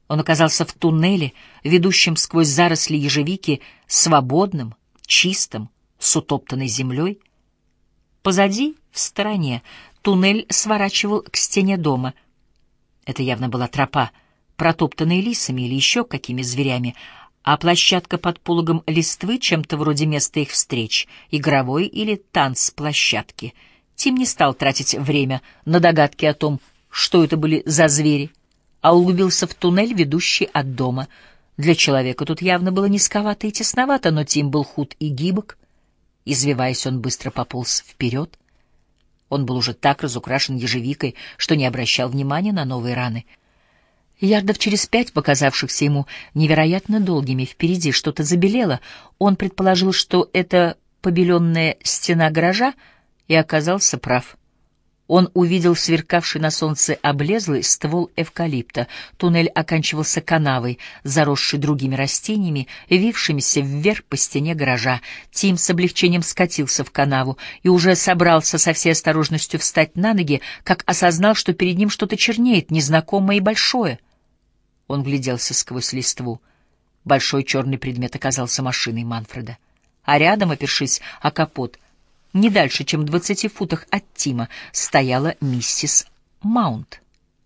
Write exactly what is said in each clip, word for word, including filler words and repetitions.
Он оказался в туннеле, ведущем сквозь заросли ежевики, свободным, чистым, с утоптанной землей. Позади, в стороне, туннель сворачивал к стене дома. Это явно была тропа, протоптанная лисами или еще какими зверями, а площадка под пологом листвы чем-то вроде места их встреч, игровой или танцплощадки. Тим не стал тратить время на догадки о том, что это были за звери, а углубился в туннель, ведущий от дома. Для человека тут явно было низковато и тесновато, но Тим был худ и гибок. Извиваясь, он быстро пополз вперед. Он был уже так разукрашен ежевикой, что не обращал внимания на новые раны. Ярдов через пять, показавшихся ему невероятно долгими, впереди что-то забелело. Он предположил, что это побеленная стена гаража, и оказался прав. Он увидел сверкавший на солнце облезлый ствол эвкалипта. Туннель оканчивался канавой, заросшей другими растениями, вившимися вверх по стене гаража. Тим с облегчением скатился в канаву и уже собрался со всей осторожностью встать на ноги, как осознал, что перед ним что-то чернеет, незнакомое и большое. Он гляделся сквозь листву. Большой черный предмет оказался машиной Манфреда. А рядом, опершись о капот, не дальше, чем в двадцати футах от Тима, стояла миссис Маунт.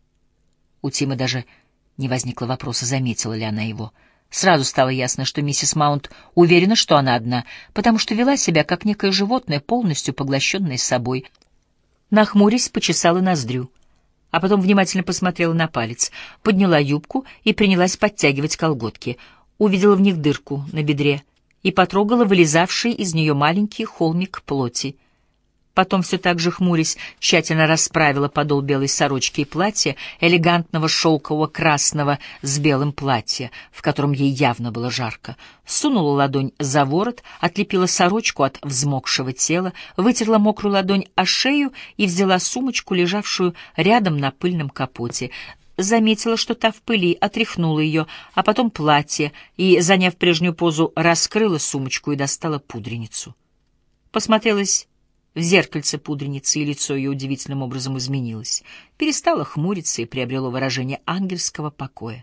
У Тима даже не возникло вопроса, заметила ли она его. Сразу стало ясно, что миссис Маунт уверена, что она одна, потому что вела себя как некое животное, полностью поглощенное собой. Нахмурясь, почесала ноздрю, а потом внимательно посмотрела на палец, подняла юбку и принялась подтягивать колготки. Увидела в них дырку на бедре и потрогала вылезавший из нее маленький холмик плоти. Потом, все так же хмурясь, тщательно расправила подол белой сорочки и платья, элегантного шелкового красного с белым платья, в котором ей явно было жарко. Сунула ладонь за ворот, отлепила сорочку от взмокшего тела, вытерла мокрую ладонь о шею и взяла сумочку, лежавшую рядом на пыльном капоте. Заметила, что та в пыли, отряхнула ее, а потом платье, и, заняв прежнюю позу, раскрыла сумочку и достала пудреницу. Посмотрелась в зеркальце пудреницы, и лицо ее удивительным образом изменилось. Перестала хмуриться и приобрело выражение ангельского покоя.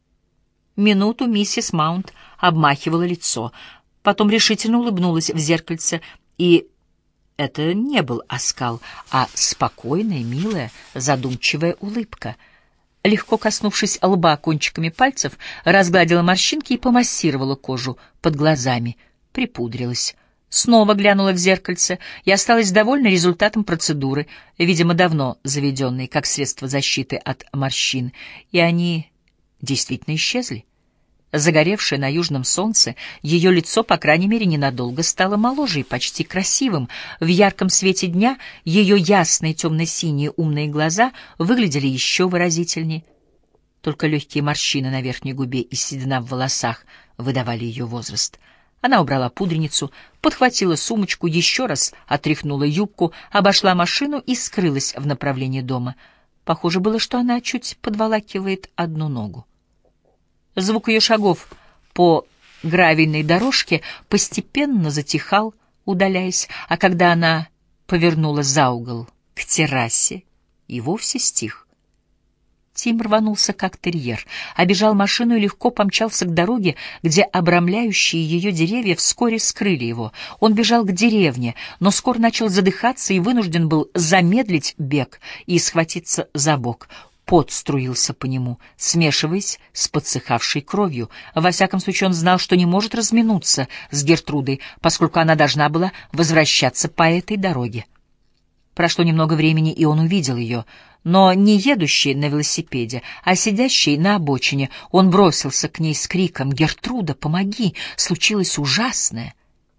Минуту миссис Маунт обмахивала лицо, потом решительно улыбнулась в зеркальце, и это не был оскал, а спокойная, милая, задумчивая улыбка. Легко коснувшись лба кончиками пальцев, разгладила морщинки и помассировала кожу под глазами, припудрилась. Снова глянула в зеркальце и осталась довольна результатом процедуры, видимо, давно заведенной как средство защиты от морщин, и они действительно исчезли. Загоревшее на южном солнце, ее лицо, по крайней мере, ненадолго стало моложе и почти красивым. В ярком свете дня ее ясные темно-синие умные глаза выглядели еще выразительнее. Только легкие морщины на верхней губе и седина в волосах выдавали ее возраст. Она убрала пудреницу, подхватила сумочку, еще раз отряхнула юбку, обошла машину и скрылась в направлении дома. Похоже было, что она чуть подволакивает одну ногу. Звук ее шагов по гравийной дорожке постепенно затихал, удаляясь, а когда она повернула за угол к террасе, и вовсе стих. Тим рванулся, как терьер, обежал машину и легко помчался к дороге, где обрамляющие ее деревья вскоре скрыли его. Он бежал к деревне, но скоро начал задыхаться и вынужден был замедлить бег и схватиться за бок. Пот струился по нему, смешиваясь с подсыхавшей кровью. Во всяком случае, он знал, что не может разминуться с Гертрудой, поскольку она должна была возвращаться по этой дороге. Прошло немного времени, и он увидел ее, но не едущей на велосипеде, а сидящей на обочине. Он бросился к ней с криком: «Гертруда, помоги! Случилось ужасное!»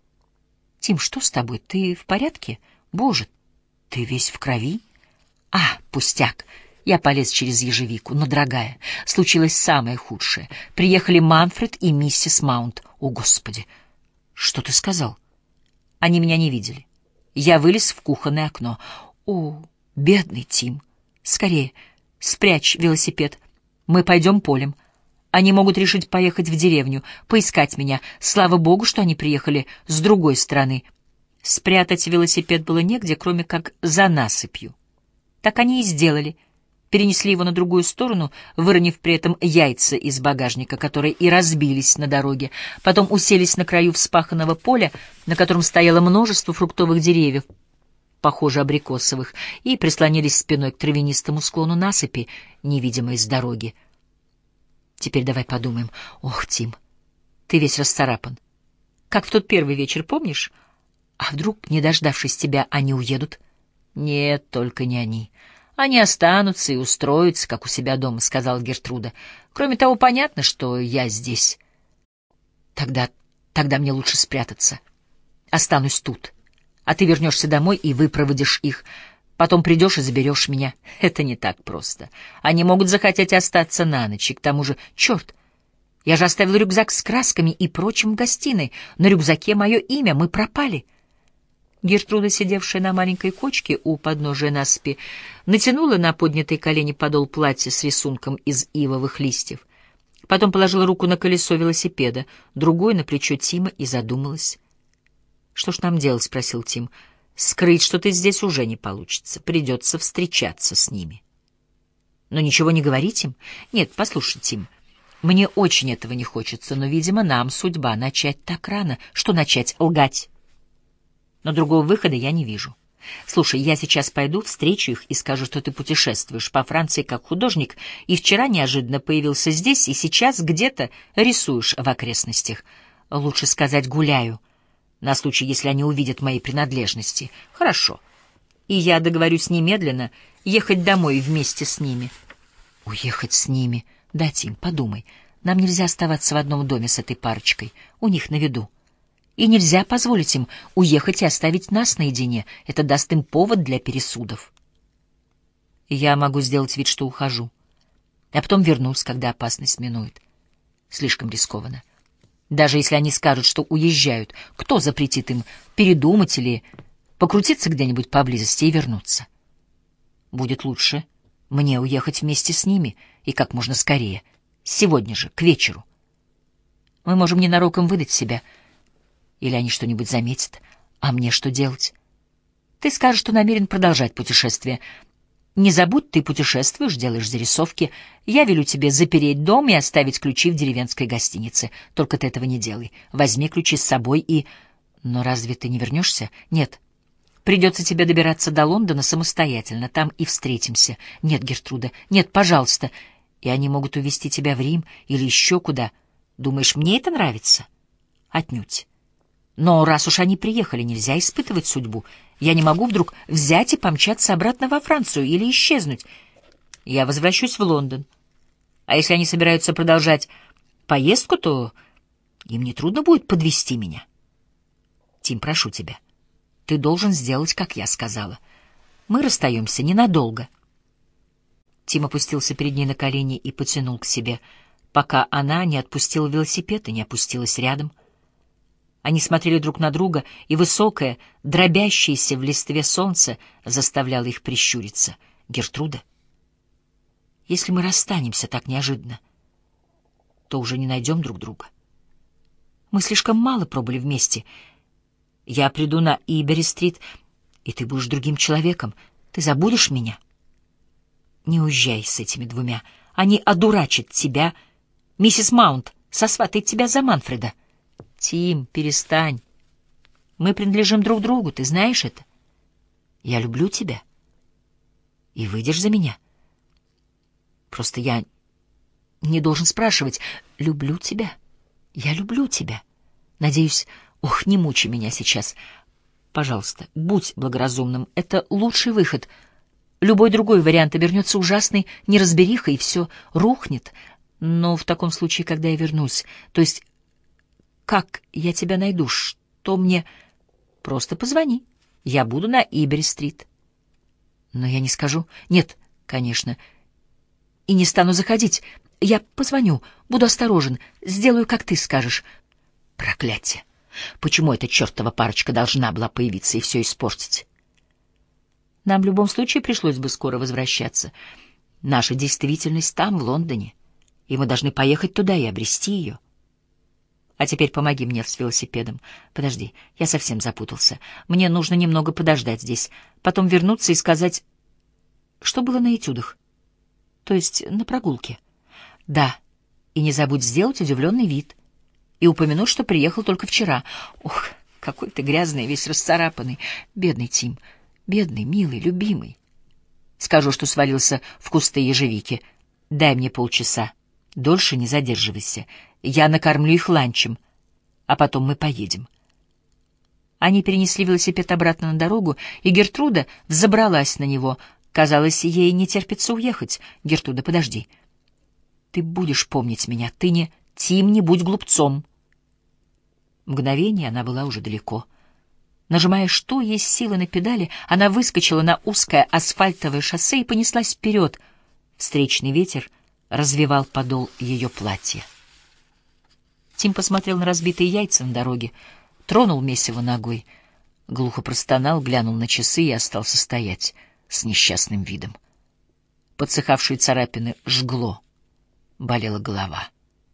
«Тим, что с тобой? Ты в порядке? Боже, ты весь в крови!» «А, пустяк!» Я полез через ежевику. «Но, дорогая, случилось самое худшее. Приехали Манфред и миссис Маунт. О, Господи! Что ты сказал?» «Они меня не видели. Я вылез в кухонное окно. О, бедный Тим! Скорее, спрячь велосипед. Мы пойдем полем. Они могут решить поехать в деревню, поискать меня. Слава богу, что они приехали с другой стороны». Спрятать велосипед было негде, кроме как за насыпью. Так они и сделали. перенесли его на другую сторону, выронив при этом яйца из багажника, которые и разбились на дороге. Потом уселись на краю вспаханного поля, на котором стояло множество фруктовых деревьев, похоже, абрикосовых, и прислонились спиной к травянистому склону насыпи, невидимой с дороги. Теперь давай подумаем. Ох, Тим, ты весь расцарапан. Как в тот первый вечер, помнишь? А вдруг, не дождавшись тебя, они уедут? Нет, только не они. Они останутся и устроятся, как у себя дома, — сказала Гертруда. Кроме того, понятно, что я здесь. Тогда, тогда мне лучше спрятаться. Останусь тут. А ты вернешься домой и выпроводишь их. Потом придешь и заберешь меня. Это не так просто. Они могут захотеть остаться на ночь. И к тому же, черт, я же оставил рюкзак с красками и прочим в гостиной. На рюкзаке мое имя. Мы пропали. Гертруда, сидевшая на маленькой кочке у подножия насыпи, натянула на поднятые колени подол платья с рисунком из ивовых листьев. Потом положила руку на колесо велосипеда, другую — на плечо Тима, и задумалась. «Что ж нам делать?» — спросил Тим. «Скрыть, что ты здесь, уже не получится. Придется встречаться с ними». «Но ничего не говорить им?» «Нет, послушай, Тим, мне очень этого не хочется, но, видимо, нам судьба начать так рано. Что начать? Лгать. Но другого выхода я не вижу. Слушай, я сейчас пойду, встречу их и скажу, что ты путешествуешь по Франции как художник, и вчера неожиданно появился здесь, и сейчас где-то рисуешь в окрестностях. Лучше сказать «гуляю», на случай, если они увидят мои принадлежности. Хорошо. И я договорюсь немедленно ехать домой вместе с ними. Уехать с ними? Да, Тим, подумай. Нам нельзя оставаться в одном доме с этой парочкой. У них на виду. И нельзя позволить им уехать и оставить нас наедине. Это даст им повод для пересудов. Я могу сделать вид, что ухожу. А потом вернусь, когда опасность минует. Слишком рискованно. Даже если они скажут, что уезжают, кто запретит им передумать или покрутиться где-нибудь поблизости и вернуться? Будет лучше мне уехать вместе с ними и как можно скорее. Сегодня же, к вечеру. Мы можем ненароком выдать себя, или они что-нибудь заметят. А мне что делать? Ты скажешь, что намерен продолжать путешествие. Не забудь, ты путешествуешь, делаешь зарисовки. Я велю тебе запереть дом и оставить ключи в деревенской гостинице. Только ты этого не делай. Возьми ключи с собой и... Но разве ты не вернешься? Нет. Придется тебе добираться до Лондона самостоятельно. Там и встретимся. Нет, Гертруда, нет, пожалуйста. И они могут увезти тебя в Рим или еще куда. Думаешь, мне это нравится? Отнюдь. Но раз уж они приехали, нельзя испытывать судьбу. Я не могу вдруг взять и помчаться обратно во Францию или исчезнуть. Я возвращусь в Лондон. А если они собираются продолжать поездку, то им нетрудно будет подвести меня. Тим, прошу тебя, ты должен сделать, как я сказала. Мы расстаемся ненадолго. Тим опустился перед ней на колени и потянул к себе, пока она не отпустила велосипед и не опустилась рядом. Они смотрели друг на друга, и высокое, дробящееся в листве солнце заставляло их прищуриться. «Гертруда, если мы расстанемся так неожиданно, то уже не найдем друг друга. Мы слишком мало пробыли вместе. Я приду на Ибери-стрит, и ты будешь другим человеком. Ты забудешь меня? Не уезжай с этими двумя. Они одурачат тебя. Миссис Маунт сосватает тебя за Манфреда. Тим, перестань. Мы принадлежим друг другу, ты знаешь это? Я люблю тебя. И выйдешь за меня. Просто я не должен спрашивать. Люблю тебя. Я люблю тебя. Надеюсь... Ох, не мучай меня сейчас. Пожалуйста, будь благоразумным. Это лучший выход. Любой другой вариант обернется ужасной неразберихой, и все рухнет. Но в таком случае, когда я вернусь... То есть, как я тебя найду? Что мне... Просто позвони. Я буду на Ибери-стрит. Но я не скажу. Нет, конечно. И не стану заходить. Я позвоню, буду осторожен, сделаю, как ты скажешь. Проклятие! Почему эта чертова парочка должна была появиться и все испортить? Нам в любом случае пришлось бы скоро возвращаться. Наша действительность там, в Лондоне, и мы должны поехать туда и обрести ее. А теперь помоги мне с велосипедом. Подожди, я совсем запутался. Мне нужно немного подождать здесь, потом вернуться и сказать... Что было на этюдах? То есть на прогулке. Да, и не забудь сделать удивленный вид. И упомянуть, что приехал только вчера. Ох, какой ты грязный, весь расцарапанный. Бедный Тим, бедный, милый, любимый. Скажу, что свалился в кусты ежевики. Дай мне полчаса. Дольше не задерживайся. Я накормлю их ланчем, а потом мы поедем. Они перенесли велосипед обратно на дорогу, и Гертруда взобралась на него. Казалось, ей не терпится уехать. Гертруда, подожди. Ты будешь помнить меня. Ты не... Тим, не будь глупцом. Мгновение она была уже далеко. Нажимая, что есть силы на педали, она выскочила на узкое асфальтовое шоссе и понеслась вперед. Встречный ветер развевал подол ее платья. Тим посмотрел на разбитые яйца на дороге, тронул месиво ногой, глухо простонал, глянул на часы и остался стоять с несчастным видом. Подсыхавшие царапины жгло, болела голова.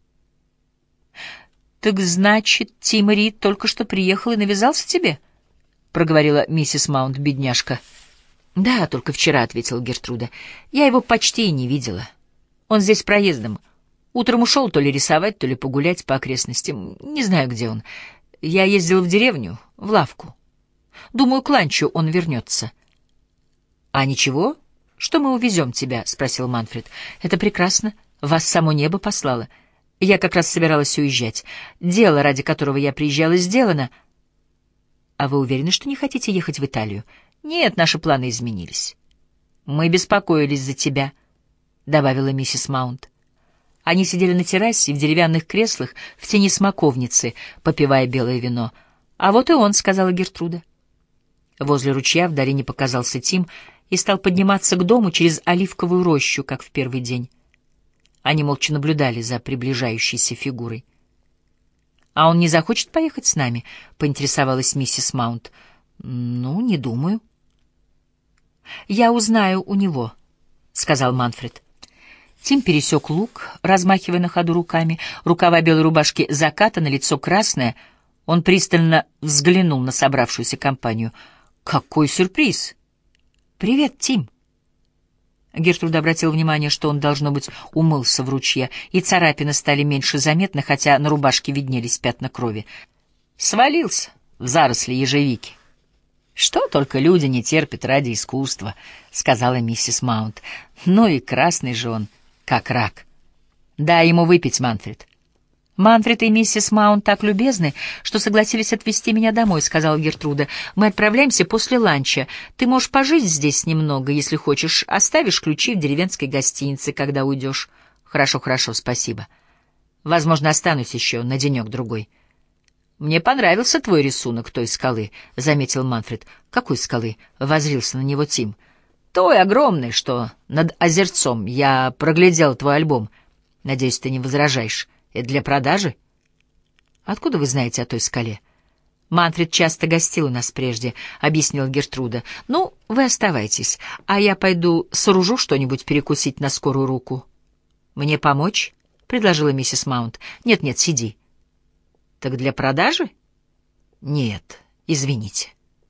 «Так значит, Тим Рид только что приехал и навязался тебе?» — проговорила миссис Маунт, бедняжка. «Да, только вчера», — ответила Гертруда. «Я его почти и не видела. Он здесь проездом. Утром ушел то ли рисовать, то ли погулять по окрестностям. Не знаю, где он. Я ездила в деревню, в лавку. Думаю, к ланчу он вернется». «А ничего, что мы увезем тебя?» — спросил Манфред. «Это прекрасно. Вас само небо послало. Я как раз собиралась уезжать. Дело, ради которого я приезжала, сделано. А вы уверены, что не хотите ехать в Италию? Нет, наши планы изменились. Мы беспокоились за тебя», — добавила миссис Маунт. Они сидели на террасе в деревянных креслах в тени смоковницы, попивая белое вино. «А вот и он», — сказала Гертруда. Возле ручья в долине показался Тим и стал подниматься к дому через оливковую рощу, как в первый день. Они молча наблюдали за приближающейся фигурой. «А он не захочет поехать с нами?» — поинтересовалась миссис Маунт. «Ну, не думаю». «Я узнаю у него», — сказал Манфред. Тим пересек луг, размахивая на ходу руками. Рукава белой рубашки закатаны, лицо красное. Он пристально взглянул на собравшуюся компанию. «Какой сюрприз!» «Привет, Тим!» Гертруда обратила внимание, что он, должно быть, умылся в ручье, и царапины стали меньше заметны, хотя на рубашке виднелись пятна крови. «Свалился в заросли ежевики». «Что только люди не терпят ради искусства», — сказала миссис Маунт. «Ну и красный же он, как рак. Дай ему выпить, Манфред». «Манфред и миссис Маунт так любезны, что согласились отвезти меня домой», — сказала Гертруда. «Мы отправляемся после ланча. Ты можешь пожить здесь немного, если хочешь. Оставишь ключи в деревенской гостинице, когда уйдешь». «Хорошо, хорошо, спасибо. Возможно, останусь еще на денек-другой». «Мне понравился твой рисунок той скалы», — заметил Манфред. «Какой скалы?» — воззрился на него Тим. «Той огромной, что над озерцом. Я проглядел твой альбом. Надеюсь, ты не возражаешь. Это для продажи?» «Откуда вы знаете о той скале?» «Манфред часто гостил у нас прежде», — объяснила Гертруда. «Ну, вы оставайтесь, а я пойду сооружу что-нибудь перекусить на скорую руку». «Мне помочь?» — предложила миссис Маунт. «Нет-нет, сиди». «Так для продажи?» «Нет, извините».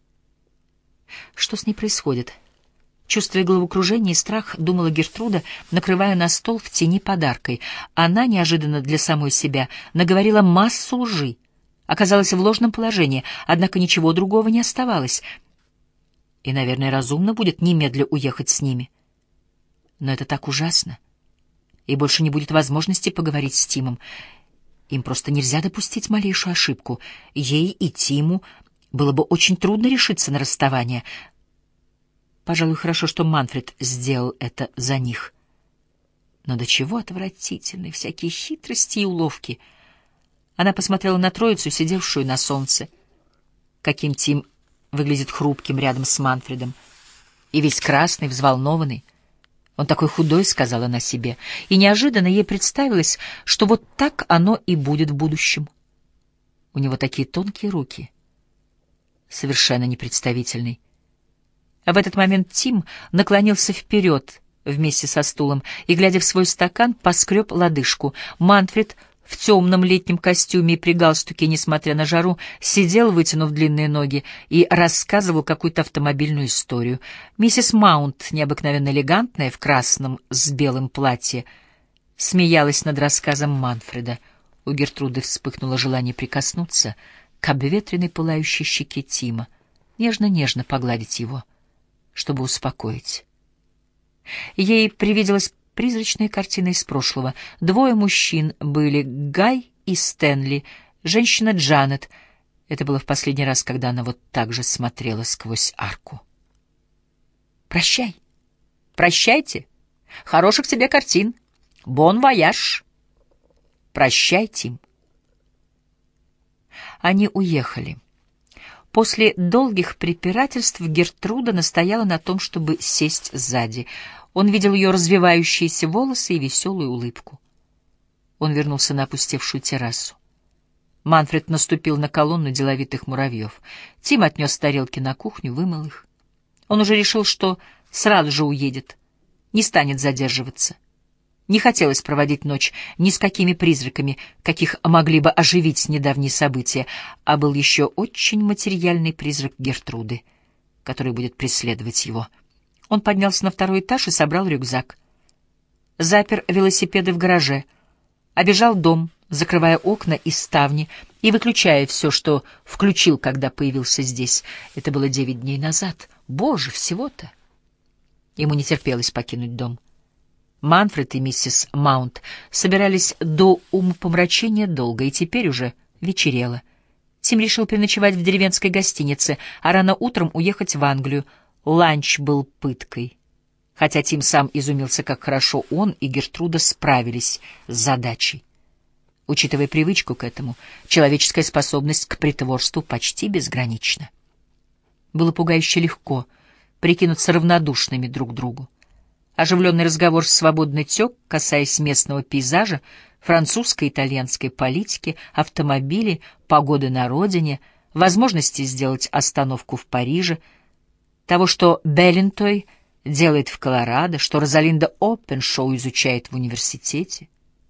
Что с ней происходит? Чувствуя головокружение и страх, думала Гертруда, накрывая на стол в тени подаркой. Она, неожиданно для самой себя, наговорила массу лжи, оказалась в ложном положении, однако ничего другого не оставалось. И, наверное, разумно будет немедля уехать с ними. Но это так ужасно. И больше не будет возможности поговорить с Тимом. Им просто нельзя допустить малейшую ошибку. Ей и Тиму было бы очень трудно решиться на расставание. Пожалуй, хорошо, что Манфред сделал это за них. Но до чего отвратительны всякие хитрости и уловки. Она посмотрела на троицу, сидевшую на солнце. Каким Тим выглядит хрупким рядом с Манфредом. И весь красный, взволнованный. «Он такой худой», — сказала она себе, и неожиданно ей представилось, что вот так оно и будет в будущем. У него такие тонкие руки, совершенно непредставительный. А в этот момент Тим наклонился вперед вместе со стулом и, глядя в свой стакан, поскреб лодыжку. Манфред в темном летнем костюме и при галстуке, несмотря на жару, сидел, вытянув длинные ноги, и рассказывал какую-то автомобильную историю. Миссис Маунт, необыкновенно элегантная, в красном с белым платье, смеялась над рассказом Манфреда. У Гертруды вспыхнуло желание прикоснуться к обветренной пылающей щеке Тима, нежно-нежно погладить его, чтобы успокоить. Ей привиделась призрачная картина из прошлого. Двое мужчин были — Гай и Стэнли, женщина Джанет. Это было в последний раз, когда она вот так же смотрела сквозь арку. «Прощай! Прощайте! Хороших тебе картин! Бон вояж!» «Прощай, Тим!» Они уехали. После долгих препирательств Гертруда настояла на том, чтобы сесть сзади. Он видел ее развивающиеся волосы и веселую улыбку. Он вернулся на опустевшую террасу. Манфред наступил на колонну деловитых муравьев. Тим отнес тарелки на кухню, вымыл их. Он уже решил, что сразу же уедет, не станет задерживаться. Не хотелось проводить ночь ни с какими призраками, каких могли бы оживить недавние события, а был еще очень материальный призрак Гертруды, который будет преследовать его. Он поднялся на второй этаж и собрал рюкзак. Запер велосипеды в гараже, обежал дом, закрывая окна и ставни и выключая все, что включил, когда появился здесь. Это было девять дней назад. Боже, всего-то! Ему не терпелось покинуть дом. Манфред и миссис Маунт собирались до умопомрачения долго, и теперь уже вечерело. Тим решил переночевать в деревенской гостинице, а рано утром уехать в Англию. Ланч был пыткой. Хотя Тим сам изумился, как хорошо он и Гертруда справились с задачей. Учитывая привычку к этому, человеческая способность к притворству почти безгранична. Было пугающе легко прикинуться равнодушными друг к другу. Оживленный разговор свободно тек, касаясь местного пейзажа, французской и итальянской политики, автомобилей, погоды на родине, возможности сделать остановку в Париже, того, что Беллинтой делает в Колорадо, что Розалинда Оппеншоу изучает в университете.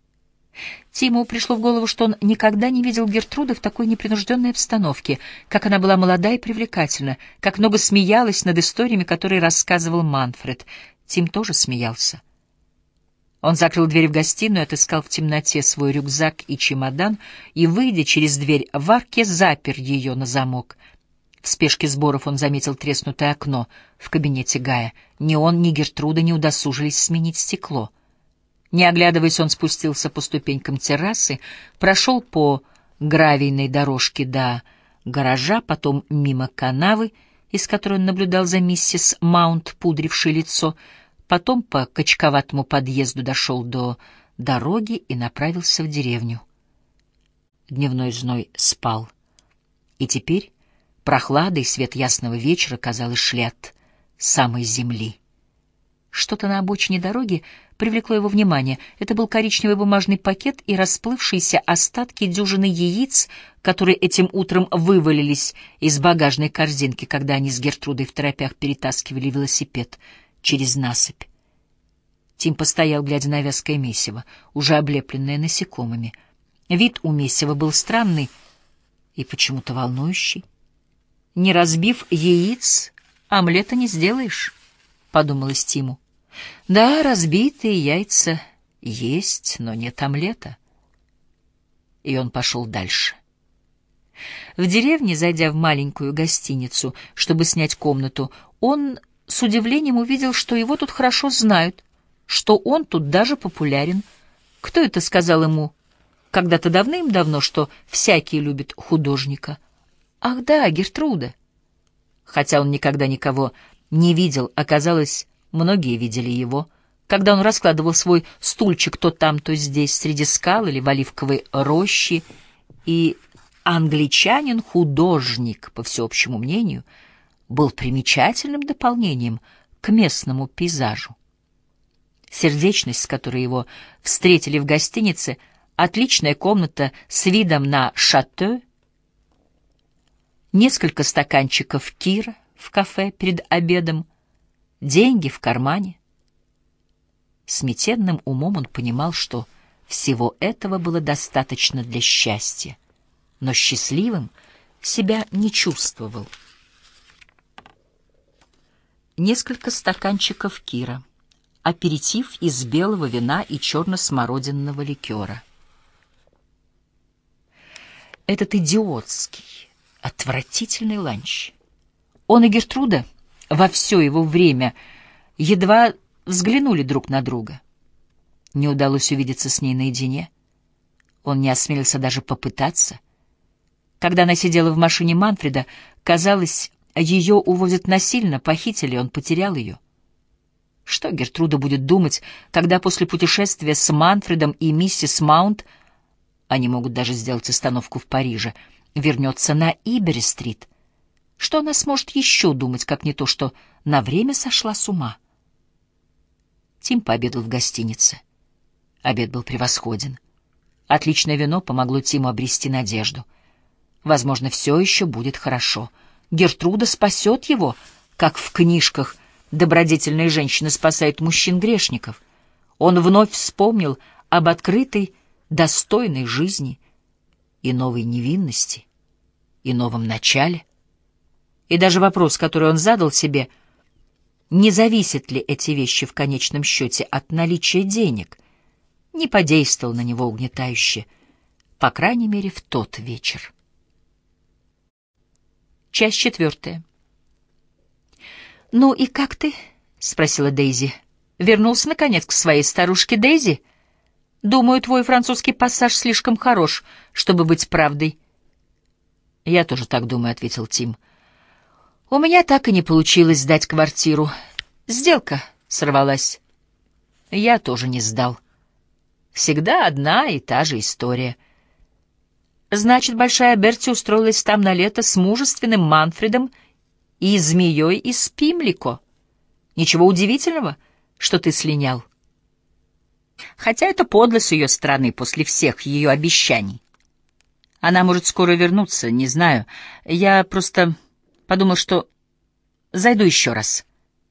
Тиму пришло в голову, что он никогда не видел Гертруды в такой непринужденной обстановке, как она была молода и привлекательна, как много смеялась над историями, которые рассказывал Манфред. Тим тоже смеялся. Он закрыл дверь в гостиную, отыскал в темноте свой рюкзак и чемодан и, выйдя через дверь в арке, запер ее на замок. В спешке сборов он заметил треснутое окно в кабинете Гая. Ни он, ни Гертруда не удосужились сменить стекло. Не оглядываясь, он спустился по ступенькам террасы, прошел по гравийной дорожке до гаража, потом мимо канавы, из которой он наблюдал за миссис Маунт, пудрившей лицо, потом по качковатому подъезду дошел до дороги и направился в деревню. Дневной зной спал, и теперь прохлада и свет ясного вечера, казалось, шли от самой земли. Что-то на обочине дороги привлекло его внимание. Это был коричневый бумажный пакет и расплывшиеся остатки дюжины яиц, которые этим утром вывалились из багажной корзинки, когда они с Гертрудой второпях перетаскивали велосипед через насыпь. Тим постоял, глядя на вязкое месиво, уже облепленное насекомыми. Вид у месива был странный и почему-то волнующий. «Не разбив яиц, омлета не сделаешь», — подумалось Тиму. «Да, разбитые яйца есть, но нет омлета». И он пошел дальше. В деревне, зайдя в маленькую гостиницу, чтобы снять комнату, он с удивлением увидел, что его тут хорошо знают, что он тут даже популярен. Кто это сказал ему когда-то давным-давно, что всякий любит художника? Ах да, Гертруда. Хотя он никогда никого не видел, оказалось, многие видели его, когда он раскладывал свой стульчик то там, то здесь, среди скал или в оливковой роще, и англичанин-художник, по всеобщему мнению, был примечательным дополнением к местному пейзажу. Сердечность, с которой его встретили в гостинице, отличная комната с видом на шато, несколько стаканчиков кира в кафе перед обедом, деньги в кармане. Сметенным умом он понимал, что Всего этого было достаточно для счастья, но счастливым себя не чувствовал. Несколько стаканчиков кира, аперитив из белого вина и черно-смородинного ликера. Этот идиотский, отвратительный ланч. Он и Гертруда во все его время едва взглянули друг на друга. Не удалось увидеться с ней наедине. Он не осмелился даже попытаться. Когда она сидела в машине Манфреда, казалось, ее увозят насильно, похитили, он потерял ее. Что Гертруда будет думать, когда после путешествия с Манфредом и миссис Маунт, они могут даже сделать остановку в Париже, вернется на Ибери-стрит? Что она сможет еще думать, как не то, что на время сошла с ума? Тим пообедал в гостинице. Обед был превосходен. Отличное вино помогло Тиму обрести надежду. Возможно, все еще будет хорошо. Гертруда спасет его, как в книжках добродетельные женщины спасают мужчин-грешников. Он вновь вспомнил об открытой, достойной жизни и новой невинности, и новом начале. И даже вопрос, который он задал себе, не зависят ли эти вещи в конечном счете от наличия денег, не подействовал на него угнетающе, по крайней мере, в тот вечер. Часть четвертая. «Ну и как ты?» — спросила Дейзи. «Вернулся, наконец, к своей старушке Дейзи? Думаю, твой французский пассаж слишком хорош, чтобы быть правдой». «Я тоже так думаю», — ответил Тим. «У меня так и не получилось сдать квартиру. Сделка сорвалась. Я тоже не сдал. Всегда одна и та же история. Значит, Большая Берти устроилась там на лето с мужественным Манфредом и змеей из Пимлико. Ничего удивительного, что ты слинял. Хотя это подло с ее стороны после всех ее обещаний. Она может скоро вернуться, не знаю. Я просто подумал, что зайду еще раз».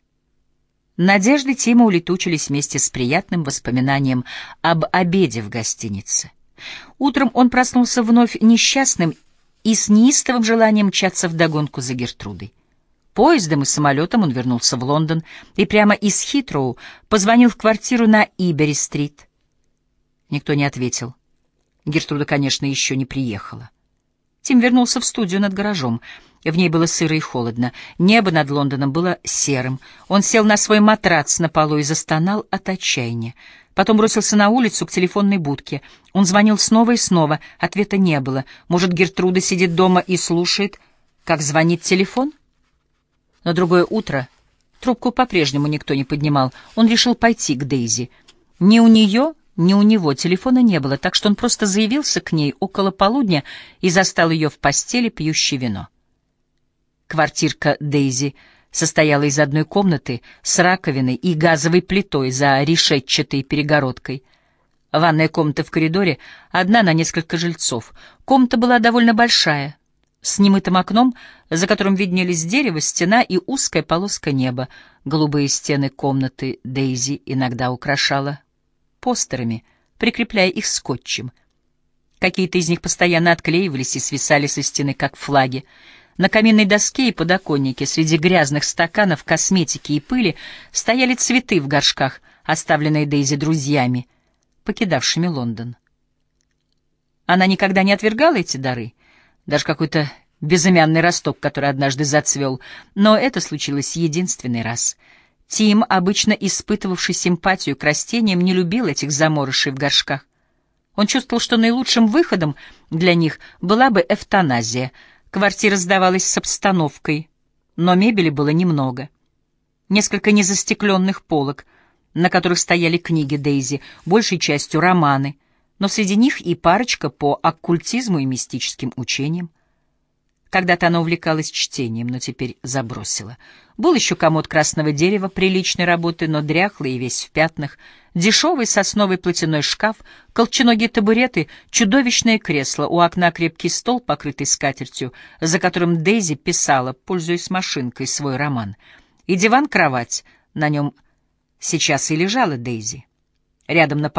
Надежды Тима улетучились вместе с приятным воспоминанием об обеде в гостинице. Утром он проснулся вновь несчастным и с неистовым желанием мчаться вдогонку за Гертрудой. Поездом и самолетом он вернулся в Лондон и прямо из Хитроу позвонил в квартиру на Ибери-стрит. Никто не ответил. Гертруда, конечно, еще не приехала. Тим вернулся в студию над гаражом. В ней было сыро и холодно. Небо над Лондоном было серым. Он сел на свой матрац на полу и застонал от отчаяния. Потом бросился на улицу к телефонной будке. Он звонил снова и снова. Ответа не было. Может, Гертруда сидит дома и слушает, как звонит телефон? На другое утро трубку по-прежнему никто не поднимал. Он решил пойти к Дейзи. Ни у нее, ни у него телефона не было, так что он просто заявился к ней около полудня и застал ее в постели, пьющей вино. Квартирка Дейзи состояла из одной комнаты с раковиной и газовой плитой за решетчатой перегородкой. Ванная комната в коридоре, одна на несколько жильцов. Комната была довольно большая, с немытым окном, за которым виднелись дерево, стена и узкая полоска неба. Голубые стены комнаты Дейзи иногда украшала постерами, прикрепляя их скотчем. Какие-то из них постоянно отклеивались и свисали со стены, как флаги. На каминной доске и подоконнике среди грязных стаканов, косметики и пыли стояли цветы в горшках, оставленные Дейзи друзьями, покидавшими Лондон. Она никогда не отвергала эти дары, даже какой-то безымянный росток, который однажды зацвел, но это случилось единственный раз. Тим, обычно испытывавший симпатию к растениям, не любил этих заморышей в горшках. Он чувствовал, что наилучшим выходом для них была бы эвтаназия. Квартира сдавалась с обстановкой, но мебели было немного. Несколько незастекленных полок, на которых стояли книги Дейзи, большей частью романы, но среди них и парочка по оккультизму и мистическим учениям. Когда-то она увлекалась чтением, но теперь забросила. Был еще комод красного дерева приличной работы, но дряхлый и весь в пятнах, дешевый сосновый платяной шкаф, колченогие табуреты, чудовищное кресло, у окна крепкий стол, покрытый скатертью, за которым Дейзи писала, пользуясь машинкой, свой роман, и диван-кровать, на нем сейчас и лежала Дейзи. Рядом на полу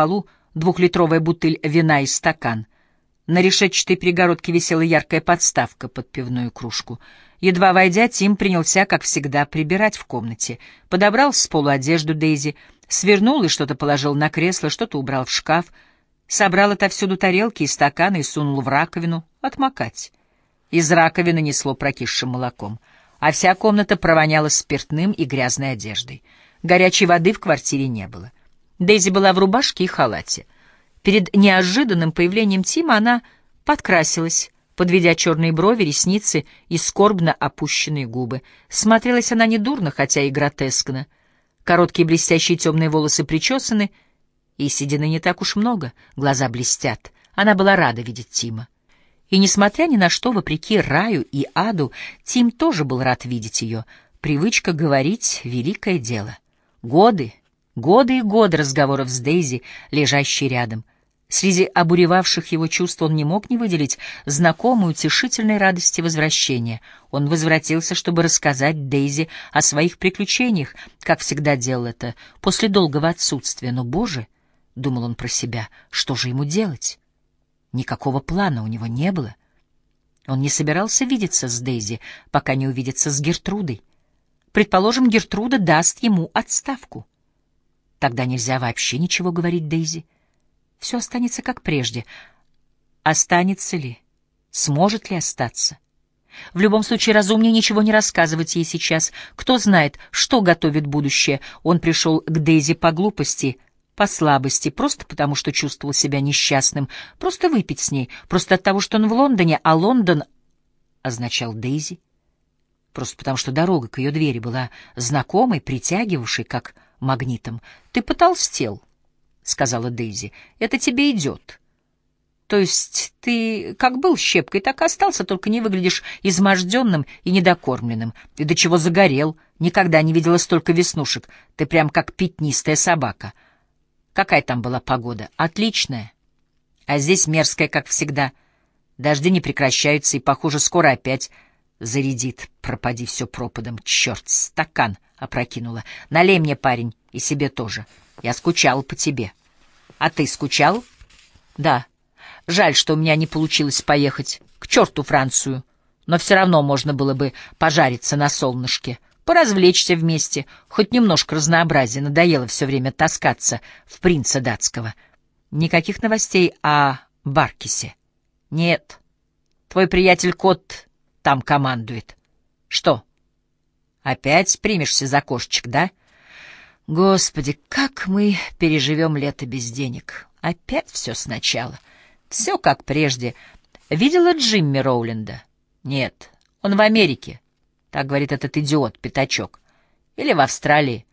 двухлитровая бутыль вина и стакан. На решетчатой перегородке висела яркая подставка под пивную кружку. Едва войдя, Тим принялся, как всегда, прибирать в комнате. Подобрал с полу одежду Дейзи, свернул и что-то положил на кресло, что-то убрал в шкаф, собрал отовсюду тарелки и стаканы и сунул в раковину отмокать. Из раковины несло прокисшим молоком, а вся комната провоняла спиртным и грязной одеждой. Горячей воды в квартире не было. Дейзи была в рубашке и халате. Перед неожиданным появлением Тима она подкрасилась, подведя черные брови, ресницы и скорбно опущенные губы. Смотрелась она недурно, хотя и гротескно. Короткие блестящие темные волосы причесаны, и седины не так уж много, глаза блестят. Она была рада видеть Тима. И, несмотря ни на что, вопреки раю и аду, Тим тоже был рад видеть ее. Привычка говорить — великое дело. Годы, годы и годы разговоров с Дейзи, лежащей рядом. Среди обуревавших его чувств он не мог не выделить знакомую утешительной радости возвращения. Он возвратился, чтобы рассказать Дейзи о своих приключениях, как всегда делал это после долгого отсутствия. Но, боже, — думал он про себя, — что же ему делать? Никакого плана у него не было. Он не собирался видеться с Дейзи, пока не увидится с Гертрудой. Предположим, Гертруда даст ему отставку. Тогда нельзя вообще ничего говорить Дейзи. Все останется как прежде. Останется ли? Сможет ли остаться? В любом случае, разумнее ничего не рассказывать ей сейчас. Кто знает, что готовит будущее. Он пришел к Дейзи по глупости, по слабости, просто потому, что чувствовал себя несчастным, просто выпить с ней, просто от того, что он в Лондоне, а Лондон означал Дейзи, просто потому, что дорога к ее двери была знакомой, притягивавшей, как магнитом. «Ты потолстел», — сказала Дейзи, — «это тебе идет. То есть ты как был щепкой, так и остался, только не выглядишь изможденным и недокормленным. И до чего загорел, никогда не видела столько веснушек. Ты прям как пятнистая собака. Какая там была погода? Отличная. А здесь мерзкая, как всегда. Дожди не прекращаются, и, похоже, скоро опять зарядит. Пропади все пропадом. Черт, стакан опрокинула. Налей мне, парень, и себе тоже. Я скучал по тебе. А ты скучал? Да. Жаль, что у меня не получилось поехать. К черту Францию. Но все равно можно было бы пожариться на солнышке. Поразвлечься вместе. Хоть немножко разнообразия. Надоело все время таскаться в принца датского. Никаких новостей о Баркисе. Нет. Твой приятель Кот там командует. Что? Опять примешься за кошечек, да? Господи, как мы переживем лето без денег? Опять все сначала. Все как прежде. Видела Джимми Роуленда? Нет, он в Америке. Так говорит этот идиот, пятачок. Или в Австралии.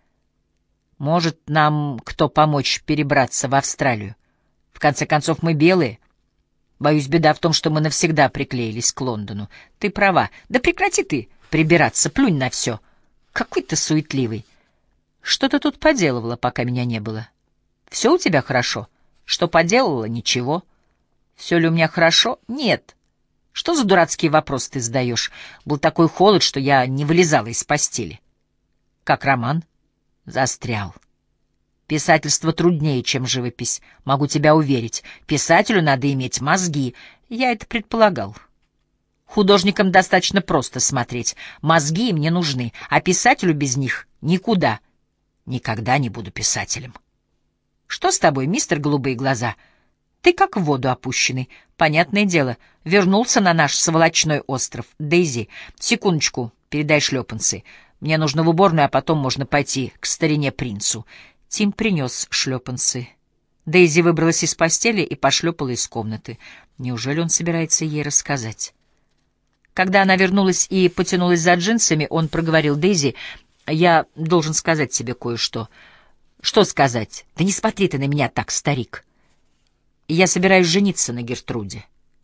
Может нам кто помочь перебраться в Австралию? В конце концов, мы белые. Боюсь, беда в том, что мы навсегда приклеились к Лондону. Ты права. Да прекрати ты прибираться, плюнь на все. Какой ты суетливый. Что ты тут поделывала, пока меня не было? Все у тебя хорошо? Что поделала? Ничего. Все ли у меня хорошо? Нет. Что за дурацкие вопросы ты задаешь? Был такой холод, что я не вылезала из постели. Как роман? Застрял. Писательство труднее, чем живопись. Могу тебя уверить. Писателю надо иметь мозги. Я это предполагал. Художникам достаточно просто смотреть. Мозги им не нужны, а писателю без них никуда. Никогда не буду писателем. Что с тобой, мистер Голубые глаза? Ты как в воду опущенный. Понятное дело, вернулся на наш сволочной остров. Дейзи, секундочку, передай шлепанцы. Мне нужно в уборную, а потом можно пойти к старине принцу. Тим принес шлепанцы. Дейзи выбралась из постели и пошлепала из комнаты. Неужели он собирается ей рассказать? Когда она вернулась и потянулась за джинсами, он проговорил: «Дейзи, я должен сказать тебе кое-что». «Что сказать? Да не смотри ты на меня так, старик. Я собираюсь жениться на Гертруде».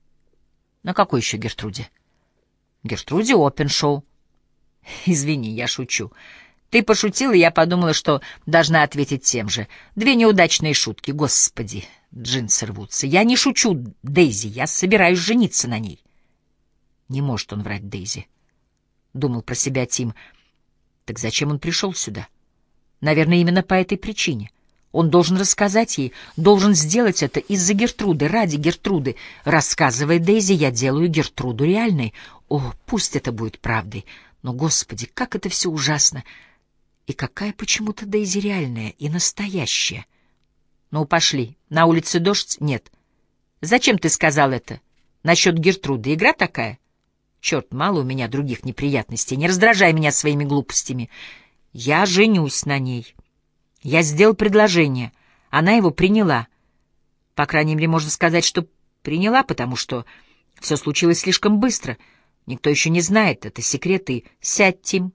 «На какой еще Гертруде?» «Гертруде Опеншоу». «Извини, я шучу. Ты пошутила, и я подумала, что должна ответить тем же. Две неудачные шутки. Господи, джинсы рвутся. Я не шучу, Дейзи, я собираюсь жениться на ней». Не может он врать Дейзи, — думал про себя Тим. Так зачем он пришел сюда? Наверное, именно по этой причине. Он должен рассказать ей, должен сделать это из-за Гертруды, ради Гертруды. Рассказывая Дейзи, я делаю Гертруду реальной. О, пусть это будет правдой. Но, Господи, как это все ужасно! И какая почему-то Дейзи реальная и настоящая. Ну, пошли. На улице дождь? Нет. Зачем ты сказал это? Насчет Гертруды. Игра такая? Черт, мало у меня других неприятностей. Не раздражай меня своими глупостями. Я женюсь на ней. Я сделал предложение. Она его приняла. По крайней мере, можно сказать, что приняла, потому что все случилось слишком быстро. Никто еще не знает. Это секрет. И сядь, Тим.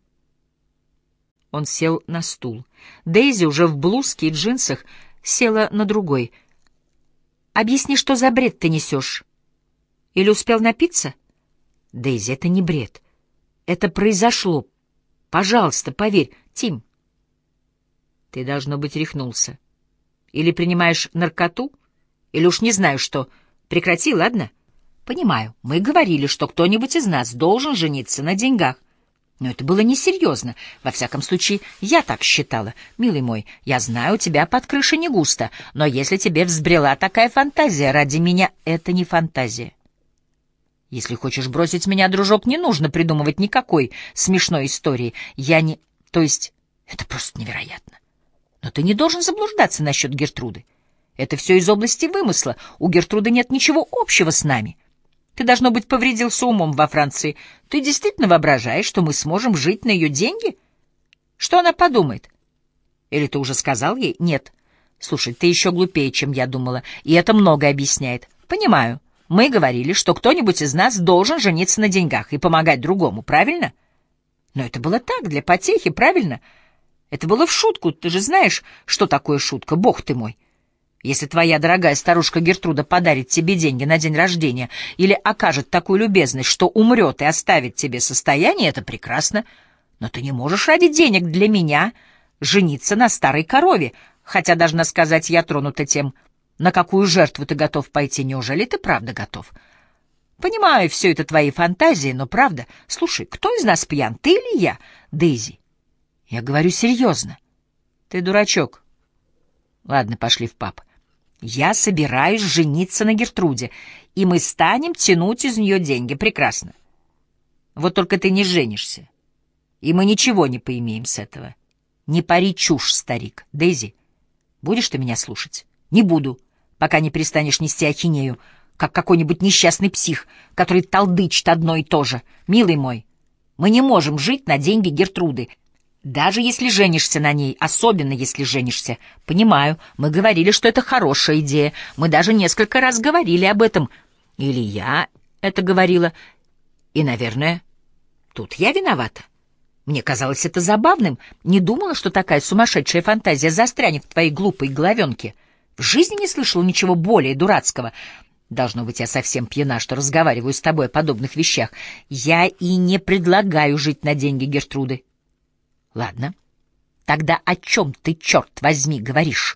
Он сел на стул. Дейзи уже в блузке и джинсах села на другой. «Объясни, что за бред ты несешь? Или успел напиться?» «Дейзи, это не бред. Это произошло. Пожалуйста, поверь. Тим, ты, должно быть, рехнулся. Или принимаешь наркоту, или уж не знаю что. Прекрати, ладно? Понимаю, мы говорили, что кто-нибудь из нас должен жениться на деньгах. Но это было несерьезно. Во всяком случае, я так считала. Милый мой, я знаю, у тебя под крышей не густо, но если тебе взбрела такая фантазия ради меня, это не фантазия. Если хочешь бросить меня, дружок, не нужно придумывать никакой смешной истории. Я не... То есть, это просто невероятно. Но ты не должен заблуждаться насчет Гертруды. Это все из области вымысла. У Гертруды нет ничего общего с нами. Ты, должно быть, повредился умом во Франции. Ты действительно воображаешь, что мы сможем жить на ее деньги? Что она подумает? Или ты уже сказал ей? Нет. Слушай, ты еще глупее, чем я думала, и это многое объясняет. Понимаю. Мы говорили, что кто-нибудь из нас должен жениться на деньгах и помогать другому, правильно? Но это было так, для потехи, правильно? Это было в шутку. Ты же знаешь, что такое шутка, бог ты мой. Если твоя дорогая старушка Гертруда подарит тебе деньги на день рождения или окажет такую любезность, что умрет и оставит тебе состояние, это прекрасно. Но ты не можешь ради денег для меня жениться на старой корове, хотя, должна сказать, я тронута тем, на какую жертву ты готов пойти. Неужели ты правда готов? Понимаю, все это твои фантазии, но правда. Слушай, кто из нас пьян, ты или я, Дейзи? Я говорю серьезно. Ты дурачок. Ладно, пошли в паб. Я собираюсь жениться на Гертруде, и мы станем тянуть из нее деньги. Прекрасно. Вот только ты не женишься, и мы ничего не поимеем с этого. Не пари чушь, старик. Дейзи, будешь ты меня слушать? Не буду, пока не перестанешь нести ахинею, как какой-нибудь несчастный псих, который толдычит одно и то же. Милый мой, мы не можем жить на деньги Гертруды, даже если женишься на ней, особенно если женишься. Понимаю, мы говорили, что это хорошая идея. Мы даже несколько раз говорили об этом. Или я это говорила. И, наверное, тут я виновата. Мне казалось это забавным. Не думала, что такая сумасшедшая фантазия застрянет в твоей глупой головенке. В жизни не слышала ничего более дурацкого. Должно быть, я совсем пьяна, что разговариваю с тобой о подобных вещах. Я и не предлагаю жить на деньги Гертруды. Ладно, тогда о чем ты, черт возьми, говоришь?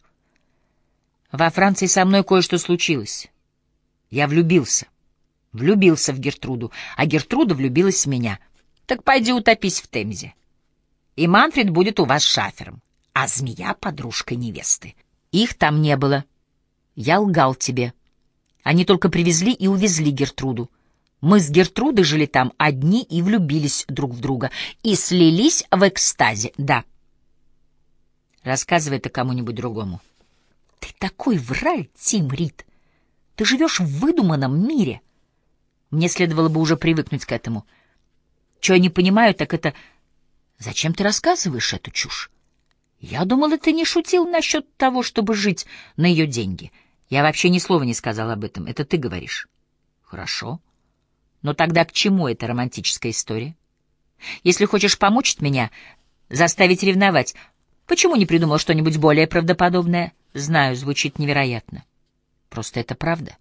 Во Франции со мной кое-что случилось. Я влюбился. Влюбился в Гертруду, а Гертруда влюбилась в меня. Так пойди утопись в Темзе. И Манфред будет у вас шафером, а змея — подружкой невесты. Их там не было. Я лгал тебе. Они только привезли и увезли Гертруду. Мы с Гертрудой жили там одни и влюбились друг в друга. И слились в экстазе, да. Рассказывай это кому-нибудь другому. Ты такой враль, Тим Рид. Ты живешь в выдуманном мире. Мне следовало бы уже привыкнуть к этому. Чего я не понимаю, так это... Зачем ты рассказываешь эту чушь? Я думала, ты не шутил насчет того, чтобы жить на ее деньги. Я вообще ни слова не сказал об этом. Это ты говоришь. Хорошо. Но тогда к чему эта романтическая история? Если хочешь помучить меня, заставить ревновать, почему не придумал что-нибудь более правдоподобное? Знаю, звучит невероятно. Просто это правда.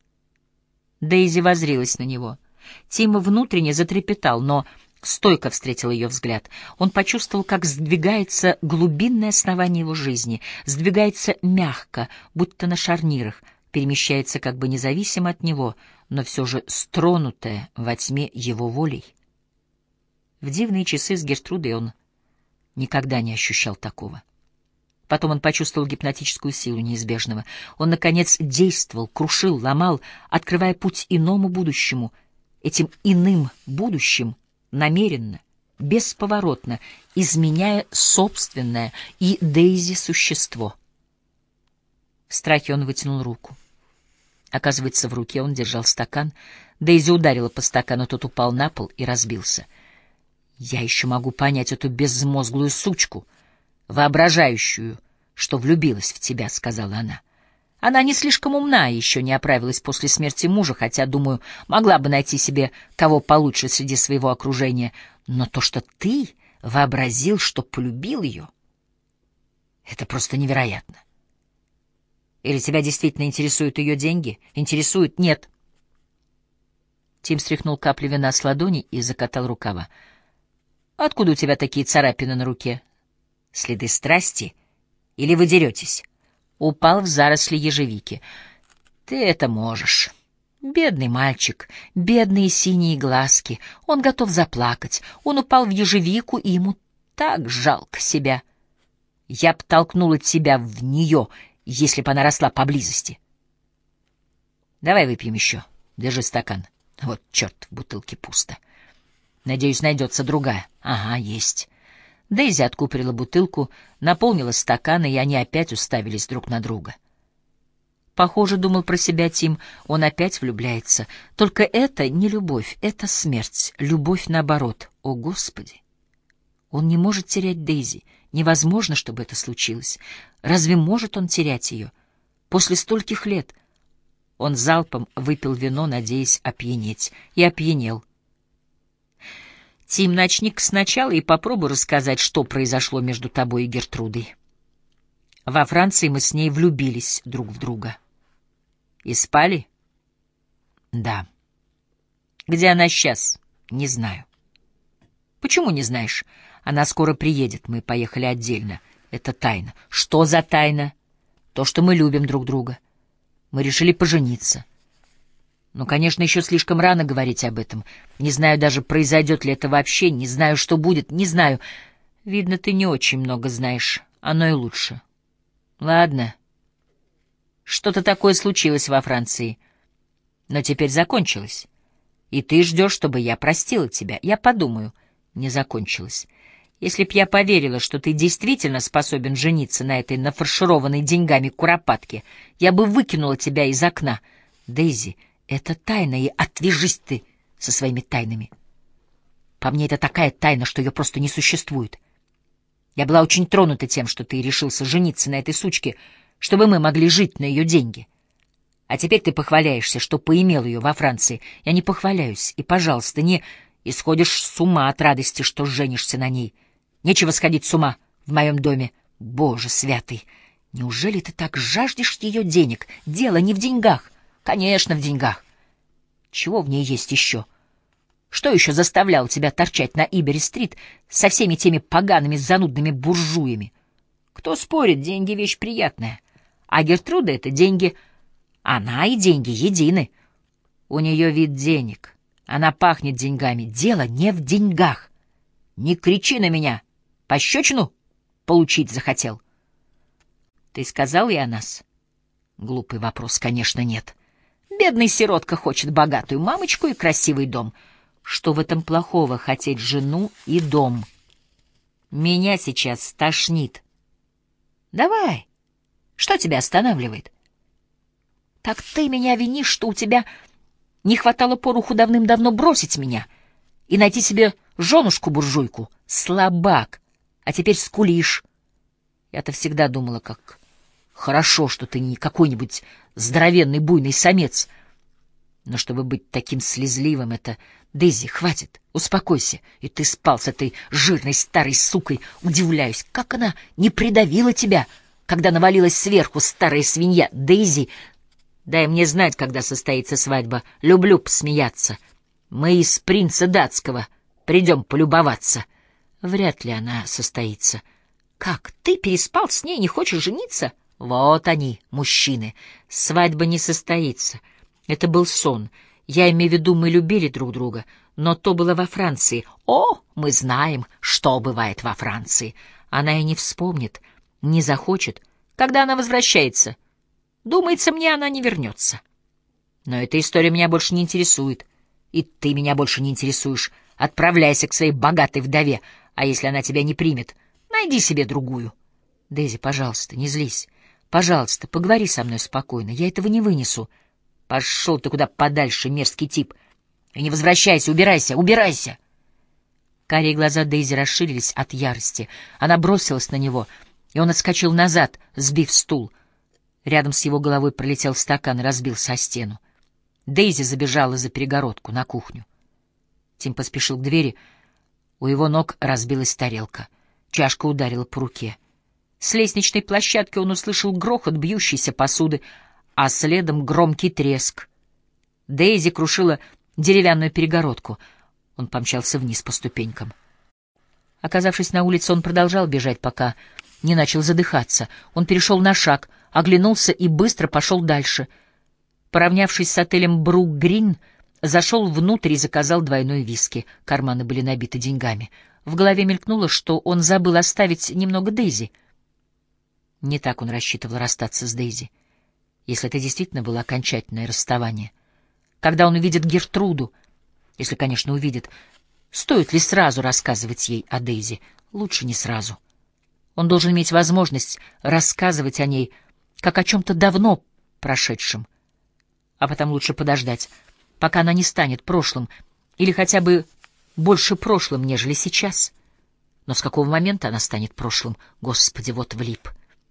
Дейзи воззрилась на него. Тим внутренне затрепетал, но стойко встретил ее взгляд. Он почувствовал, как сдвигается глубинное основание его жизни, сдвигается мягко, будто на шарнирах, перемещается как бы независимо от него, но все же стронутая во тьме его волей. В дивные часы с Гертрудой он никогда не ощущал такого. Потом он почувствовал гипнотическую силу неизбежного. Он, наконец, действовал, крушил, ломал, открывая путь иному будущему. Этим иным будущим намеренно, бесповоротно, изменяя собственное и Дейзи существо. В страхе он вытянул руку. Оказывается, в руке он держал стакан. Дейзи ударила по стакану, тот упал на пол и разбился. «Я еще могу понять эту безмозглую сучку, воображающую, что влюбилась в тебя», — сказала она. «Она не слишком умна и еще не оправилась после смерти мужа, хотя, думаю, могла бы найти себе кого получше среди своего окружения. Но то, что ты вообразил, что полюбил ее, это просто невероятно. Или тебя действительно интересуют ее деньги? Интересуют? Нет». Тим стряхнул капли вина с ладони и закатал рукава. «Откуда у тебя такие царапины на руке? Следы страсти? Или вы деретесь?» Упал в заросли ежевики. «Ты это можешь. Бедный мальчик, бедные синие глазки. Он готов заплакать. Он упал в ежевику, и ему так жалко себя. Я б толкнула тебя в нее, если бы она росла поблизости. Давай выпьем еще. Держи стакан. Вот черт, в бутылке пусто. Надеюсь, найдется другая. Ага, есть». Дейзи откупорила бутылку, наполнила стаканы, и они опять уставились друг на друга. Похоже, думал про себя Тим, он опять влюбляется. Только это не любовь, это смерть. Любовь наоборот. О, Господи! Он не может терять Дейзи. Невозможно, чтобы это случилось. Разве может он терять ее? После стольких лет. Он залпом выпил вино, надеясь опьянеть. И опьянел. «Тим, начни-ка сначала и попробуй рассказать, что произошло между тобой и Гертрудой. Во Франции мы с ней влюбились друг в друга. И спали?» «Да». «Где она сейчас?» «Не знаю». «Почему не знаешь? Она скоро приедет, мы поехали отдельно. Это тайна». «Что за тайна?» «То, что мы любим друг друга. Мы решили пожениться». Ну, конечно, еще слишком рано говорить об этом. Не знаю даже, произойдет ли это вообще, не знаю, что будет, не знаю. Видно, ты не очень много знаешь, оно и лучше. Ладно. Что-то такое случилось во Франции, но теперь закончилось. И ты ждешь, чтобы я простила тебя. Я подумаю. Не закончилось. Если б я поверила, что ты действительно способен жениться на этой нафаршированной деньгами куропатке, я бы выкинула тебя из окна. Дейзи, это тайна, и отвяжись ты со своими тайнами. По мне, это такая тайна, что ее просто не существует. Я была очень тронута тем, что ты решился жениться на этой сучке, чтобы мы могли жить на ее деньги. А теперь ты похваляешься, что поимел ее во Франции. Я не похваляюсь, и, пожалуйста, не исходишь с ума от радости, что женишься на ней. Нечего сходить с ума в моем доме. Боже святый, неужели ты так жаждешь ее денег? Дело не в деньгах. Конечно, в деньгах. Чего в ней есть еще? Что еще заставляло тебя торчать на Ибери-стрит со всеми теми погаными занудными буржуями? Кто спорит, деньги — вещь приятная. А Гертруда — это деньги. Она и деньги едины. У нее вид денег. Она пахнет деньгами. Дело не в деньгах. Не кричи на меня. Пощечину получить захотел. Ты сказал ей о нас? Глупый вопрос, конечно, нет. Бедный сиротка хочет богатую мамочку и красивый дом. Что в этом плохого — хотеть жену и дом? Меня сейчас тошнит. Давай. Что тебя останавливает? Так ты меня винишь, что у тебя не хватало пороху давным-давно бросить меня и найти себе женушку-буржуйку? Слабак. А теперь скулишь. Я-то всегда думала, как хорошо, что ты не какой-нибудь здоровенный буйный самец. Но чтобы быть таким слезливым, это... Дейзи, хватит, успокойся. И ты спал с этой жирной старой сукой. Удивляюсь, как она не придавила тебя, когда навалилась сверху старая свинья. Дейзи, дай мне знать, когда состоится свадьба. Люблю посмеяться. Мы из принца датского придем полюбоваться. Вряд ли она состоится. Как, ты переспал с ней, не хочешь жениться? Вот они, мужчины. Свадьба не состоится. Это был сон. Я имею в виду, мы любили друг друга, но то было во Франции. О, мы знаем, что бывает во Франции. Она и не вспомнит. Не захочет. Когда она возвращается? Думается, мне она не вернется. Но эта история меня больше не интересует. И ты меня больше не интересуешь. Отправляйся к своей богатой вдове, а если она тебя не примет, найди себе другую. Дейзи, пожалуйста, не злись. Пожалуйста, поговори со мной спокойно. Я этого не вынесу. Пошел ты куда подальше, мерзкий тип. И не возвращайся, убирайся, убирайся. Карие глаза Дейзи расширились от ярости. Она бросилась на него, и он отскочил назад, сбив стул. Рядом с его головой пролетел стакан и разбился о стену. Дейзи забежала за перегородку на кухню. Тим поспешил к двери. У его ног разбилась тарелка. Чашка ударила по руке. С лестничной площадки он услышал грохот бьющейся посуды, а следом громкий треск. Дейзи крушила деревянную перегородку. Он помчался вниз по ступенькам. Оказавшись на улице, он продолжал бежать, пока не начал задыхаться. Он перешел на шаг, оглянулся и быстро пошел дальше. Поравнявшись с отелем «Брук-Грин», зашел внутрь и заказал двойной виски. Карманы были набиты деньгами. В голове мелькнуло, что он забыл оставить немного Дейзи. Не так он рассчитывал расстаться с Дейзи, если это действительно было окончательное расставание. Когда он увидит Гертруду, если, конечно, увидит, стоит ли сразу рассказывать ей о Дейзи? Лучше не сразу. Он должен иметь возможность рассказывать о ней, как о чем-то давно прошедшем. А потом лучше подождать, пока она не станет прошлым, или хотя бы больше прошлым, нежели сейчас. Но с какого момента она станет прошлым? Господи, вот влип.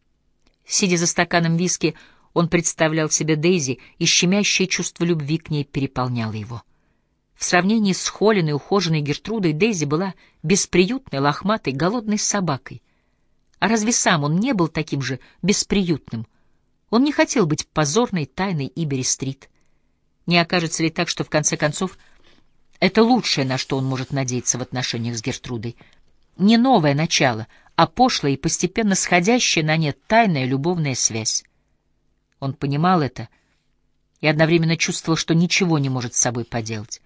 Сидя за стаканом виски, он представлял себе Дейзи, и щемящее чувство любви к ней переполняло его. В сравнении с холеной, ухоженной Гертрудой Дейзи была бесприютной, лохматой, голодной собакой. А разве сам он не был таким же бесприютным? Он не хотел быть позорной тайной Ибери-стрит. Не окажется ли так, что, в конце концов, это лучшее, на что он может надеяться в отношениях с Гертрудой? Не новое начало, а пошлая и постепенно сходящая на нет тайная любовная связь. Он понимал это и одновременно чувствовал, что ничего не может с собой поделать.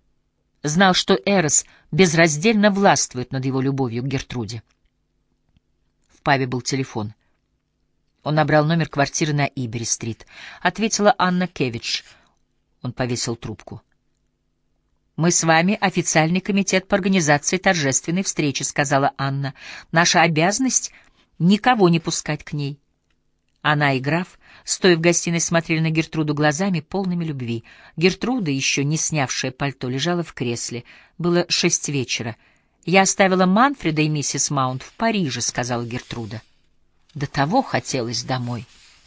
Знал, что Эрос безраздельно властвует над его любовью к Гертруде. В пабе был телефон. Он набрал номер квартиры на Ибери-стрит. Ответила Анна Кевидж. Он повесил трубку. «Мы с вами официальный комитет по организации торжественной встречи», — сказала Анна. «Наша обязанность — никого не пускать к ней». Она и граф, стоя в гостиной, смотрели на Гертруду глазами, полными любви. Гертруда, еще не снявшая пальто, лежала в кресле. Было шесть вечера. «Я оставила Манфреда и миссис Маунт в Париже», — сказала Гертруда. До того хотелось домой.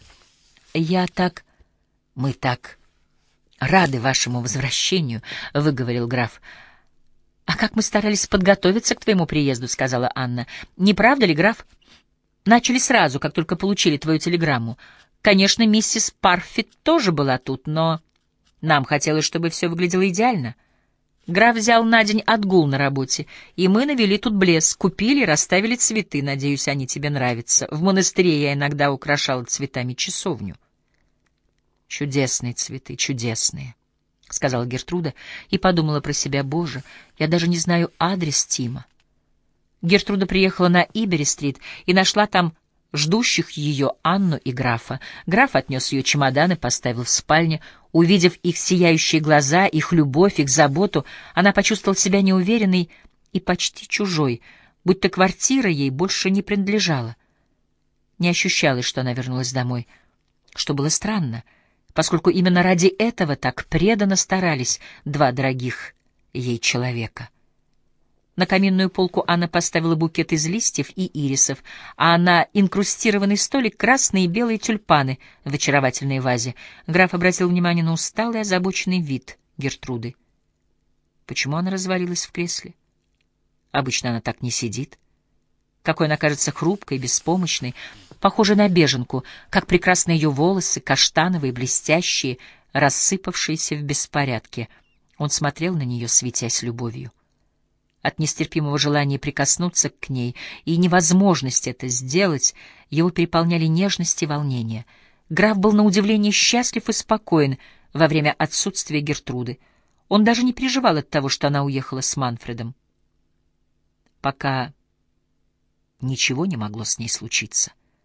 «Я так... Мы так... рады вашему возвращению», — выговорил граф. «А как мы старались подготовиться к твоему приезду», — сказала Анна. «Не правда ли, граф? Начали сразу, как только получили твою телеграмму. Конечно, миссис Парфит тоже была тут, но нам хотелось, чтобы все выглядело идеально. Граф взял на день отгул на работе, и мы навели тут блеск, купили и расставили цветы. Надеюсь, они тебе нравятся. В монастыре я иногда украшала цветами часовню». «Чудесные цветы, чудесные», — сказала Гертруда и подумала про себя: «Боже, я даже не знаю адрес Тима». Гертруда приехала на Ибери-стрит и нашла там ждущих ее Анну и графа. Граф отнес ее чемодан и поставил в спальне. Увидев их сияющие глаза, их любовь, их заботу, она почувствовала себя неуверенной и почти чужой, будто квартира ей больше не принадлежала. Не ощущалось, что она вернулась домой, что было странно, поскольку именно ради этого так преданно старались два дорогих ей человека. На каминную полку Анна поставила букет из листьев и ирисов, а на инкрустированный столик красные и белые тюльпаны в очаровательной вазе. Граф обратил внимание на усталый, озабоченный вид Гертруды. Почему она развалилась в кресле? Обычно она так не сидит. Какой она кажется хрупкой, беспомощной, похожей на беженку, как прекрасны ее волосы, каштановые, блестящие, рассыпавшиеся в беспорядке. Он смотрел на нее, светясь любовью. От нестерпимого желания прикоснуться к ней и невозможности это сделать его переполняли нежность и волнение. Граф был на удивление счастлив и спокоен во время отсутствия Гертруды. Он даже не переживал от того, что она уехала с Манфредом. Пока ничего не могло с ней случиться.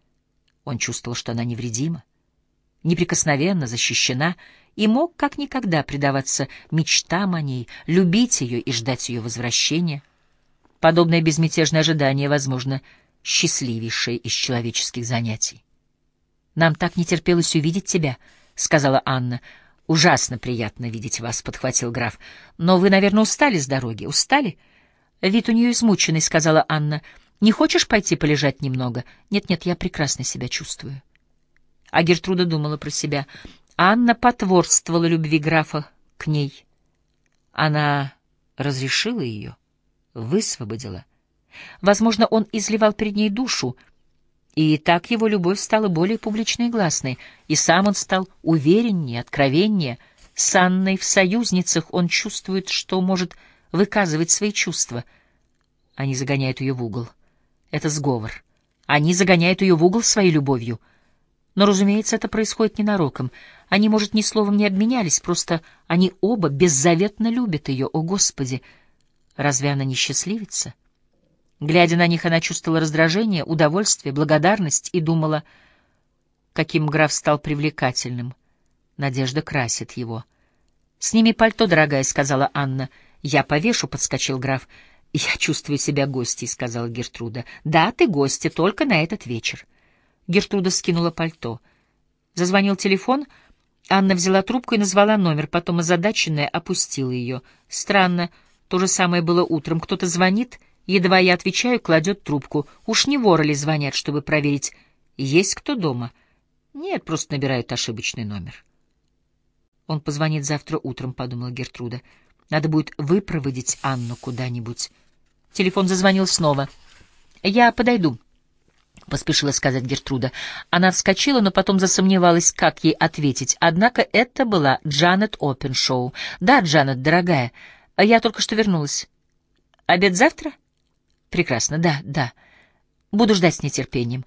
Он чувствовал, что она невредима, неприкосновенно защищена, и мог как никогда предаваться мечтам о ней, любить ее и ждать ее возвращения. Подобное безмятежное ожидание, возможно, счастливейшее из человеческих занятий. «Нам так не терпелось увидеть тебя», — сказала Анна. «Ужасно приятно видеть вас», — подхватил граф. «Но вы, наверное, устали с дороги. Устали?» «Вид у нее измученный», — сказала Анна. «Не хочешь пойти полежать немного?» «Нет-нет, я прекрасно себя чувствую». А Гертруда думала про себя. Анна потворствовала любви графа к ней. Она разрешила ее, высвободила. Возможно, он изливал перед ней душу, и так его любовь стала более публичной и гласной, и сам он стал увереннее, откровеннее. С Анной в союзницах он чувствует, что может выказывать свои чувства. Они загоняют ее в угол. Это сговор. Они загоняют ее в угол своей любовью. Но, разумеется, это происходит ненароком. Они, может, ни словом не обменялись, просто они оба беззаветно любят ее. О, Господи! Разве она не счастливица? Глядя на них, она чувствовала раздражение, удовольствие, благодарность и думала, каким граф стал привлекательным. Надежда красит его. «Сними пальто, дорогая», — сказала Анна. «Я повешу», — подскочил граф. «Я чувствую себя гостьей», — сказала Гертруда. «Да, ты гостья, только на этот вечер». Гертруда скинула пальто. Зазвонил телефон. Анна взяла трубку и назвала номер, потом озадаченная опустила ее. Странно, то же самое было утром. Кто-то звонит, едва я отвечаю, кладет трубку. Уж не воры ли звонят, чтобы проверить, есть кто дома? Нет, просто набирают ошибочный номер. Он позвонит завтра утром, подумала Гертруда. Надо будет выпроводить Анну куда-нибудь. Телефон зазвонил снова. «Я подойду», — поспешила сказать Гертруда. Она вскочила, но потом засомневалась, как ей ответить. Однако это была Джанет Опеншоу. «Да, Джанет, дорогая, я только что вернулась. Обед завтра?» «Прекрасно, да, да. Буду ждать с нетерпением».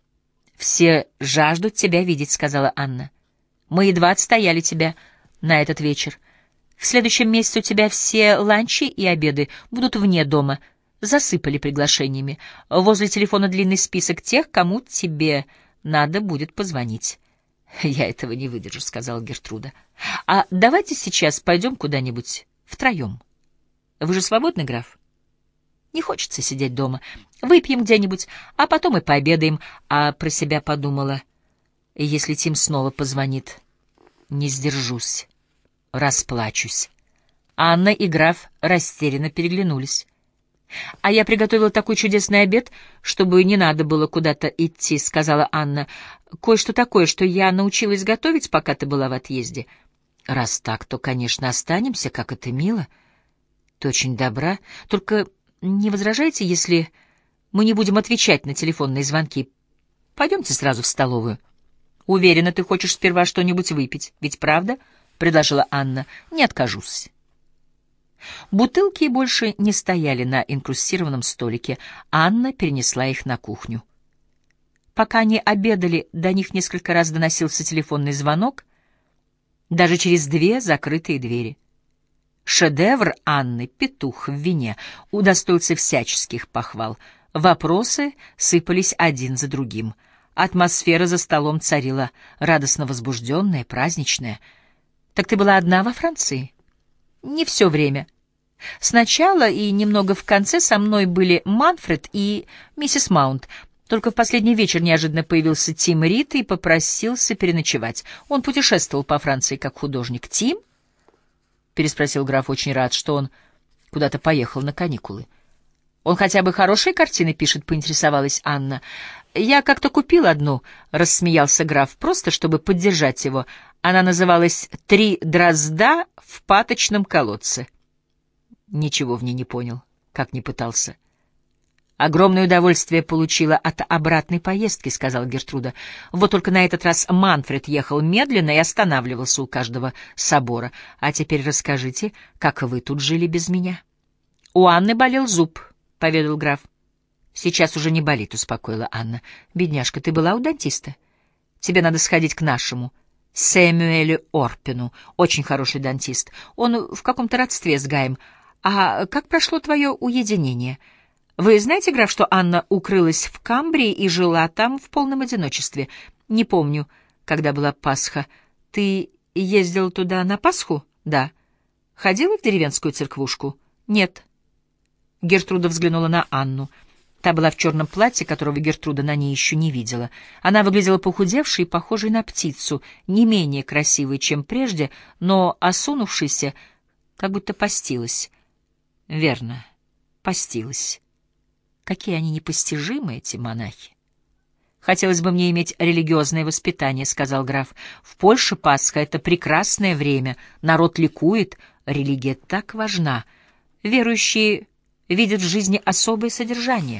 «Все жаждут тебя видеть», — сказала Анна. «Мы едва отстояли тебя на этот вечер. В следующем месяце у тебя все ланчи и обеды будут вне дома». Засыпали приглашениями. Возле телефона длинный список тех, кому тебе надо будет позвонить. «Я этого не выдержу», — сказала Гертруда. «А давайте сейчас пойдем куда-нибудь втроем. Вы же свободны, граф? Не хочется сидеть дома. Выпьем где-нибудь, а потом и пообедаем». А про себя подумала: если Тим снова позвонит, не сдержусь, расплачусь. Анна и граф растерянно переглянулись. «А я приготовила такой чудесный обед, чтобы не надо было куда-то идти», — сказала Анна. «Кое-что такое, что я научилась готовить, пока ты была в отъезде». «Раз так, то, конечно, останемся, как это мило. Ты очень добра. Только не возражайте, если мы не будем отвечать на телефонные звонки. Пойдемте сразу в столовую». «Уверена, ты хочешь сперва что-нибудь выпить, ведь правда?» — предложила Анна. «Не откажусь». Бутылки больше не стояли на инкрустированном столике. Анна перенесла их на кухню. Пока они обедали, до них несколько раз доносился телефонный звонок, даже через две закрытые двери. Шедевр Анны «Петух в вине» удостоился всяческих похвал. Вопросы сыпались один за другим. Атмосфера за столом царила радостно возбужденная, праздничная. «Так ты была одна во Франции?» «Не все время. Сначала и немного в конце со мной были Манфред и миссис Маунт. Только в последний вечер неожиданно появился Тим Рид и попросился переночевать. Он путешествовал по Франции как художник». «Тим?» — переспросил граф, очень рад, что он куда-то поехал на каникулы. «Он хотя бы хорошие картины пишет?» — поинтересовалась Анна. «Я как-то купил одну», — рассмеялся граф, просто чтобы поддержать его. Она называлась «Три дрозда в паточном колодце». Ничего в ней не понял, как ни пытался. «Огромное удовольствие получила от обратной поездки», — сказала Гертруда. «Вот только на этот раз Манфред ехал медленно и останавливался у каждого собора. А теперь расскажите, как вы тут жили без меня?» «У Анны болел зуб», — поведал граф. «Сейчас уже не болит», — успокоила Анна. «Бедняжка, ты была у дантиста? Тебе надо сходить к нашему Сэмюэлю Орпину. Очень хороший дантист. Он в каком-то родстве с Гаем. А как прошло твое уединение?» Вы знаете, граф, что Анна укрылась в Камбрии и жила там в полном одиночестве? Не помню, когда была Пасха. Ты ездил туда на Пасху? Да. Ходила в деревенскую церквушку? Нет. Гертруда взглянула на Анну. Та была в черном платье, которого Гертруда на ней еще не видела. Она выглядела похудевшей и похожей на птицу, не менее красивой, чем прежде, но осунувшейся, как будто постилась. Верно, постилась. Какие они непостижимы, эти монахи. «Хотелось бы мне иметь религиозное воспитание», — сказал граф. «В Польше Пасха — это прекрасное время, народ ликует, религия так важна. Верующие видят в жизни особое содержание».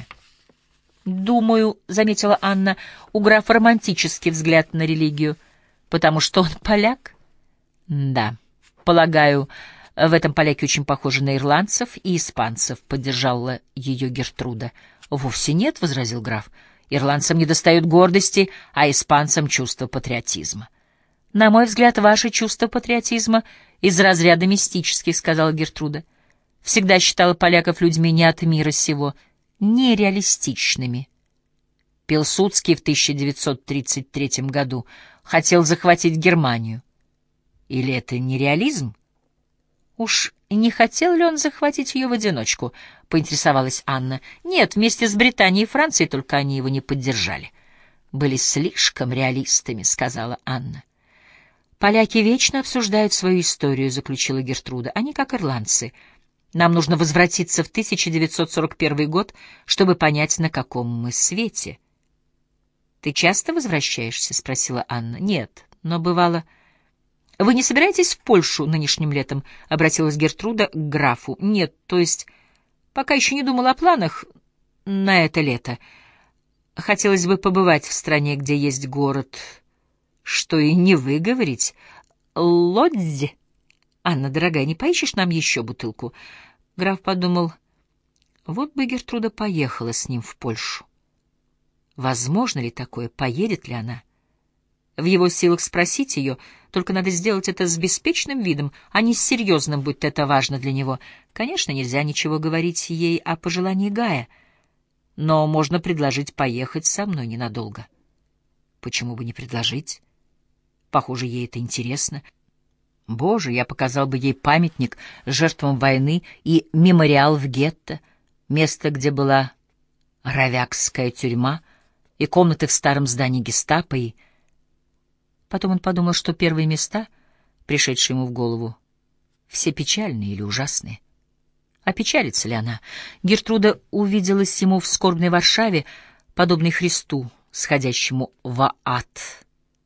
«Думаю», — заметила Анна, — «у графа романтический взгляд на религию, потому что он поляк». «Да, полагаю, в этом поляки очень похожи на ирландцев и испанцев», — поддержала ее Гертруда. «Вовсе нет», — возразил граф. «Ирландцам недостает гордости, а испанцам — чувство патриотизма». «На мой взгляд, ваше чувство патриотизма из разряда мистических», — сказала Гертруда. «Всегда считала поляков людьми не от мира сего, нереалистичными». Пилсудский в тысяча девятьсот тридцать третьем году хотел захватить Германию. Или это не реализм? Уж не хотел ли он захватить ее в одиночку, поинтересовалась Анна. Нет, вместе с Британией и Францией, только они его не поддержали. Были слишком реалистами, сказала Анна. Поляки вечно обсуждают свою историю, заключила Гертруда. Они как ирландцы. Нам нужно возвратиться в тысяча девятьсот сорок первый год, чтобы понять, на каком мы свете. Ты часто возвращаешься? Спросила Анна. Нет, но бывало. Вы не собираетесь в Польшу нынешним летом? Обратилась Гертруда к графу. Нет, то есть пока еще не думала о планах на это лето. Хотелось бы побывать в стране, где есть город, что и не выговорить. Лодзь. Анна, дорогая, не поищешь нам еще бутылку? Граф подумал, вот бы Гертруда поехала с ним в Польшу. Возможно ли такое? Поедет ли она? В его силах спросить ее, только надо сделать это с беспечным видом, а не с серьезным, будь это важно для него. Конечно, нельзя ничего говорить ей о пожелании Гая, но можно предложить поехать со мной ненадолго. Почему бы не предложить? Похоже, ей это интересно. Боже, я показал бы ей памятник жертвам войны и мемориал в гетто, место, где была равякская тюрьма, и комнаты в старом здании гестапо, и... Потом он подумал, что первые места, пришедшие ему в голову, все печальные или ужасные. А печалится ли она? Гертруда увиделась ему в скорбной Варшаве, подобной Христу, сходящему в ад.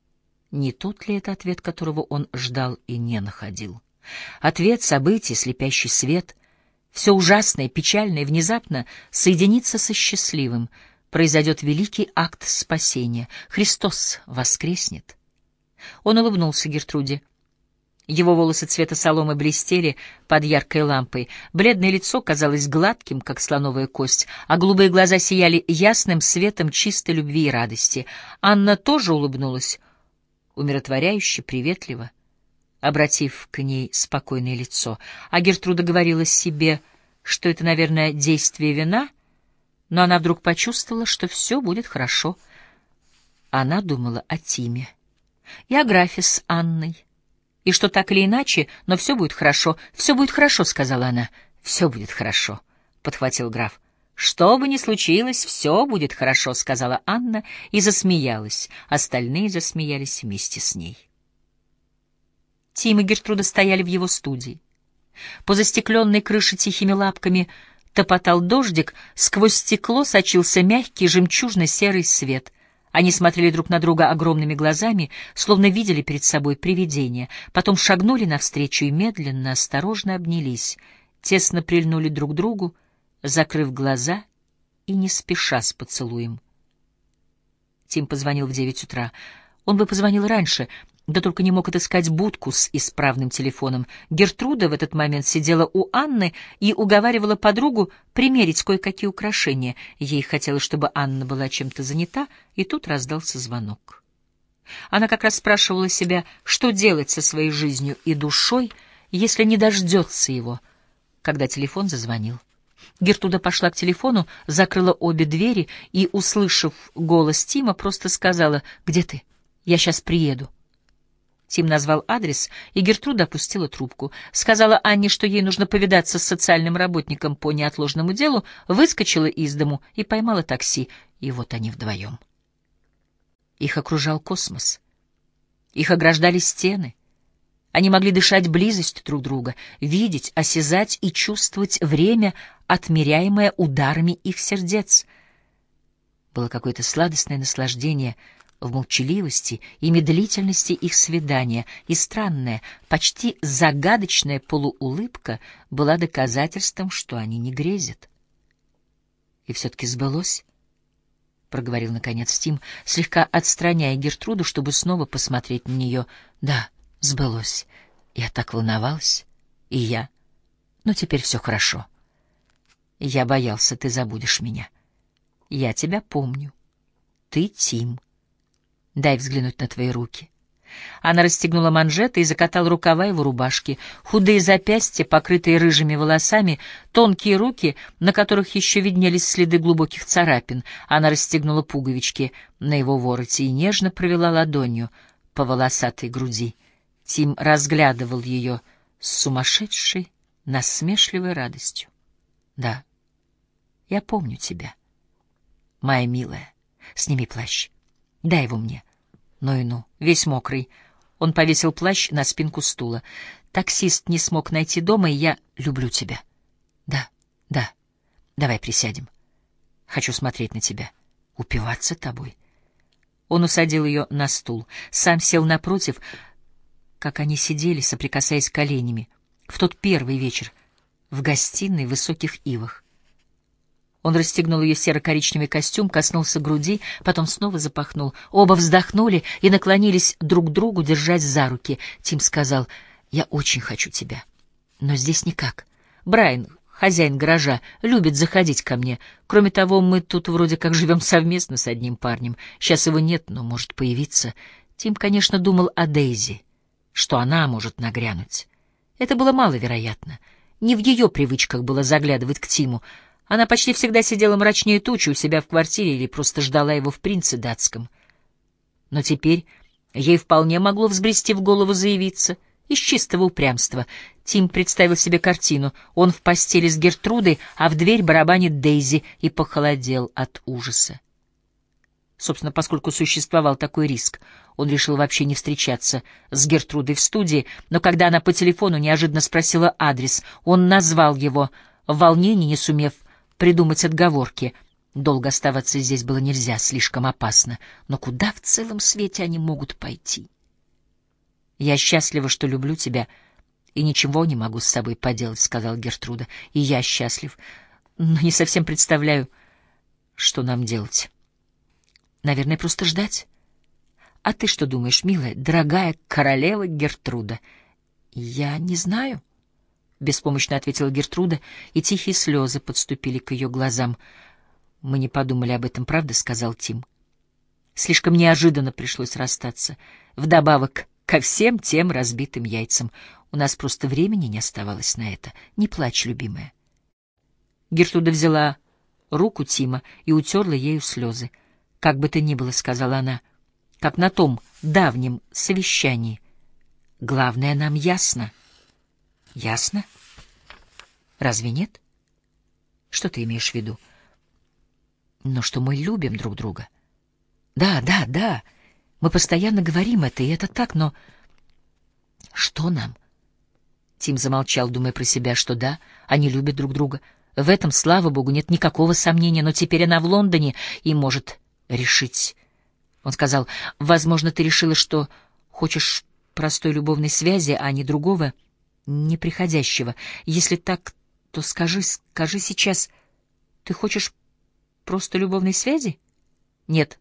Не тот ли это ответ, которого он ждал и не находил? Ответ, событий, слепящий свет, все ужасное, печальное внезапно соединится со счастливым, произойдет великий акт спасения, Христос воскреснет. Он улыбнулся Гертруде. Его волосы цвета соломы блестели под яркой лампой, бледное лицо казалось гладким, как слоновая кость, а голубые глаза сияли ясным светом чистой любви и радости. Анна тоже улыбнулась, умиротворяюще, приветливо, обратив к ней спокойное лицо. А Гертруда говорила себе, что это, наверное, действие вина, но она вдруг почувствовала, что все будет хорошо. Она думала о Тиме и о графе с Анной, и что так или иначе, но все будет хорошо, все будет хорошо, — сказала она. — Все будет хорошо, — подхватил граф. — Что бы ни случилось, все будет хорошо, — сказала Анна и засмеялась. Остальные засмеялись вместе с ней. Тим и Гертруда стояли в его студии. По застекленной крыше тихими лапками топотал дождик, сквозь стекло сочился мягкий жемчужно-серый свет — Они смотрели друг на друга огромными глазами, словно видели перед собой привидение, потом шагнули навстречу и медленно, осторожно обнялись, тесно прильнули друг к другу, закрыв глаза и не спеша с поцелуем. Тим позвонил в девять утра. Он бы позвонил раньше, да только не мог отыскать будку с исправным телефоном. Гертруда в этот момент сидела у Анны и уговаривала подругу примерить кое-какие украшения. Ей хотелось, чтобы Анна была чем-то занята, и тут раздался звонок. Она как раз спрашивала себя, что делать со своей жизнью и душой, если не дождется его, когда телефон зазвонил. Гертруда пошла к телефону, закрыла обе двери и, услышав голос Тима, просто сказала: «Где ты? Я сейчас приеду». Тим назвал адрес, и Гертруда опустила трубку. Сказала Анне, что ей нужно повидаться с социальным работником по неотложному делу, выскочила из дому и поймала такси. И вот они вдвоем. Их окружал космос. Их ограждали стены. Они могли дышать близостью друг друга, видеть, осязать и чувствовать время, отмеряемое ударами их сердец. Было какое-то сладостное наслаждение в молчаливости и медлительности их свидания, и странная, почти загадочная полуулыбка была доказательством, что они не грезят. И все-таки сбылось, — проговорил наконец Тим, слегка отстраняя Гертруду, чтобы снова посмотреть на нее. Да, сбылось. Я так волновалась. И я. Но теперь все хорошо. Я боялся, ты забудешь меня. Я тебя помню. Ты Тим. Дай взглянуть на твои руки. Она расстегнула манжеты и закатала рукава его рубашки. Худые запястья, покрытые рыжими волосами, тонкие руки, на которых еще виднелись следы глубоких царапин. Она расстегнула пуговички на его вороте и нежно провела ладонью по волосатой груди. Тим разглядывал ее с сумасшедшей, насмешливой радостью. «Да, я помню тебя, моя милая. Сними плащ. Дай его мне. Ну и ну, весь мокрый». Он повесил плащ на спинку стула. «Таксист не смог найти дома, и я люблю тебя». «Да, да. Давай присядем. Хочу смотреть на тебя. Упиваться тобой». Он усадил ее на стул, сам сел напротив, как они сидели, соприкасаясь коленями, в тот первый вечер в гостиной в высоких ивах. Он расстегнул ее серо-коричневый костюм, коснулся груди, потом снова запахнул. Оба вздохнули и наклонились друг к другу, держась за руки. Тим сказал: «Я очень хочу тебя, но здесь никак. Брайан, хозяин гаража, любит заходить ко мне. Кроме того, мы тут вроде как живем совместно с одним парнем. Сейчас его нет, но может появиться». Тим, конечно, думал о Дейзи, что она может нагрянуть. Это было маловероятно. Не в ее привычках было заглядывать к Тиму. Она почти всегда сидела мрачнее тучи у себя в квартире или просто ждала его в принце датском. Но теперь ей вполне могло взбрести в голову заявиться из чистого упрямства. Тим представил себе картину. Он в постели с Гертрудой, а в дверь барабанит Дейзи, и похолодел от ужаса. Собственно, поскольку существовал такой риск, он решил вообще не встречаться с Гертрудой в студии, но когда она по телефону неожиданно спросила адрес, он назвал его, в волнении не сумев придумать отговорки. Долго оставаться здесь было нельзя, слишком опасно. Но куда в целом свете они могут пойти? «Я счастлива, что люблю тебя, и ничего не могу с собой поделать», — сказала Гертруда. «И я счастлив, но не совсем представляю, что нам делать. Наверное, просто ждать. А ты что думаешь, милая, дорогая королева Гертруда?» «Я не знаю», — беспомощно ответила Гертруда, и тихие слезы подступили к ее глазам. «Мы не подумали об этом, правда?» — сказал Тим. «Слишком неожиданно пришлось расстаться. Вдобавок ко всем тем разбитым яйцам. У нас просто времени не оставалось на это. Не плачь, любимая». Гертруда взяла руку Тима и утерла ею слезы. «Как бы то ни было», — сказала она, — «как на том давнем совещании. Главное, нам ясно». «Ясно? Разве нет? Что ты имеешь в виду?» «Но что мы любим друг друга». «Да, да, да. Мы постоянно говорим это, и это так, но...» «Что нам?» Тим замолчал, думая про себя, что да, они любят друг друга. В этом, слава богу, нет никакого сомнения, но теперь она в Лондоне и может решить. Он сказал: «Возможно, ты решила, что хочешь простой любовной связи, а не другого, неприходящего. Если так, то скажи, скажи сейчас, ты хочешь просто любовной связи?» «Нет,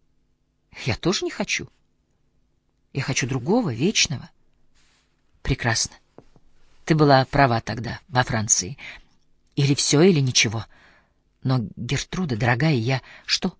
я тоже не хочу. Я хочу другого, вечного». «Прекрасно. Ты была права тогда, во Франции. Или все, или ничего. Но, Гертруда, дорогая, я... Что?»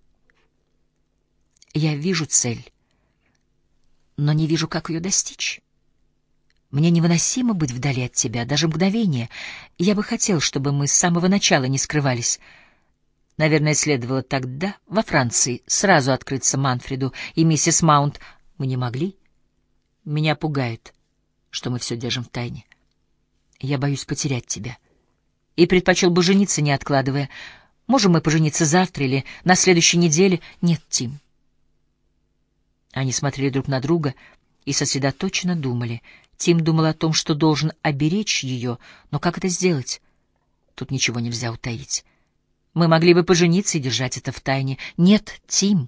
«Я вижу цель, но не вижу, как ее достичь. Мне невыносимо быть вдали от тебя, даже мгновение. Я бы хотел, чтобы мы с самого начала не скрывались. Наверное, следовало тогда, во Франции, сразу открыться Манфреду и миссис Маунт. Мы не могли. Меня пугает, что мы все держим в тайне. Я боюсь потерять тебя. И предпочел бы жениться, не откладывая. Можем мы пожениться завтра или на следующей неделе? Нет, Тим. Они смотрели друг на друга и сосредоточенно думали. Тим думал о том, что должен оберечь ее, но как это сделать? Тут ничего нельзя утаить. Мы могли бы пожениться и держать это в тайне. Нет, Тим.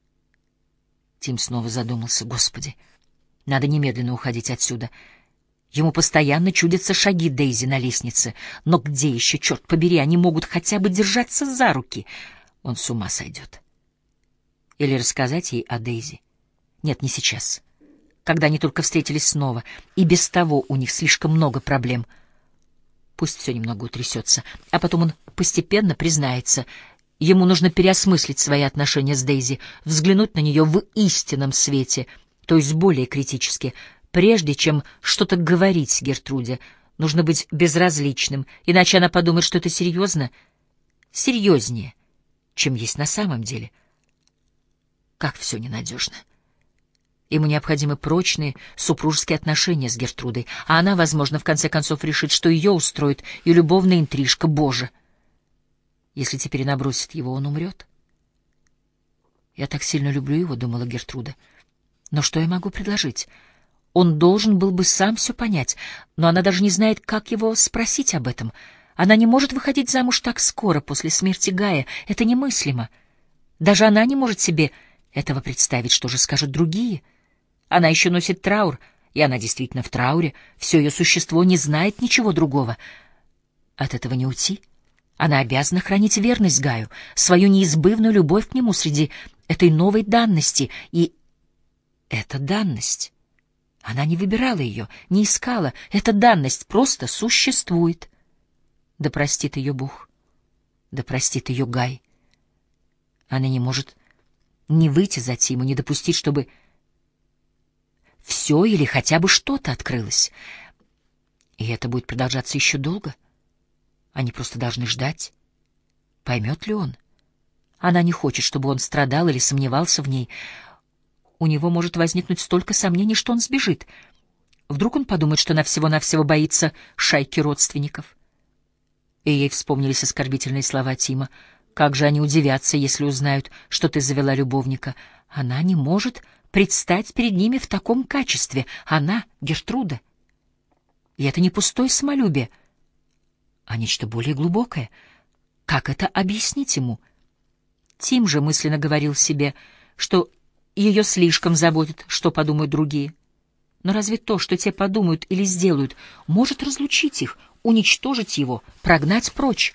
Тим снова задумался. Господи, надо немедленно уходить отсюда. Ему постоянно чудятся шаги Дейзи на лестнице. Но где еще, черт побери, они могут хотя бы держаться за руки? Он с ума сойдет. Или рассказать ей о Дейзи? Нет, не сейчас. Когда они только встретились снова, и без того у них слишком много проблем. Пусть все немного утрясется, а потом он постепенно признается. Ему нужно переосмыслить свои отношения с Дейзи, взглянуть на нее в истинном свете, то есть более критически. Прежде чем что-то говорить Гертруде, нужно быть безразличным, иначе она подумает, что это серьезно, серьезнее, чем есть на самом деле. Как все ненадежно. Ему необходимы прочные супружеские отношения с Гертрудой, а она, возможно, в конце концов решит, что ее устроит и любовная интрижка. Боже! Если теперь набросит его, он умрет. «Я так сильно люблю его», — думала Гертруда. «Но что я могу предложить? Он должен был бы сам все понять, но она даже не знает, как его спросить об этом. Она не может выходить замуж так скоро после смерти Гая. Это немыслимо. Даже она не может себе этого представить, что же скажут другие». Она еще носит траур, и она действительно в трауре. Все ее существо не знает ничего другого. От этого не уйти. Она обязана хранить верность Гаю, свою неизбывную любовь к нему среди этой новой данности. И эта данность... Она не выбирала ее, не искала. Эта данность просто существует. Да простит ее Бог. Да простит ее Гай. Она не может не выйти за Тиму, не допустить, чтобы... все или хотя бы что-то открылось. И это будет продолжаться еще долго. Они просто должны ждать. Поймет ли он? Она не хочет, чтобы он страдал или сомневался в ней. У него может возникнуть столько сомнений, что он сбежит. Вдруг он подумает, что она всего-навсего боится шайки родственников. И ей вспомнились оскорбительные слова Тима. Как же они удивятся, если узнают, что ты завела любовника. Она не может предстать перед ними в таком качестве. Она — Гертруда. И это не пустое самолюбие, а нечто более глубокое. Как это объяснить ему? Тим же мысленно говорил себе, что ее слишком заботит, что подумают другие. Но разве то, что те подумают или сделают, может разлучить их, уничтожить его, прогнать прочь?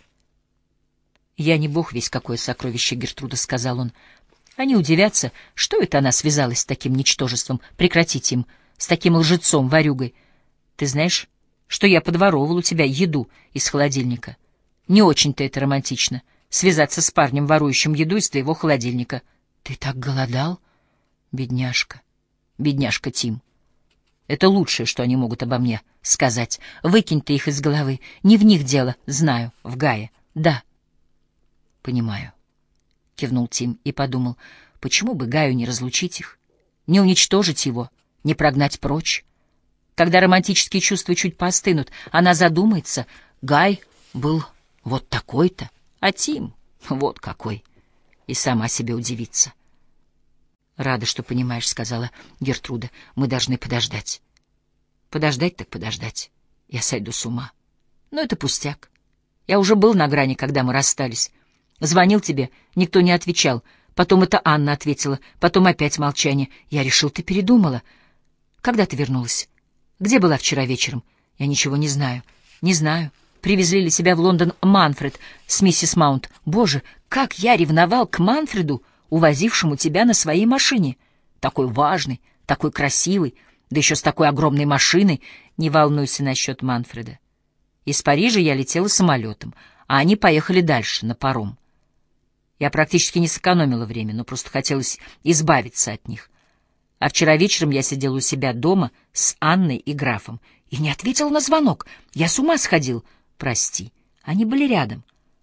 «Я не бог весь какое сокровище, Гертруда», — сказал он. Они удивятся, что это она связалась с таким ничтожеством, прекратить им, с таким лжецом-ворюгой. Ты знаешь, что я подворовывал у тебя еду из холодильника? Не очень-то это романтично — связаться с парнем, ворующим еду из твоего холодильника. Ты так голодал? Бедняжка, бедняжка Тим. Это лучшее, что они могут обо мне сказать. Выкинь ты их из головы. Не в них дело, знаю, в Гае. Да, понимаю. Кивнул Тим и подумал, почему бы Гаю не разлучить их, не уничтожить его, не прогнать прочь. Когда романтические чувства чуть поостынут, она задумается, Гай был вот такой-то, а Тим вот какой, и сама себе удивится. «Рада, что понимаешь», — сказала Гертруда, — «мы должны подождать». «Подождать так подождать. Я сойду с ума. Но это пустяк. Я уже был на грани, когда мы расстались. Звонил тебе, никто не отвечал. Потом это Анна ответила, потом опять молчание. Я решил, ты передумала. Когда ты вернулась? Где была вчера вечером? Я ничего не знаю. Не знаю. Привезли ли тебя в Лондон Манфред с миссис Маунт? Боже, как я ревновал к Манфреду, увозившему тебя на своей машине. Такой важный, такой красивый, да еще с такой огромной машиной. Не волнуйся насчет Манфреда. Из Парижа я летела самолетом, а они поехали дальше, на паром. Я практически не сэкономила время, но просто хотелось избавиться от них. А вчера вечером я сидела у себя дома с Анной и графом, и не ответила на звонок. Я с ума сходил. Прости, они были рядом.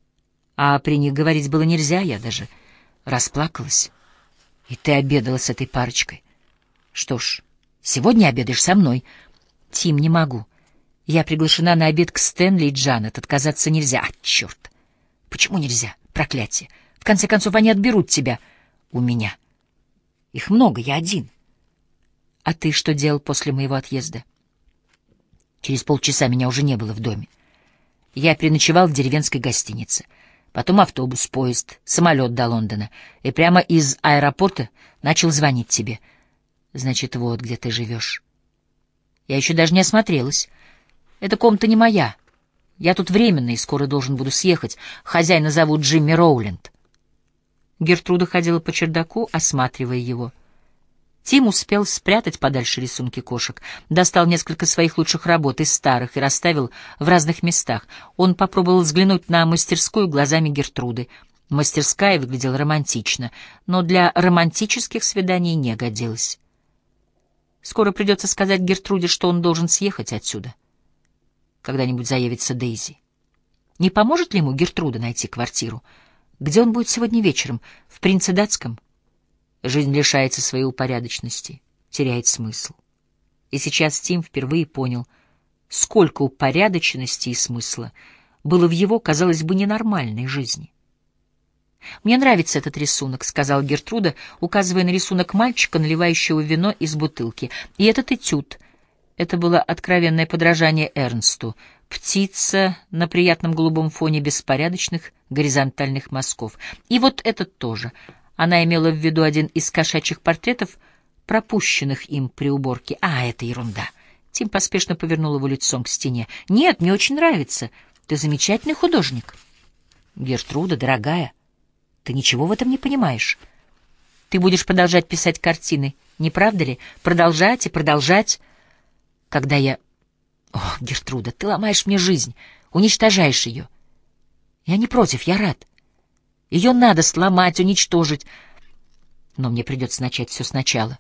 А при них говорить было нельзя, я даже расплакалась. И ты обедала с этой парочкой. Что ж, сегодня обедаешь со мной. Тим, не могу. Я приглашена на обед к Стэнли и Джанет. Отказаться нельзя. А, черт! Почему нельзя? Проклятие! В конце концов, они отберут тебя у меня. Их много, я один. А ты что делал после моего отъезда? Через полчаса меня уже не было в доме. Я переночевал в деревенской гостинице. Потом автобус, поезд, самолет до Лондона. И прямо из аэропорта начал звонить тебе. Значит, вот где ты живешь. Я еще даже не осмотрелась. Эта комната не моя. Я тут временно и скоро должен буду съехать. Хозяина зовут Джимми Роуленд. Гертруда ходила по чердаку, осматривая его. Тим успел спрятать подальше рисунки кошек, достал несколько своих лучших работ из старых и расставил в разных местах. Он попробовал взглянуть на мастерскую глазами Гертруды. Мастерская выглядела романтично, но для романтических свиданий не годилась. Скоро придется сказать Гертруде, что он должен съехать отсюда. Когда-нибудь заявится Дейзи. Не поможет ли ему Гертруда найти квартиру? Где он будет сегодня вечером? В Принцедатском? Жизнь лишается своей упорядоченности, теряет смысл. И сейчас Тим впервые понял, сколько упорядоченности и смысла было в его, казалось бы, ненормальной жизни. «Мне нравится этот рисунок», — сказала Гертруда, указывая на рисунок мальчика, наливающего вино из бутылки. «И этот этюд». Это было откровенное подражание Эрнсту. Птица на приятном голубом фоне беспорядочных горизонтальных мазков. И вот этот тоже. Она имела в виду один из кошачьих портретов, пропущенных им при уборке. А, это ерунда. Тим поспешно повернул его лицом к стене. «Нет, мне очень нравится. Ты замечательный художник». «Гертруда, дорогая, ты ничего в этом не понимаешь. Ты будешь продолжать писать картины, не правда ли? Продолжать и продолжать. Когда я... О, Гертруда, ты ломаешь мне жизнь, уничтожаешь ее. Я не против, я рад. Ее надо сломать, уничтожить. Но мне придется начать все сначала».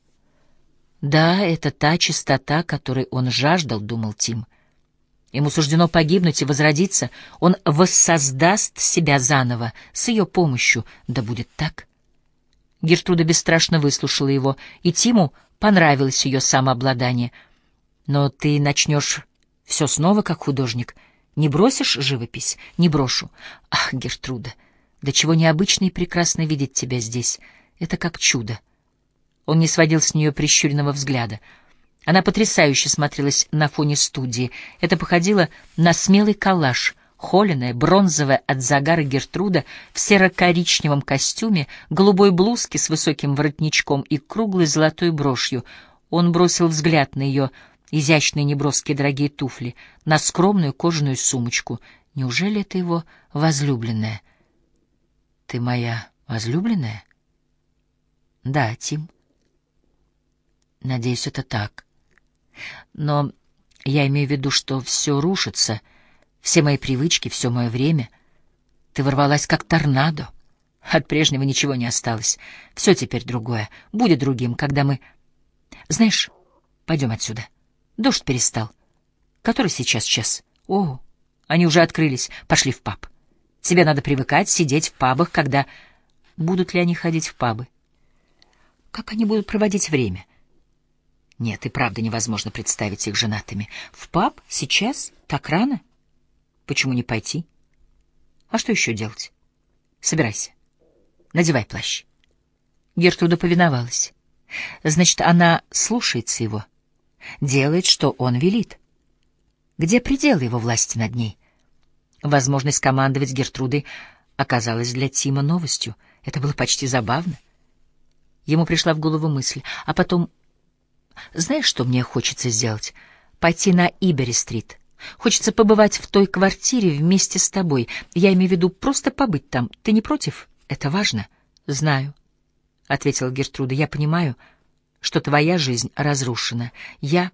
«Да, это та чистота, которой он жаждал», — думал Тим. Ему суждено погибнуть и возродиться. Он воссоздаст себя заново с ее помощью. Да будет так. Гертруда бесстрашно выслушала его, и Тиму понравилось ее самообладание. «Но ты начнешь все снова, как художник. Не бросишь живопись?» «Не брошу». «Ах, Гертруда, до чего необычно и прекрасно видеть тебя здесь. Это как чудо». Он не сводил с нее прищуренного взгляда. Она потрясающе смотрелась на фоне студии. Это походило на смелый коллаж. Холеная, бронзовая от загара Гертруда в серо-коричневом костюме, голубой блузке с высоким воротничком и круглой золотой брошью. Он бросил взгляд на ее изящные неброские дорогие туфли, на скромную кожаную сумочку. Неужели это его возлюбленная? «Ты моя возлюбленная?» «Да, Тим. Надеюсь, это так. Но я имею в виду, что все рушится, все мои привычки, все мое время. Ты ворвалась как торнадо. От прежнего ничего не осталось. Все теперь другое. Будет другим, когда мы... Знаешь, пойдем отсюда. Дождь перестал. Который сейчас час? О, они уже открылись. Пошли в паб. Тебе надо привыкать сидеть в пабах, когда... Будут ли они ходить в пабы? Как они будут проводить время? Нет, и правда невозможно представить их женатыми. В паб? Сейчас? Так рано? Почему не пойти? А что еще делать? Собирайся. Надевай плащ. Гертруда повиновалась. Значит, она слушается его, делает, что он велит. Где предел его власти над ней? Возможность командовать Гертрудой оказалась для Тима новостью. Это было почти забавно. Ему пришла в голову мысль, а потом... Знаешь, что мне хочется сделать? Пойти на Ибери-стрит. Хочется побывать в той квартире вместе с тобой. Я имею в виду просто побыть там. Ты не против? Это важно. Знаю, — ответила Гертруда. Я понимаю, что твоя жизнь разрушена. Я...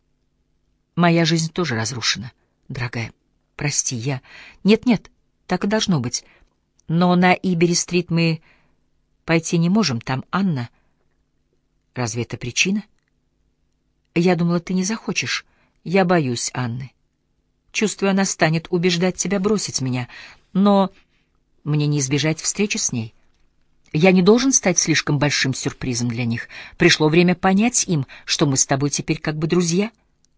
Моя жизнь тоже разрушена, дорогая. Прости, я... Нет-нет, так и должно быть. Но на Ибери-стрит мы пойти не можем. Там Анна. Разве это причина? Я думала, ты не захочешь. Я боюсь Анны. Чувствую, она станет убеждать тебя бросить меня, но мне не избежать встречи с ней. Я не должен стать слишком большим сюрпризом для них. Пришло время понять им, что мы с тобой теперь как бы друзья.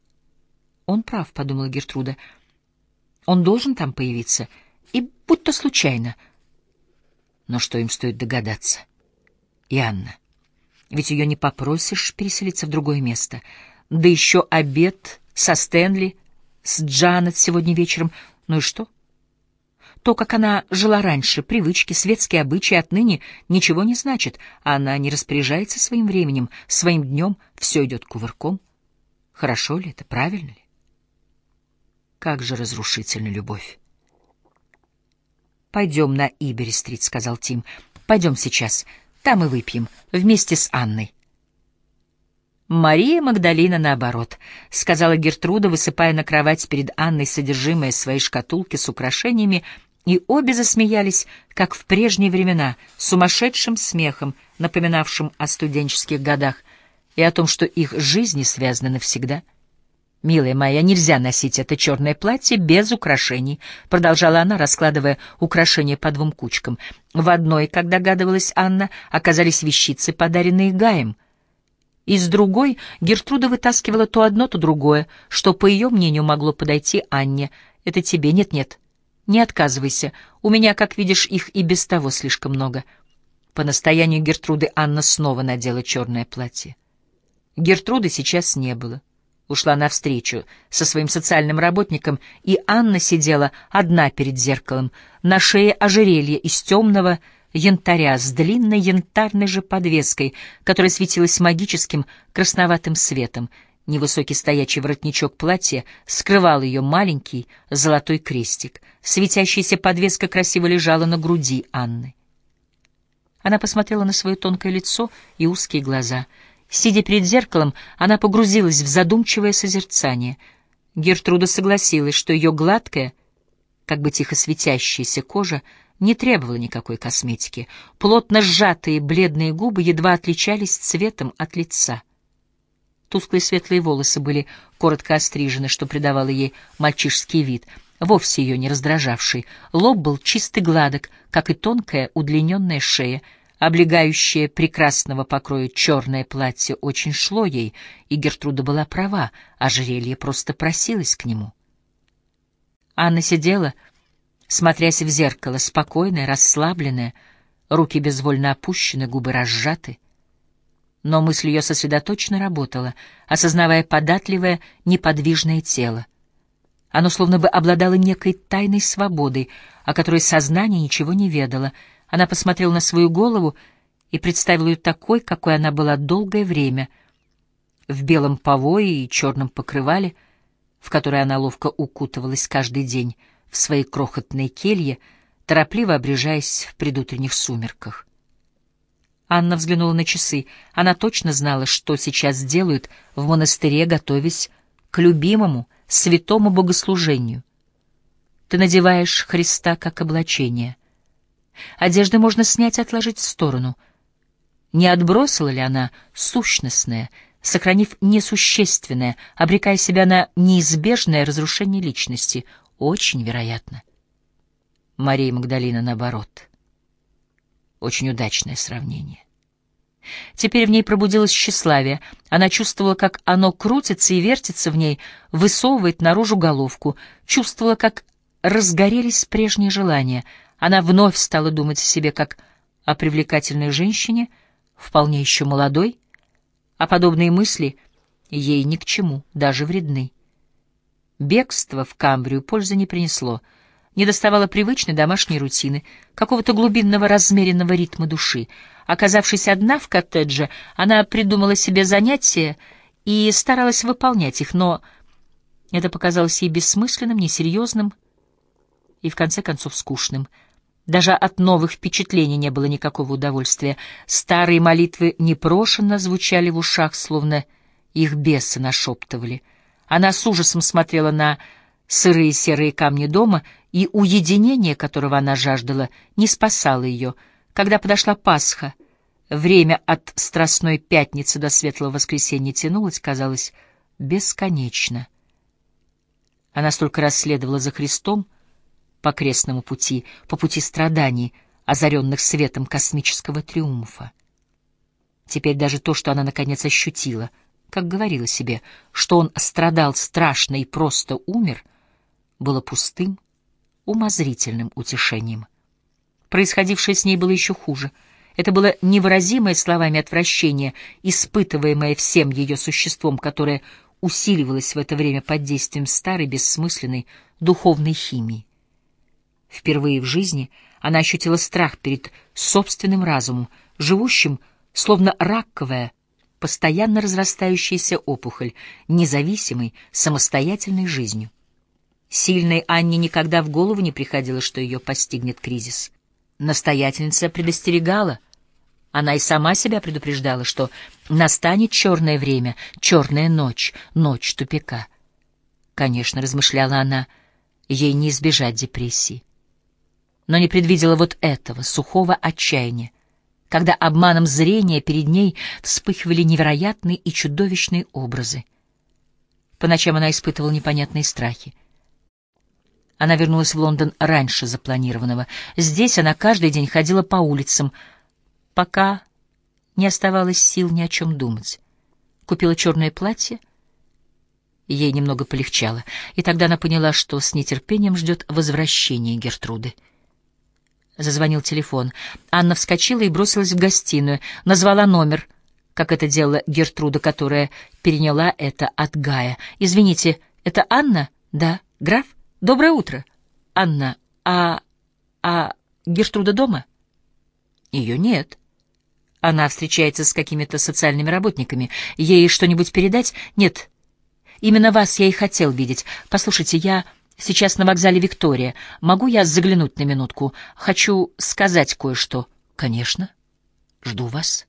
Он прав, — подумала Гертруда. Он должен там появиться, и будь то случайно. Но что им стоит догадаться? И Анна. Ведь ее не попросишь переселиться в другое место. Да еще обед со Стэнли, с Джанет сегодня вечером. Ну и что? То, как она жила раньше, привычки, светские обычаи отныне ничего не значит. Она не распоряжается своим временем, своим днем, все идет кувырком. Хорошо ли это, правильно ли? Как же разрушительна любовь. «Пойдем на Ибери-стрит», — сказал Тим. «Пойдем сейчас. Там и выпьем, вместе с Анной». «Мария Магдалина наоборот», — сказала Гертруда, высыпая на кровать перед Анной содержимое своей шкатулки с украшениями, и обе засмеялись, как в прежние времена, сумасшедшим смехом, напоминавшим о студенческих годах и о том, что их жизни связаны навсегда. «Милая моя, нельзя носить это черное платье без украшений», — продолжала она, раскладывая украшения по двум кучкам. В одной, как догадывалась Анна, оказались вещицы, подаренные Гаем. Из другой Гертруда вытаскивала то одно, то другое, что, по ее мнению, могло подойти Анне. «Это тебе, нет-нет, не отказывайся, у меня, как видишь, их и без того слишком много». По настоянию Гертруды Анна снова надела черное платье. Гертруды сейчас не было. Ушла навстречу со своим социальным работником, и Анна сидела одна перед зеркалом, на шее ожерелье из темного янтаря с длинной янтарной же подвеской, которая светилась магическим красноватым светом. Невысокий стоячий воротничок платья скрывал ее маленький золотой крестик. Светящаяся подвеска красиво лежала на груди Анны. Она посмотрела на свое тонкое лицо и узкие глаза. Сидя перед зеркалом, она погрузилась в задумчивое созерцание. Гертруда согласилась, что ее гладкая, как бы тихо светящаяся кожа не требовала никакой косметики. Плотно сжатые бледные губы едва отличались цветом от лица. Тусклые светлые волосы были коротко острижены, что придавало ей мальчишеский вид, вовсе ее не раздражавший. Лоб был чистый гладок, как и тонкая удлиненная шея. Облегающее прекрасного покроя черное платье очень шло ей, и Гертруда была права, ожерелье просто просилось к нему. Анна сидела, смотрясь в зеркало, спокойная, расслабленная, руки безвольно опущены, губы разжаты. Но мысль ее сосредоточенно работала, осознавая податливое, неподвижное тело. Оно словно бы обладало некой тайной свободой, о которой сознание ничего не ведало. Она посмотрела на свою голову и представила ее такой, какой она была долгое время, в белом повое и черном покрывале, в которое она ловко укутывалась каждый день в своей крохотной келье, торопливо обрежаясь в предутренних сумерках. Анна взглянула на часы. Она точно знала, что сейчас делают в монастыре, готовясь к любимому, святому богослужению. Ты надеваешь Христа как облачение. Одежды можно снять и отложить в сторону. Не отбросила ли она сущностное, сохранив несущественное, обрекая себя на неизбежное разрушение личности? Очень вероятно. Мария Магдалина наоборот. Очень удачное сравнение. Теперь в ней пробудилось тщеславие. Она чувствовала, как оно крутится и вертится в ней, высовывает наружу головку, чувствовала, как разгорелись прежние желания. Она вновь стала думать о себе как о привлекательной женщине, вполне еще молодой, а подобные мысли ей ни к чему, даже вредны. Бегство в Камбрию пользы не принесло, недоставало привычной домашней рутины, какого-то глубинного размеренного ритма души. Оказавшись одна в коттедже, она придумала себе занятия и старалась выполнять их, но это показалось ей бессмысленным, несерьезным и, в конце концов, скучным. Даже от новых впечатлений не было никакого удовольствия. Старые молитвы непрошенно звучали в ушах, словно их бесы нашептывали. Она с ужасом смотрела на сырые серые камни дома, и уединение, которого она жаждала, не спасало ее. Когда подошла Пасха, время от Страстной Пятницы до Светлого Воскресенья тянулось, казалось, бесконечно. Она столько раз следовала за Христом по крестному пути, по пути страданий, озаренных светом космического триумфа. Теперь даже то, что она наконец ощутила, как говорила себе, что он страдал страшно и просто умер, было пустым, умозрительным утешением. Происходившее с ней было еще хуже. Это было невыразимое словами отвращение, испытываемое всем ее существом, которое усиливалось в это время под действием старой, бессмысленной духовной химии. Впервые в жизни она ощутила страх перед собственным разумом, живущим, словно раковая, постоянно разрастающаяся опухоль, независимой, самостоятельной жизнью. Сильной Анне никогда в голову не приходило, что ее постигнет кризис. Настоятельница предостерегала, она и сама себя предупреждала, что настанет черное время, черная ночь, ночь тупика. Конечно, размышляла она, ей не избежать депрессии. Но не предвидела вот этого, сухого отчаяния, когда обманом зрения перед ней вспыхивали невероятные и чудовищные образы. По ночам она испытывала непонятные страхи. Она вернулась в Лондон раньше запланированного. Здесь она каждый день ходила по улицам, пока не оставалось сил ни о чем думать. Купила черное платье, ей немного полегчало, и тогда она поняла, что с нетерпением ждет возвращения Гертруды. Зазвонил телефон. Анна вскочила и бросилась в гостиную, назвала номер, как это делала Гертруда, которая переняла это от Гая. «Извините, это Анна?» «Да. Граф? Доброе утро. Анна, а... а Гертруда дома?» «Ее нет. Она встречается с какими-то социальными работниками. Ей что-нибудь передать?» «Нет. Именно вас я и хотел видеть. Послушайте, я сейчас на вокзале Виктория. Могу я заглянуть на минутку? Хочу сказать кое-что». «Конечно. Жду вас».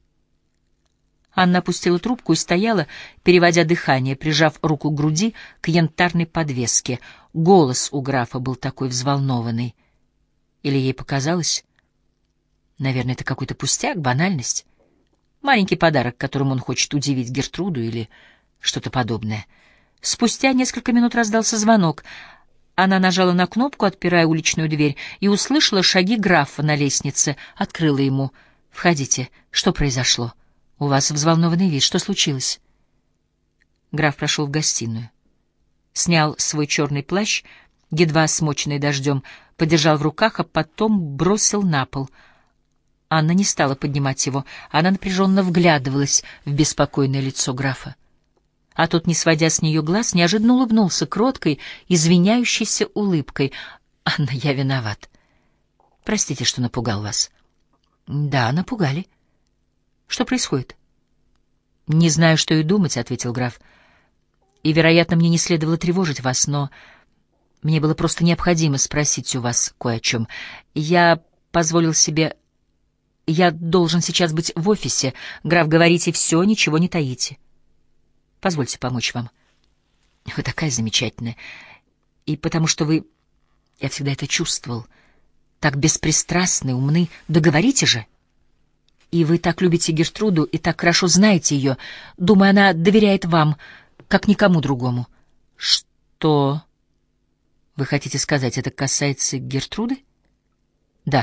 Анна опустила трубку и стояла, переводя дыхание, прижав руку к груди, к янтарной подвеске. Голос у графа был такой взволнованный. Или ей показалось? Наверное, это какой-то пустяк, банальность. Маленький подарок, которым он хочет удивить Гертруду или что-то подобное. Спустя несколько минут раздался звонок. Она нажала на кнопку, отпирая уличную дверь, и услышала шаги графа на лестнице. Открыла ему. «Входите. Что произошло? У вас взволнованный вид. Что случилось?» Граф прошел в гостиную. Снял свой черный плащ, едва смоченный дождем, подержал в руках, а потом бросил на пол. Анна не стала поднимать его. Она напряженно вглядывалась в беспокойное лицо графа. А тот, не сводя с нее глаз, неожиданно улыбнулся кроткой, извиняющейся улыбкой. «Анна, я виноват. Простите, что напугал вас». «Да, напугали. Что происходит?» «Не знаю, что и думать», — ответил граф. «И, вероятно, мне не следовало тревожить вас, но мне было просто необходимо спросить у вас кое о чем. Я позволил себе... Я должен сейчас быть в офисе. Граф, говорите все, ничего не таите. Позвольте помочь вам. Вы такая замечательная. И потому что вы... Я всегда это чувствовал. Так беспристрастны, умны. Да говорите же. И вы так любите Гертруду и так хорошо знаете ее. Думаю, она доверяет вам, как никому другому». «Что вы хотите сказать? Это касается Гертруды?» «Да».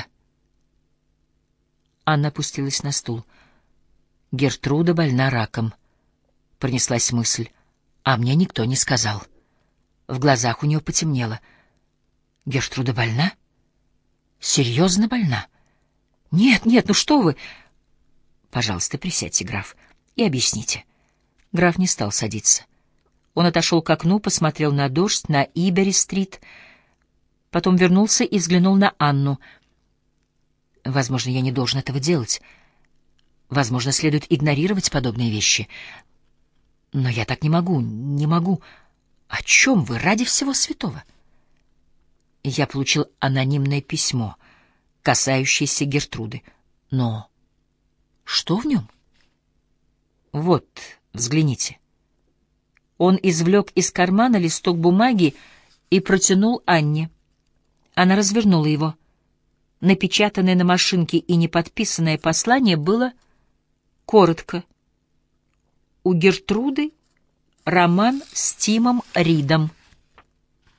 Анна опустилась на стул. «Гертруда больна раком», — пронеслась мысль. «А мне никто не сказал». В глазах у нее потемнело. «Гертруда больна? Серьезно больна? Нет, нет, ну что вы...» «Пожалуйста, присядьте, граф, и объясните». Граф не стал садиться. Он отошел к окну, посмотрел на дождь, на Ибери-стрит, потом вернулся и взглянул на Анну. «Возможно, я не должен этого делать. Возможно, следует игнорировать подобные вещи. Но я так не могу, не могу. О чем вы, ради всего святого?» Я получил анонимное письмо, касающееся Гертруды. Но что в нем? Вот, взгляните. Он извлек из кармана листок бумаги и протянул Анне. Она развернула его. Напечатанное на машинке и неподписанное послание было коротко. У Гертруды роман с Тимом Ридом.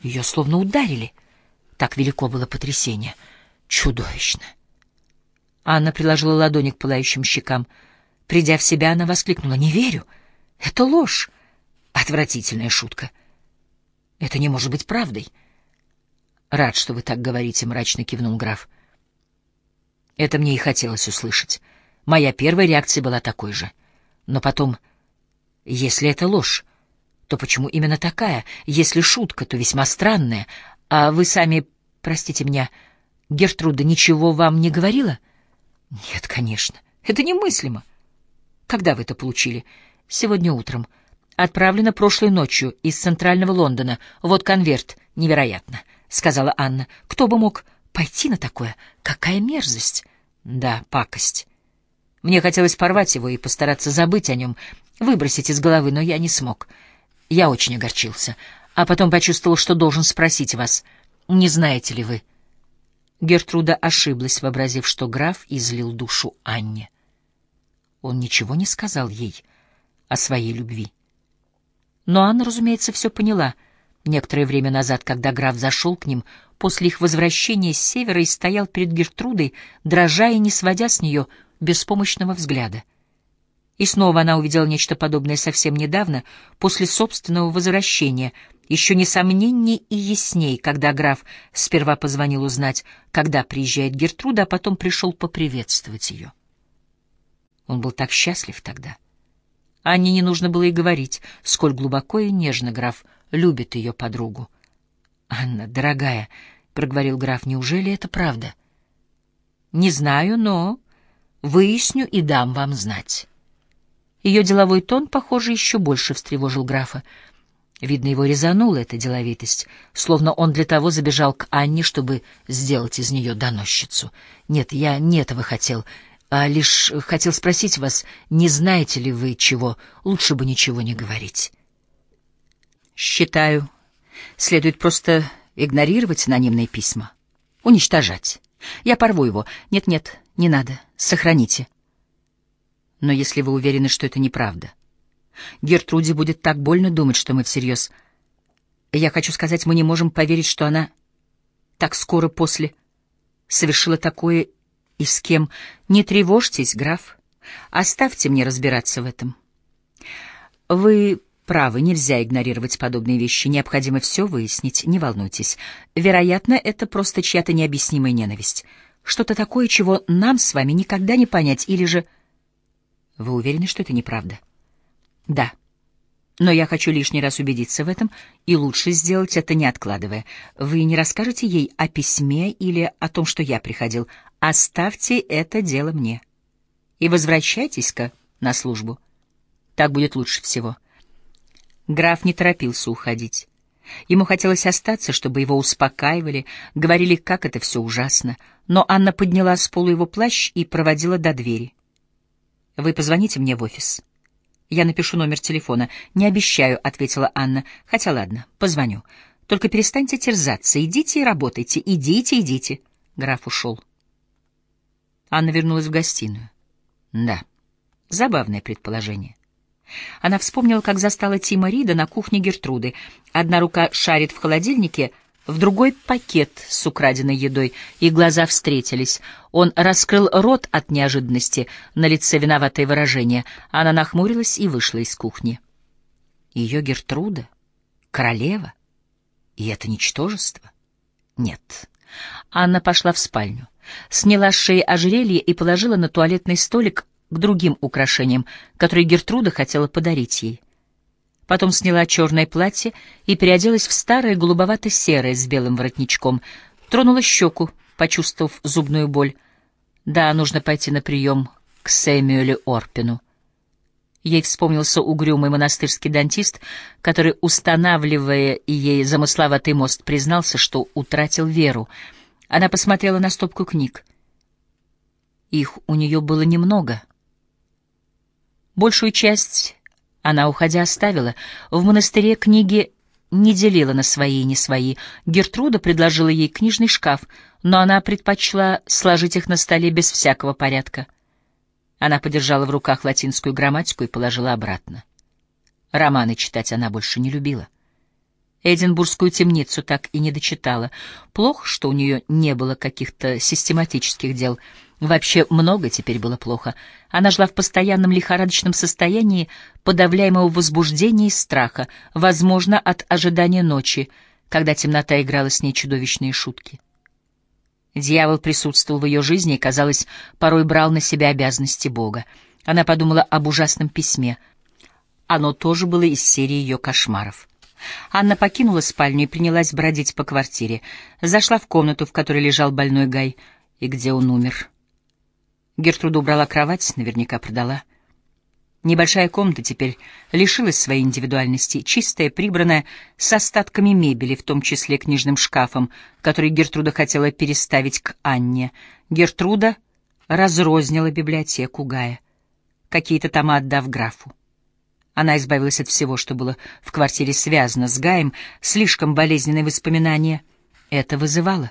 Ее словно ударили. Так велико было потрясение. Чудовищно. Анна приложила ладони к пылающим щекам. Придя в себя, она воскликнула: «Не верю! Это ложь! Отвратительная шутка! Это не может быть правдой!» «Рад, что вы так говорите», — мрачно кивнул граф. «Это мне и хотелось услышать. Моя первая реакция была такой же. Но потом, если это ложь, то почему именно такая? Если шутка, то весьма странная. А вы сами, простите меня, Гертруда ничего вам не говорила?» «Нет, конечно. Это немыслимо». «Когда вы это получили?» «Сегодня утром. Отправлено прошлой ночью из центрального Лондона. Вот конверт. Невероятно», — сказала Анна. «Кто бы мог пойти на такое? Какая мерзость!» «Да, пакость. Мне хотелось порвать его и постараться забыть о нем, выбросить из головы, но я не смог. Я очень огорчился. А потом почувствовал, что должен спросить вас, не знаете ли вы?» Гертруда ошиблась, вообразив, что граф излил душу Анне. Он ничего не сказал ей о своей любви. Но Анна, разумеется, все поняла. Некоторое время назад, когда граф зашел к ним после их возвращения с севера и стоял перед Гертрудой, дрожа и не сводя с нее беспомощного взгляда. И снова она увидела нечто подобное совсем недавно, после собственного возвращения, еще несомненней и ясней, когда граф сперва позвонил узнать, когда приезжает Гертруда, а потом пришел поприветствовать ее. Он был так счастлив тогда. Анне не нужно было и говорить, сколь глубоко и нежно граф любит ее подругу. «Анна, дорогая», — проговорил граф, — «неужели это правда?» «Не знаю, но выясню и дам вам знать». Ее деловой тон, похоже, еще больше встревожил графа. Видно, его резанула эта деловитость, словно он для того забежал к Анне, чтобы сделать из нее доносчицу. «Нет, я не этого хотел, а лишь хотел спросить вас, не знаете ли вы чего? Лучше бы ничего не говорить». «Считаю, следует просто игнорировать анонимные письма, уничтожать. Я порву его. Нет-нет, не надо, сохраните». «Но если вы уверены, что это неправда, Гертруде будет так больно думать, что мы всерьез. Я хочу сказать, мы не можем поверить, что она так скоро после совершила такое и с кем. Не тревожьтесь, граф, оставьте мне разбираться в этом. Вы правы, нельзя игнорировать подобные вещи, необходимо все выяснить, не волнуйтесь. Вероятно, это просто чья-то необъяснимая ненависть, что-то такое, чего нам с вами никогда не понять, или же... Вы уверены, что это неправда? Да. Но я хочу лишний раз убедиться в этом, и лучше сделать это не откладывая. Вы не расскажете ей о письме или о том, что я приходил? Оставьте это дело мне. И возвращайтесь-ка на службу. Так будет лучше всего. Граф не торопился уходить. Ему хотелось остаться, чтобы его успокаивали, говорили, как это все ужасно. Но Анна подняла с пола его плащ и проводила до двери. «Вы позвоните мне в офис. Я напишу номер телефона». «Не обещаю», — ответила Анна. «Хотя ладно, позвоню. Только перестаньте терзаться. Идите и работайте. Идите, идите». Граф ушел. Анна вернулась в гостиную. Да, забавное предположение. Она вспомнила, как застала Тима Рида на кухне Гертруды. Одна рука шарит в холодильнике, в другой — пакет с украденной едой, и глаза встретились. Он раскрыл рот от неожиданности, на лице виноватое выражение. Она нахмурилась и вышла из кухни. Ее Гертруда? Королева? И это ничтожество? Нет. Анна пошла в спальню, сняла с шеи ожерелье и положила на туалетный столик к другим украшениям, которые Гертруда хотела подарить ей. Потом сняла черное платье и переоделась в старое голубовато-серое с белым воротничком. Тронула щеку, почувствовав зубную боль. Да, нужно пойти на прием к Сэмюэлю Орпину. Ей вспомнился угрюмый монастырский дантист, который, устанавливая ей замысловатый мост, признался, что утратил веру. Она посмотрела на стопку книг. Их у нее было немного. Большую часть она, уходя, оставила. В монастыре книги не делила на свои и не свои. Гертруда предложила ей книжный шкаф, но она предпочла сложить их на столе без всякого порядка. Она подержала в руках латинскую грамматику и положила обратно. Романы читать она больше не любила. Эдинбургскую темницу так и не дочитала. Плохо, что у нее не было каких-то систематических дел. Вообще много теперь было плохо. Она жила в постоянном лихорадочном состоянии подавляемого возбуждения и страха, возможно, от ожидания ночи, когда темнота играла с ней чудовищные шутки. Дьявол присутствовал в ее жизни и, казалось, порой брал на себя обязанности Бога. Она подумала об ужасном письме. Оно тоже было из серии ее кошмаров. Анна покинула спальню и принялась бродить по квартире. Зашла в комнату, в которой лежал больной Гай, и где он умер. Гертруда убрала кровать, наверняка продала. Небольшая комната теперь лишилась своей индивидуальности, чистая, прибранная, с остатками мебели, в том числе книжным шкафом, который Гертруда хотела переставить к Анне. Гертруда разрознила библиотеку Гая, какие-то тома отдав графу. Она избавилась от всего, что было в квартире связано с Гаем, слишком болезненные воспоминания. Это вызывало.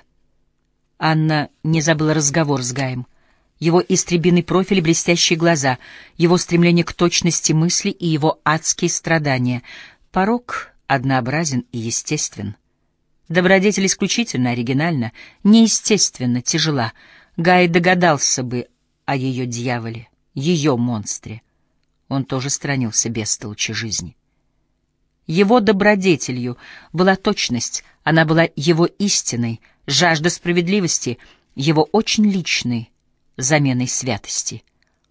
Анна не забыла разговор с Гаем. Его истребиный профиль и блестящие глаза, его стремление к точности мысли и его адские страдания. Порок однообразен и естествен. Добродетель исключительно оригинальна, неестественно тяжела. Гай догадался бы о ее дьяволе, ее монстре. Он тоже сторонился бестолочи жизни. Его добродетелью была точность, она была его истиной, жажда справедливости, его очень личной заменой святости.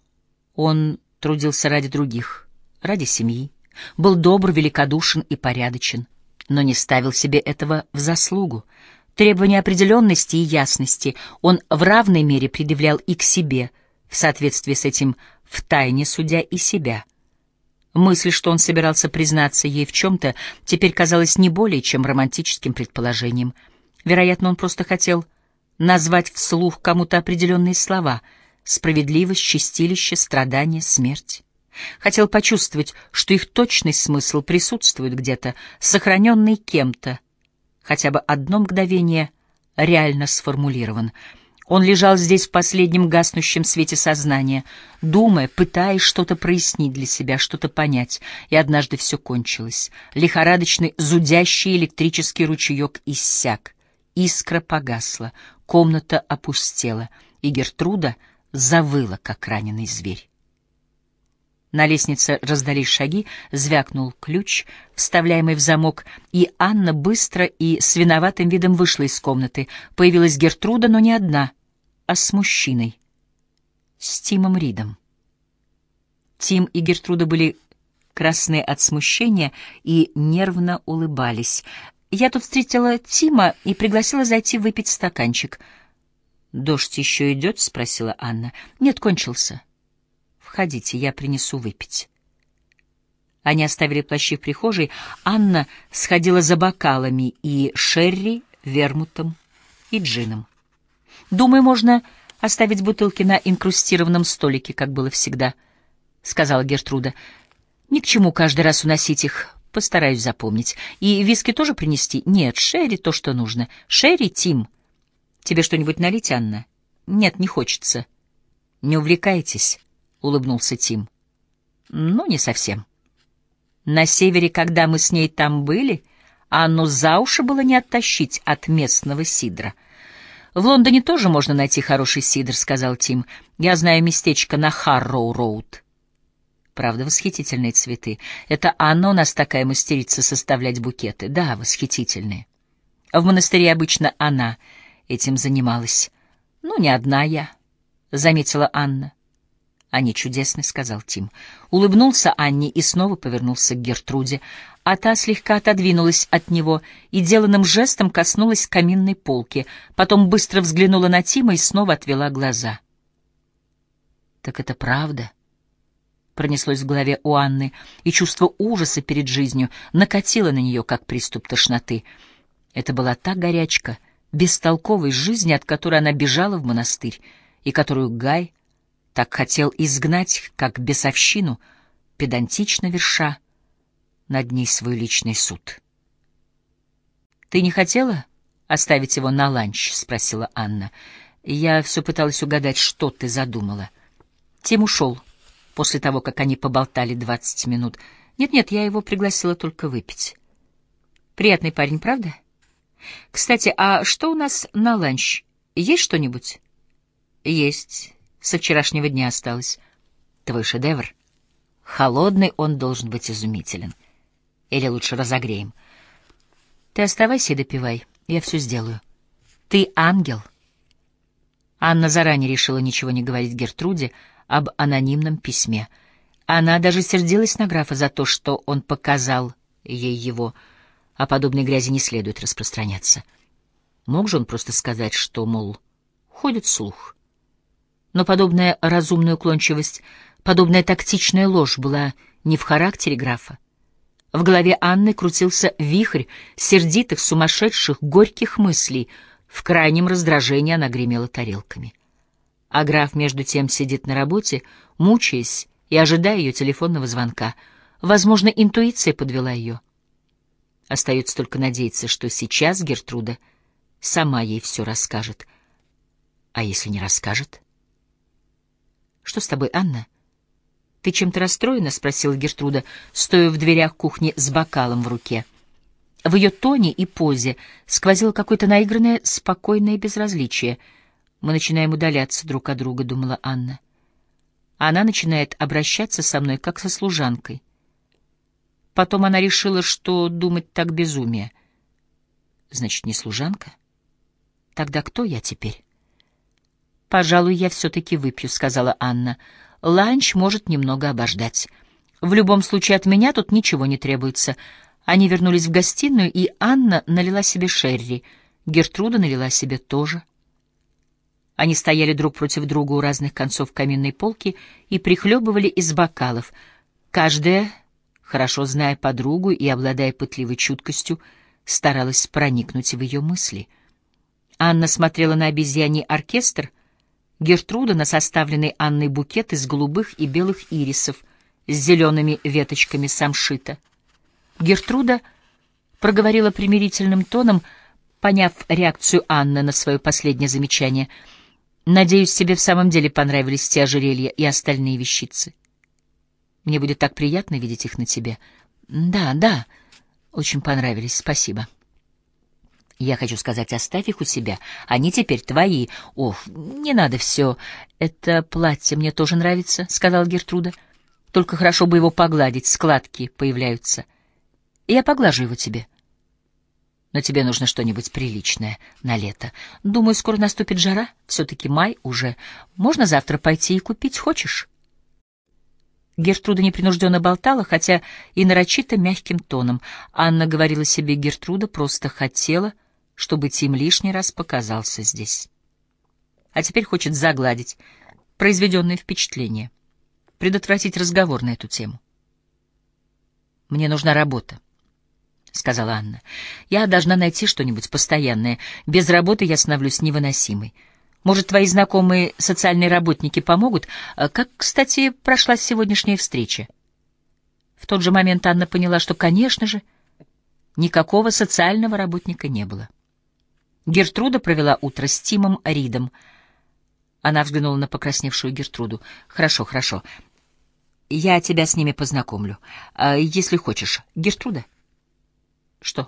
Он трудился ради других, ради семьи, был добр, великодушен и порядочен, но не ставил себе этого в заслугу. Требования определенности и ясности он в равной мере предъявлял и к себе, в соответствии с этим втайне судя и себя. Мысль, что он собирался признаться ей в чем-то, теперь казалась не более чем романтическим предположением. Вероятно, он просто хотел назвать вслух кому-то определенные слова — справедливость, чистилище, страдание, смерть. Хотел почувствовать, что их точный смысл присутствует где-то, сохраненный кем-то, хотя бы одно мгновение реально сформулирован. Он лежал здесь в последнем гаснущем свете сознания, думая, пытаясь что-то прояснить для себя, что-то понять, и однажды все кончилось. Лихорадочный, зудящий электрический ручеек иссяк, искра погасла, комната опустела, и Гертруда завыла, как раненый зверь. На лестнице раздались шаги, звякнул ключ, вставляемый в замок, и Анна быстро и с виноватым видом вышла из комнаты. Появилась Гертруда, но не одна, а с мужчиной, с Тимом Ридом. Тим и Гертруда были красны от смущения и нервно улыбались. «Я тут встретила Тима и пригласила зайти выпить стаканчик». «Дождь еще идет?» — спросила Анна. «Нет, кончился». «Входите, я принесу выпить». Они оставили плащи в прихожей. Анна сходила за бокалами и шерри, вермутом и джином. «Думаю, можно оставить бутылки на инкрустированном столике, как было всегда», — сказала Гертруда. «Ни к чему каждый раз уносить их. Постараюсь запомнить. И виски тоже принести? Нет, шерри то, что нужно. Шерри, Тим. Тебе что-нибудь налить, Анна? Нет, не хочется. Не увлекайтесь», — улыбнулся Тим. «Ну, не совсем. На севере, когда мы с ней там были, Анну за уши было не оттащить от местного сидра». «В Лондоне тоже можно найти хороший сидр», — сказал Тим. «Я знаю местечко на Харроу-роуд». «Правда, восхитительные цветы. Это Анна у нас такая мастерица составлять букеты. Да, восхитительные. В монастыре обычно она этим занималась. Ну, не одна я», — заметила Анна. «Они чудесны», — сказал Тим. Улыбнулся Анне и снова повернулся к Гертруде, а та слегка отодвинулась от него и деланным жестом коснулась каминной полки, потом быстро взглянула на Тима и снова отвела глаза. «Так это правда?» — пронеслось в голове у Анны, и чувство ужаса перед жизнью накатило на нее, как приступ тошноты. Это была та горячка бестолковой жизни, от которой она бежала в монастырь, и которую Гай так хотел изгнать, как бесовщину, педантично верша над ней свой личный суд. «Ты не хотела оставить его на ланч?» — спросила Анна. «Я все пыталась угадать, что ты задумала». Тим ушел после того, как они поболтали двадцать минут. «Нет-нет, я его пригласила только выпить». Приятный парень, правда? Кстати, а что у нас на ланч? Есть что-нибудь? Есть. Со вчерашнего дня осталось. Твой шедевр. Холодный он должен быть изумителен. Или лучше разогреем. Ты оставайся и допивай. Я все сделаю. Ты ангел. Анна заранее решила ничего не говорить Гертруде об анонимном письме. Она даже сердилась на графа за то, что он показал ей его. О подобной грязи не следует распространяться. Мог же он просто сказать, что, мол, ходит слух. Но подобная разумная уклончивость, подобная тактичная ложь была не в характере графа. В голове Анны крутился вихрь сердитых, сумасшедших, горьких мыслей. В крайнем раздражении она гремела тарелками. А граф, между тем, сидит на работе, мучаясь и ожидая ее телефонного звонка. Возможно, интуиция подвела ее. Остается только надеяться, что сейчас Гертруда сама ей все расскажет. А если не расскажет? «Что с тобой, Анна? Ты чем-то расстроена?» — спросила Гертруда, стоя в дверях кухни с бокалом в руке. В ее тоне и позе сквозило какое-то наигранное, спокойное безразличие. «Мы начинаем удаляться друг от друга», — думала Анна. Она начинает обращаться со мной, как со служанкой. Потом она решила, что думать так безумие. Значит, не служанка? Тогда кто я теперь? «Пожалуй, я все-таки выпью», — сказала Анна. «Ланч может немного обождать. В любом случае от меня тут ничего не требуется». Они вернулись в гостиную, и Анна налила себе шерри. Гертруда налила себе тоже. Они стояли друг против друга у разных концов каминной полки и прихлебывали из бокалов. Каждая, хорошо зная подругу и обладая пытливой чуткостью, старалась проникнуть в ее мысли. Анна смотрела на обезьяний оркестр, Гертруда — на составленный Анной букет из голубых и белых ирисов с зелеными веточками самшита. Гертруда проговорила примирительным тоном, поняв реакцию Анны на свое последнее замечание. «Надеюсь, тебе в самом деле понравились те ожерелья и остальные вещицы. Мне будет так приятно видеть их на тебе». «Да, да, очень понравились, спасибо». «Я хочу сказать, оставь их у себя. Они теперь твои. Ох, не надо все. Это платье мне тоже нравится», — сказала Гертруда. «Только хорошо бы его погладить, складки появляются. Я поглажу его тебе. Но тебе нужно что-нибудь приличное на лето. Думаю, скоро наступит жара. Все-таки май уже. Можно завтра пойти и купить, хочешь?» Гертруда непринужденно болтала, хотя и нарочито мягким тоном. Анна говорила себе, Гертруда просто хотела, чтобы Тим лишний раз показался здесь. А теперь хочет загладить произведенное впечатление, предотвратить разговор на эту тему. «Мне нужна работа», — сказала Анна. «Я должна найти что-нибудь постоянное. Без работы я становлюсь невыносимой. Может, твои знакомые социальные работники помогут? Как, кстати, прошла сегодняшняя встреча?» В тот же момент Анна поняла, что, конечно же, никакого социального работника не было. Гертруда провела утро с Тимом Ридом. Она взглянула на покрасневшую Гертруду. «Хорошо, хорошо. Я тебя с ними познакомлю. Если хочешь. Гертруда?» «Что?»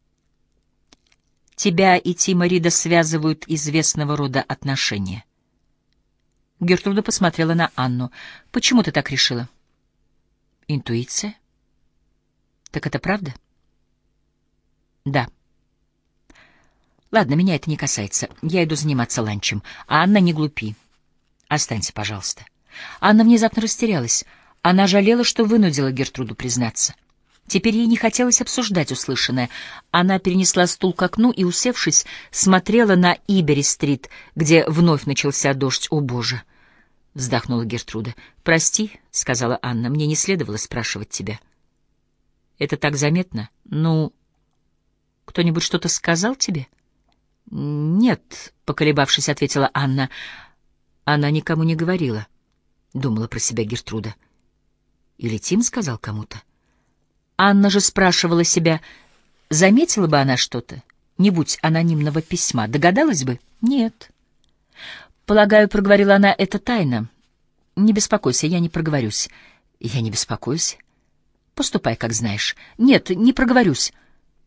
«Тебя и Тима Рида связывают известного рода отношения». Гертруда посмотрела на Анну. «Почему ты так решила?» «Интуиция». «Так это правда?» «Да». «Ладно, меня это не касается. Я иду заниматься ланчем. Анна, не глупи. Останься, пожалуйста». Анна внезапно растерялась. Она жалела, что вынудила Гертруду признаться. Теперь ей не хотелось обсуждать услышанное. Она перенесла стул к окну и, усевшись, смотрела на Ибери-стрит, где вновь начался дождь. «О, Боже!» — вздохнула Гертруда. «Прости», — сказала Анна, — «мне не следовало спрашивать тебя». «Это так заметно? Ну, кто-нибудь что-то сказал тебе?» «Нет», — поколебавшись, ответила Анна. «Она никому не говорила», — думала про себя Гертруда. «Или Тим сказал кому-то?» Анна же спрашивала себя, заметила бы она что-то, не будь анонимного письма, догадалась бы? Нет. «Полагаю, — проговорила она, — это тайна. Не беспокойся, я не проговорюсь». «Я не беспокоюсь. Поступай, как знаешь». «Нет, не проговорюсь».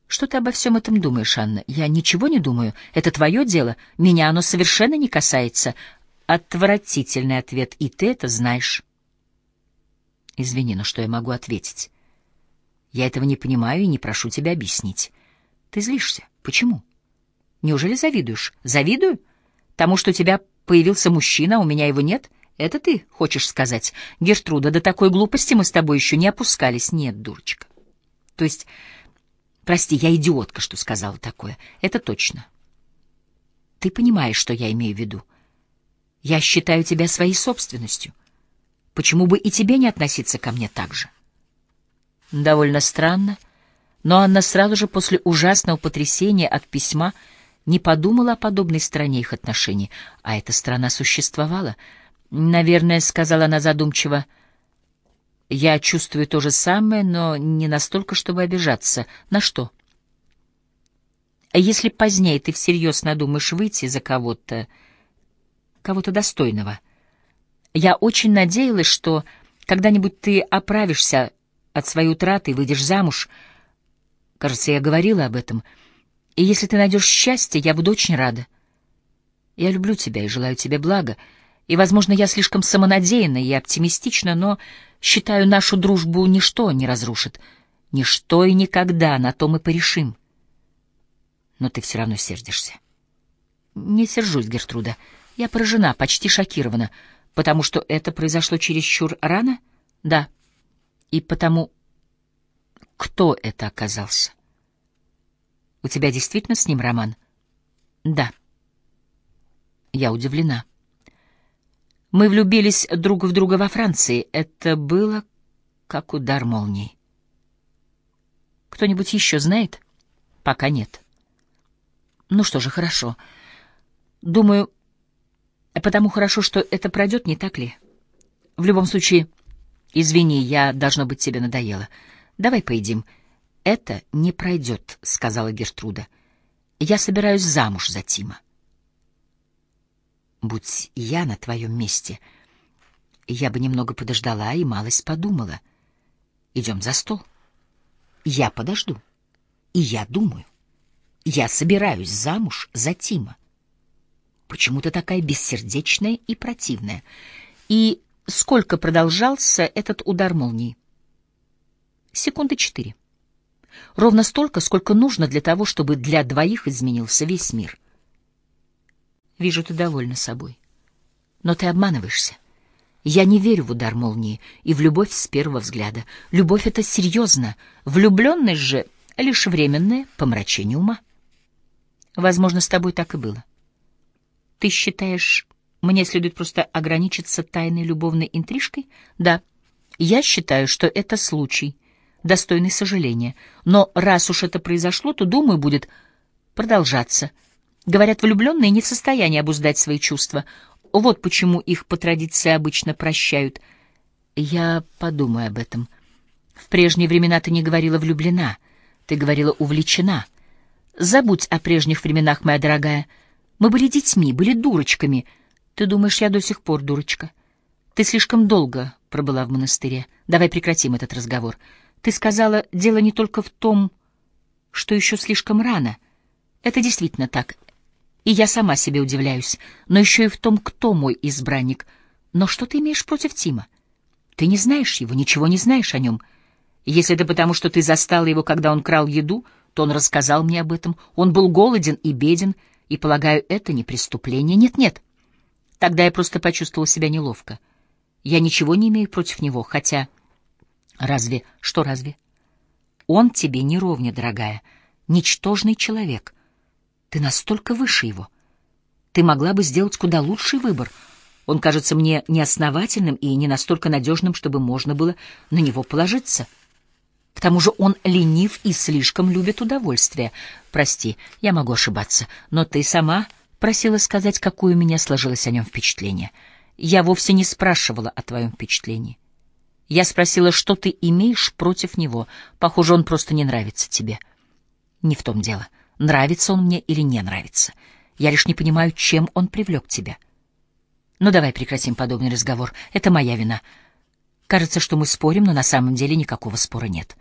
Что ты обо всем этом думаешь, Анна? Я ничего не думаю. Это твое дело. Меня оно совершенно не касается. Отвратительный ответ, и ты это знаешь. Извини, но что я могу ответить? Я этого не понимаю и не прошу тебя объяснить. Ты злишься. Почему? Неужели завидуешь? Завидую? Тому, что у тебя появился мужчина, а у меня его нет? Это ты хочешь сказать? Гертруда, до такой глупости мы с тобой еще не опускались. Нет, дурочка. То есть, прости, я идиотка, что сказала такое. Это точно. Ты понимаешь, что я имею в виду. Я считаю тебя своей собственностью. Почему бы и тебе не относиться ко мне так же? Довольно странно, но Анна сразу же после ужасного потрясения от письма не подумала о подобной стороне их отношений, а эта сторона существовала. «Наверное, — сказала она задумчиво, — я чувствую то же самое, но не настолько, чтобы обижаться. На что? А если позднее ты всерьез надумаешь выйти за кого-то, кого-то достойного? Я очень надеялась, что когда-нибудь ты оправишься от своей утраты и выйдешь замуж. Кажется, я говорила об этом. И если ты найдешь счастье, я буду очень рада. Я люблю тебя и желаю тебе блага. И, возможно, я слишком самонадеянна и оптимистична, но считаю, нашу дружбу ничто не разрушит. Ничто и никогда, на то мы порешим. Но ты все равно сердишься. Не сержусь, Гертруда. Я поражена, почти шокирована, потому что это произошло чересчур рано? Да. И потому... Кто это оказался? У тебя действительно с ним роман? Да. Я удивлена. Мы влюбились друг в друга во Франции. Это было как удар молнии. Кто-нибудь еще знает? Пока нет. Ну что же, хорошо. Думаю, потому хорошо, что это пройдет, не так ли? В любом случае, извини, я, должно быть, тебе надоела. Давай поедим. Это не пройдет, — сказала Гертруда. Я собираюсь замуж за Тима. Будь я на твоем месте, я бы немного подождала и малость подумала. Идем за стол. Я подожду. И я думаю. Я собираюсь замуж за Тима. Почему ты такая бессердечная и противная? И сколько продолжался этот удар молнии? Секунды четыре. Ровно столько, сколько нужно для того, чтобы для двоих изменился весь мир. Вижу, ты довольна собой. Но ты обманываешься. Я не верю в удар молнии и в любовь с первого взгляда. Любовь — это серьезно. Влюбленность же — лишь временное помрачение ума. Возможно, с тобой так и было. Ты считаешь, мне следует просто ограничиться тайной любовной интрижкой? Да, я считаю, что это случай, достойный сожаления. Но раз уж это произошло, то, думаю, будет продолжаться. Говорят, влюбленные не в состоянии обуздать свои чувства. Вот почему их по традиции обычно прощают. Я подумаю об этом. В прежние времена ты не говорила «влюблена», ты говорила «увлечена». Забудь о прежних временах, моя дорогая. Мы были детьми, были дурочками. Ты думаешь, я до сих пор дурочка? Ты слишком долго пробыла в монастыре. Давай прекратим этот разговор. Ты сказала, дело не только в том, что еще слишком рано. Это действительно так. И я сама себе удивляюсь, но еще и в том, кто мой избранник. Но что ты имеешь против Тима? Ты не знаешь его, ничего не знаешь о нем. Если это потому, что ты застала его, когда он крал еду, то он рассказал мне об этом. Он был голоден и беден, и, полагаю, это не преступление. Нет-нет. Тогда я просто почувствовала себя неловко. Я ничего не имею против него, хотя... Разве? Что разве? Он тебе не ровня, дорогая. Ничтожный человек. Ты настолько выше его. Ты могла бы сделать куда лучший выбор. Он кажется мне неосновательным и не настолько надежным, чтобы можно было на него положиться. К тому же он ленив и слишком любит удовольствие. Прости, я могу ошибаться, но ты сама просила сказать, какое у меня сложилось о нем впечатление. Я вовсе не спрашивала о твоем впечатлении. Я спросила, что ты имеешь против него. Похоже, он просто не нравится тебе. Не в том дело. Нравится он мне или не нравится. Я лишь не понимаю, чем он привлек тебя. Ну, давай прекратим подобный разговор. Это моя вина. Кажется, что мы спорим, но на самом деле никакого спора нет.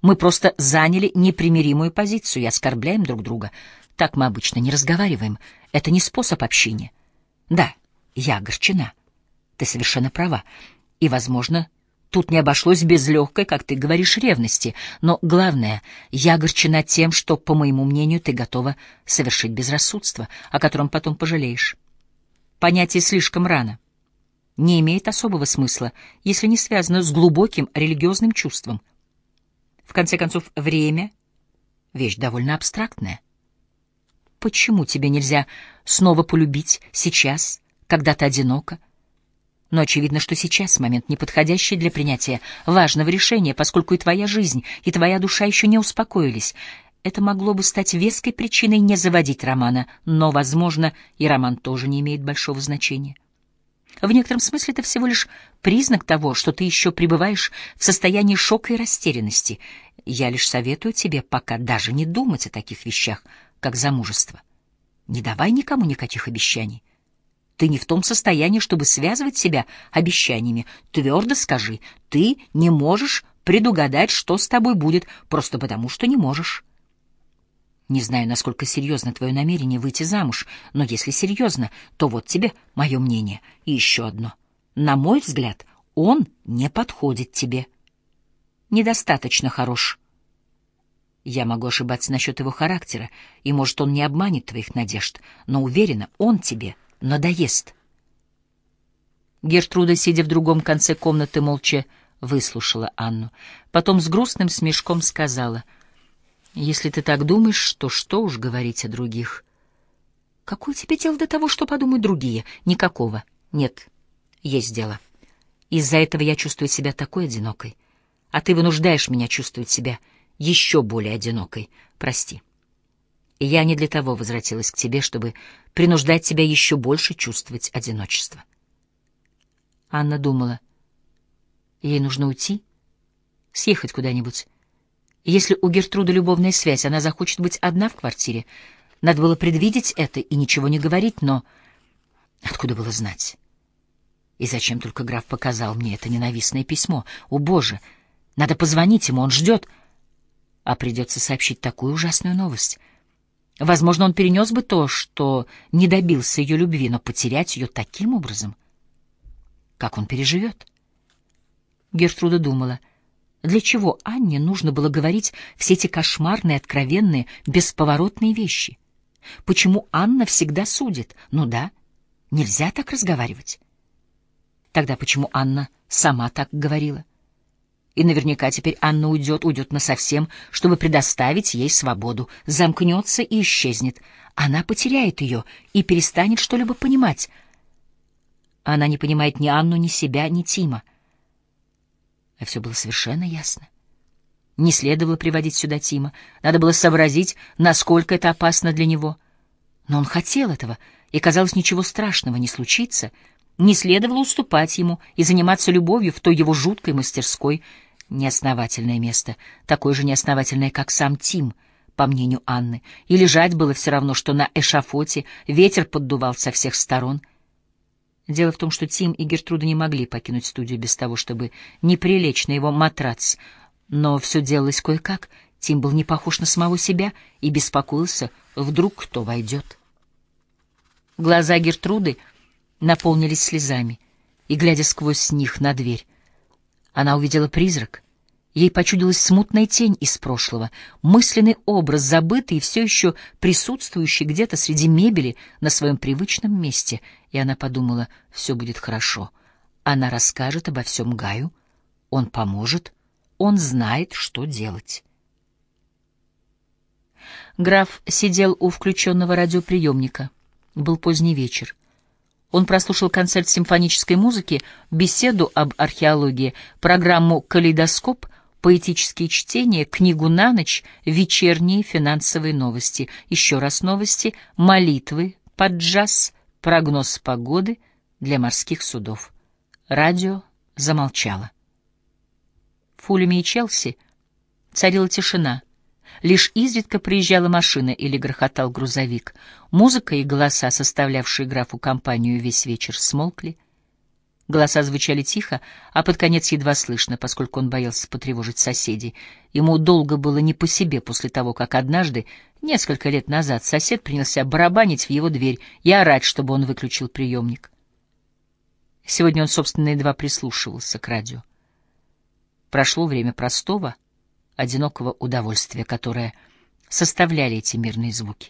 Мы просто заняли непримиримую позицию и оскорбляем друг друга. Так мы обычно не разговариваем. Это не способ общения. Да, я огорчена. Ты совершенно права. И, возможно, тут не обошлось без легкой, как ты говоришь, ревности. Но главное, я огорчена тем, что, по моему мнению, ты готова совершить безрассудство, о котором потом пожалеешь. Понятие слишком рано. Не имеет особого смысла, если не связано с глубоким религиозным чувством. В конце концов, время — вещь довольно абстрактная. Почему тебе нельзя снова полюбить сейчас, когда ты одинока? Но очевидно, что сейчас момент неподходящий для принятия важного решения, поскольку и твоя жизнь, и твоя душа еще не успокоились. Это могло бы стать веской причиной не заводить романа, но, возможно, и роман тоже не имеет большого значения. В некотором смысле это всего лишь признак того, что ты еще пребываешь в состоянии шока и растерянности. Я лишь советую тебе пока даже не думать о таких вещах, как замужество. Не давай никому никаких обещаний. Ты не в том состоянии, чтобы связывать себя обещаниями. Твердо скажи, ты не можешь предугадать, что с тобой будет, просто потому, что не можешь. Не знаю, насколько серьезно твое намерение выйти замуж, но если серьезно, то вот тебе мое мнение. И еще одно. На мой взгляд, он не подходит тебе. Недостаточно хорош. Я могу ошибаться насчет его характера, и, может, он не обманет твоих надежд, но уверена, он тебе надоест. Гертруда, сидя в другом конце комнаты, молча выслушала Анну. Потом с грустным смешком сказала: «Если ты так думаешь, то что уж говорить о других? Какое тебе дело до того, что подумают другие? Никакого. Нет, есть дело. Из-за этого я чувствую себя такой одинокой, а ты вынуждаешь меня чувствовать себя еще более одинокой. Прости. Я не для того возвратилась к тебе, чтобы принуждать тебя еще больше чувствовать одиночество». Анна думала. Ей нужно уйти, съехать куда-нибудь. Если у Гертруды любовная связь, она захочет быть одна в квартире. Надо было предвидеть это и ничего не говорить, но откуда было знать? И зачем только граф показал мне это ненавистное письмо? О, Боже! Надо позвонить ему, он ждет. А придется сообщить такую ужасную новость. Возможно, он перенес бы то, что не добился ее любви, но потерять ее таким образом... Как он переживет? Гертруда думала, для чего Анне нужно было говорить все эти кошмарные, откровенные, бесповоротные вещи? Почему Анна всегда судит? Ну да, нельзя так разговаривать. Тогда почему Анна сама так говорила? И наверняка теперь Анна уйдет, уйдет насовсем, чтобы предоставить ей свободу, замкнется и исчезнет. Она потеряет ее и перестанет что-либо понимать. Она не понимает ни Анну, ни себя, ни Тима. А все было совершенно ясно. Не следовало приводить сюда Тима. Надо было сообразить, насколько это опасно для него. Но он хотел этого, и, казалось, ничего страшного не случится. Не следовало уступать ему и заниматься любовью в той его жуткой мастерской. Неосновательное место, такое же неосновательное, как сам Тим, по мнению Анны. И лежать было все равно, что на эшафоте, ветер поддувал со всех сторон. Дело в том, что Тим и Гертруда не могли покинуть студию без того, чтобы не прилечь на его матрац. Но все делалось кое-как. Тим был не похож на самого себя и беспокоился, вдруг кто войдет. Глаза Гертруды наполнились слезами, и, глядя сквозь них на дверь, она увидела призрак. Ей почудилась смутная тень из прошлого, мысленный образ, забытый и все еще присутствующий где-то среди мебели на своем привычном месте. И она подумала, все будет хорошо. Она расскажет обо всем Гаю, он поможет, он знает, что делать. Граф сидел у включенного радиоприемника. Был поздний вечер. Он прослушал концерт симфонической музыки, беседу об археологии, программу «Калейдоскоп», поэтические чтения, книгу на ночь, вечерние финансовые новости, еще раз новости, молитвы под джаз, прогноз погоды для морских судов. Радио замолчало. В Фулеме и Челси царила тишина. Лишь изредка приезжала машина или грохотал грузовик. Музыка и голоса, составлявшие графу компанию весь вечер, смолкли. Голоса звучали тихо, а под конец едва слышно, поскольку он боялся потревожить соседей. Ему долго было не по себе после того, как однажды, несколько лет назад, сосед принялся барабанить в его дверь и орать, чтобы он выключил приемник. Сегодня он, собственно, едва прислушивался к радио. Прошло время простого, одинокого удовольствия, которое составляли эти мирные звуки.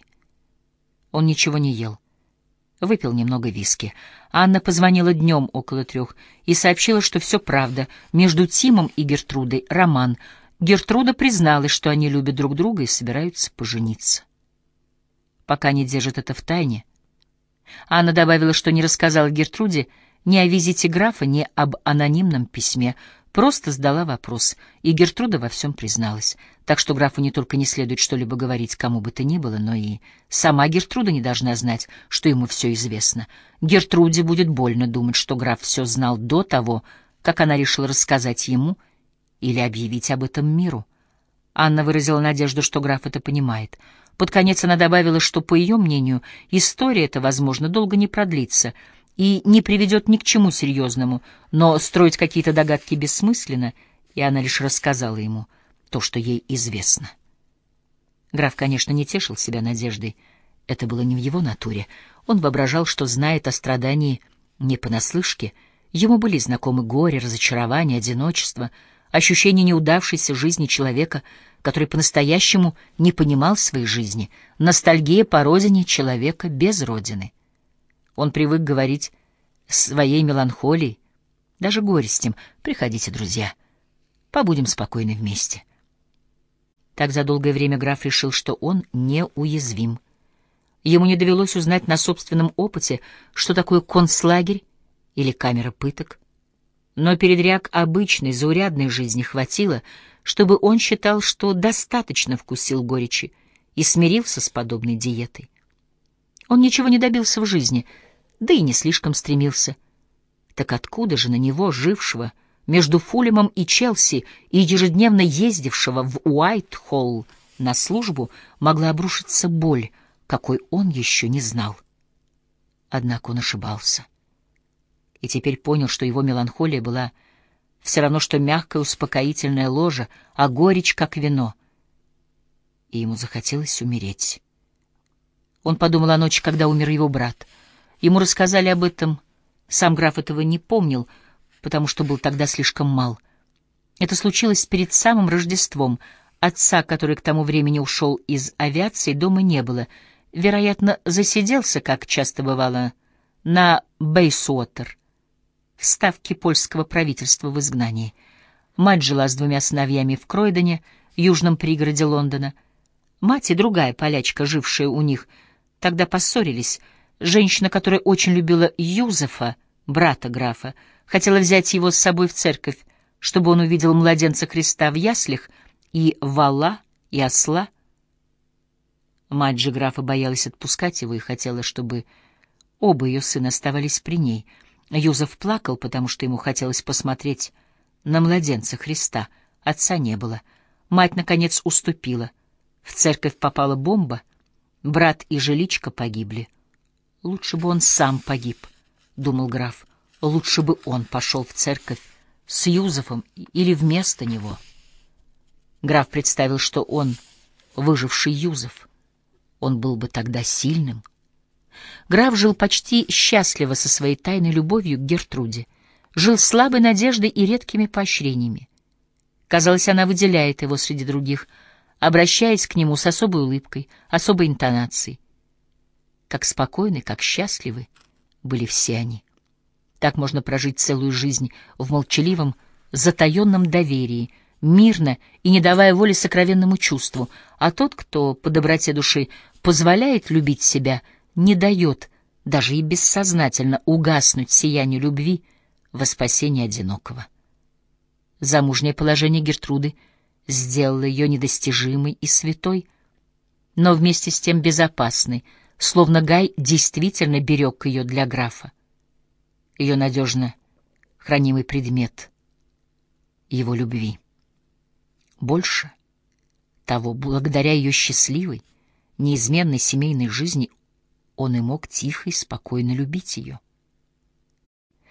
Он ничего не ел. Выпил немного виски. Анна позвонила днем около трех и сообщила, что все правда. Между Тимом и Гертрудой роман. Гертруда призналась, что они любят друг друга и собираются пожениться. Пока они держат это в тайне. Анна добавила, что не рассказала Гертруде ни о визите графа, ни об анонимном письме. Просто задала вопрос, и Гертруда во всем призналась. Так что графу не только не следует что-либо говорить кому бы то ни было, но и сама Гертруда не должна знать, что ему все известно. Гертруде будет больно думать, что граф все знал до того, как она решила рассказать ему или объявить об этом миру. Анна выразила надежду, что граф это понимает. Под конец она добавила, что, по ее мнению, история эта, возможно, долго не продлится — и не приведет ни к чему серьезному, но строить какие-то догадки бессмысленно, и она лишь рассказала ему то, что ей известно. Граф, конечно, не тешил себя надеждой. Это было не в его натуре. Он воображал, что знает о страдании не понаслышке. Ему были знакомы горе, разочарование, одиночество, ощущение неудавшейся жизни человека, который по-настоящему не понимал своей жизни, ностальгия по родине человека без родины. Он привык говорить своей меланхолией, даже горестям: «Приходите, друзья, побудем спокойны вместе». Так за долгое время граф решил, что он неуязвим. Ему не довелось узнать на собственном опыте, что такое концлагерь или камера пыток. Но передряг обычной, заурядной жизни хватило, чтобы он считал, что достаточно вкусил горечи и смирился с подобной диетой. Он ничего не добился в жизни, да и не слишком стремился. Так откуда же на него, жившего между Фулемом и Челси и ежедневно ездившего в Уайт-Холл на службу, могла обрушиться боль, какой он еще не знал? Однако он ошибался. И теперь понял, что его меланхолия была все равно, что мягкое успокоительное ложе, а горечь, как вино. И ему захотелось умереть. Он подумал о ночи, когда умер его брат. Ему рассказали об этом. Сам граф этого не помнил, потому что был тогда слишком мал. Это случилось перед самым Рождеством. Отца, который к тому времени ушел из авиации, дома не было. Вероятно, засиделся, как часто бывало, на Бейсуотер, в ставке польского правительства в изгнании. Мать жила с двумя сыновьями в Кройдоне, южном пригороде Лондона. Мать и другая полячка, жившая у них, тогда поссорились. Женщина, которая очень любила Юзефа, брата графа, хотела взять его с собой в церковь, чтобы он увидел младенца Христа в яслях и вала, и осла. Мать же графа боялась отпускать его и хотела, чтобы оба ее сына оставались при ней. Юзеф плакал, потому что ему хотелось посмотреть на младенца Христа. Отца не было. Мать, наконец, уступила. В церковь попала бомба. Брат и жиличка погибли. «Лучше бы он сам погиб», — думал граф. «Лучше бы он пошел в церковь с Юзефом или вместо него». Граф представил, что он выживший Юзеф. Он был бы тогда сильным. Граф жил почти счастливо со своей тайной любовью к Гертруде. Жил слабой надеждой и редкими поощрениями. Казалось, она выделяет его среди других, обращаясь к нему с особой улыбкой, особой интонацией. Как спокойны, как счастливы были все они. Так можно прожить целую жизнь в молчаливом, затаенном доверии, мирно и не давая воли сокровенному чувству, а тот, кто по доброте души позволяет любить себя, не дает, даже и бессознательно, угаснуть сиянию любви во спасение одинокого. Замужнее положение Гертруды сделало ее недостижимой и святой, но вместе с тем безопасной, словно Гай действительно берег ее для графа. Ее надежно хранимый предмет его любви. Больше того, благодаря ее счастливой, неизменной семейной жизни, он и мог тихо и спокойно любить ее.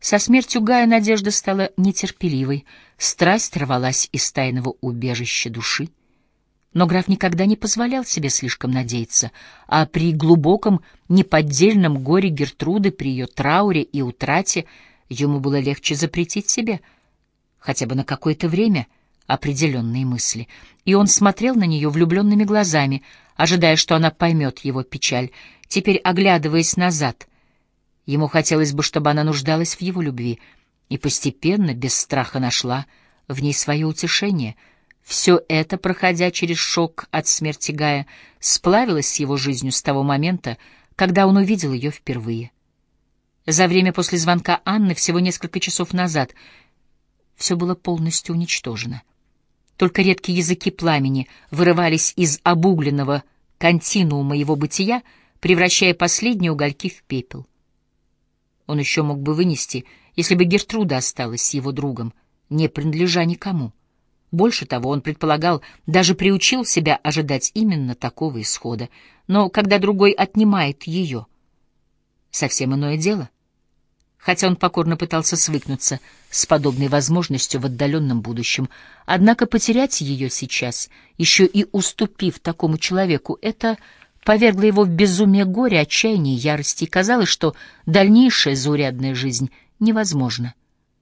Со смертью Гая надежда стала нетерпеливой, страсть рвалась из тайного убежища души. Но граф никогда не позволял себе слишком надеяться, а при глубоком, неподдельном горе Гертруды, при ее трауре и утрате, ему было легче запретить себе, хотя бы на какое-то время, определенные мысли. И он смотрел на нее влюбленными глазами, ожидая, что она поймет его печаль, теперь оглядываясь назад. Ему хотелось бы, чтобы она нуждалась в его любви, и постепенно, без страха, нашла в ней свое утешение. Все это, проходя через шок от смерти Гая, сплавилось с его жизнью с того момента, когда он увидел ее впервые. За время после звонка Анны, всего несколько часов назад, все было полностью уничтожено. Только редкие языки пламени вырывались из обугленного континуума его бытия, превращая последние угольки в пепел. Он еще мог бы вынести, если бы Гертруда осталась с его другом, не принадлежа никому. Больше того, он предполагал, даже приучил себя ожидать именно такого исхода. Но когда другой отнимает ее, совсем иное дело. Хотя он покорно пытался свыкнуться с подобной возможностью в отдаленном будущем, однако потерять ее сейчас, еще и уступив такому человеку, это повергло его в безумие горя, отчаяния и ярости, и казалось, что дальнейшая заурядная жизнь невозможна.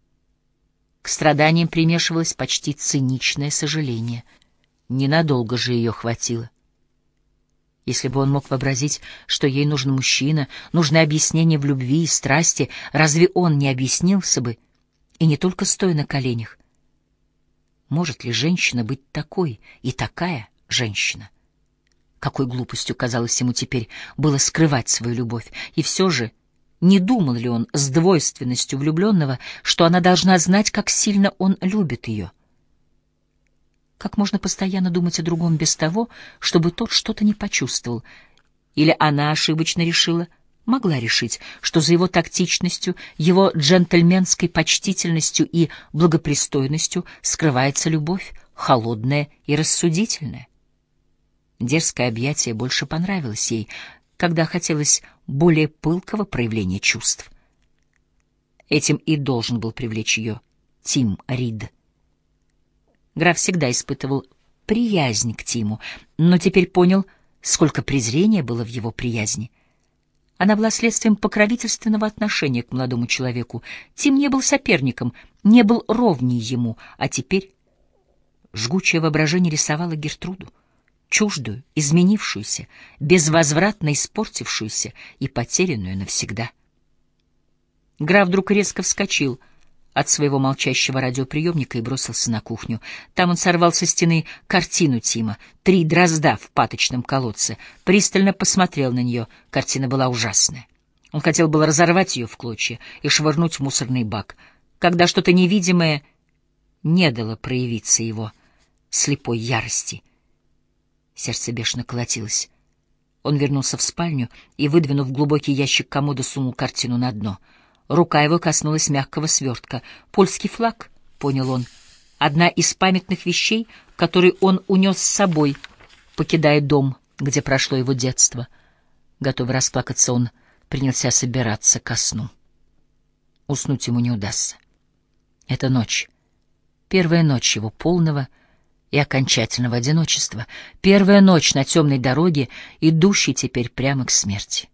К страданиям примешивалось почти циничное сожаление. Ненадолго же ее хватило. Если бы он мог вообразить, что ей нужен мужчина, нужны объяснения в любви и страсти, разве он не объяснился бы, и не только стоя на коленях? Может ли женщина быть такой и такая женщина? Какой глупостью, казалось ему теперь, было скрывать свою любовь, и все же не думал ли он с двойственностью влюбленного, что она должна знать, как сильно он любит ее? Как можно постоянно думать о другом без того, чтобы тот что-то не почувствовал? Или она ошибочно решила, могла решить, что за его тактичностью, его джентльменской почтительностью и благопристойностью скрывается любовь, холодная и рассудительная? Дерзкое объятие больше понравилось ей, когда хотелось более пылкого проявления чувств. Этим и должен был привлечь ее Тим Рид. Граф всегда испытывал приязнь к Тиму, но теперь понял, сколько презрения было в его приязни. Она была следствием покровительственного отношения к молодому человеку. Тим не был соперником, не был ровней ему, а теперь жгучее воображение рисовало Гертруду, чуждую, изменившуюся, безвозвратно испортившуюся и потерянную навсегда. Граф вдруг резко вскочил от своего молчащего радиоприемника и бросился на кухню. Там он сорвал со стены картину Тима «Три дрозда в паточном колодце», пристально посмотрел на нее. Картина была ужасная. Он хотел было разорвать ее в клочья и швырнуть в мусорный бак, когда что-то невидимое не дало проявиться его слепой ярости. Сердце бешено колотилось. Он вернулся в спальню и, выдвинув глубокий ящик комода, сунул картину на дно. Рука его коснулась мягкого свертка. «Польский флаг», — понял он, — одна из памятных вещей, которые он унес с собой, покидая дом, где прошло его детство. Готовый расплакаться, он принялся собираться ко сну. Уснуть ему не удастся. Эта ночь, первая ночь его полного и окончательного одиночества, первая ночь на темной дороге, идущей теперь прямо к смерти.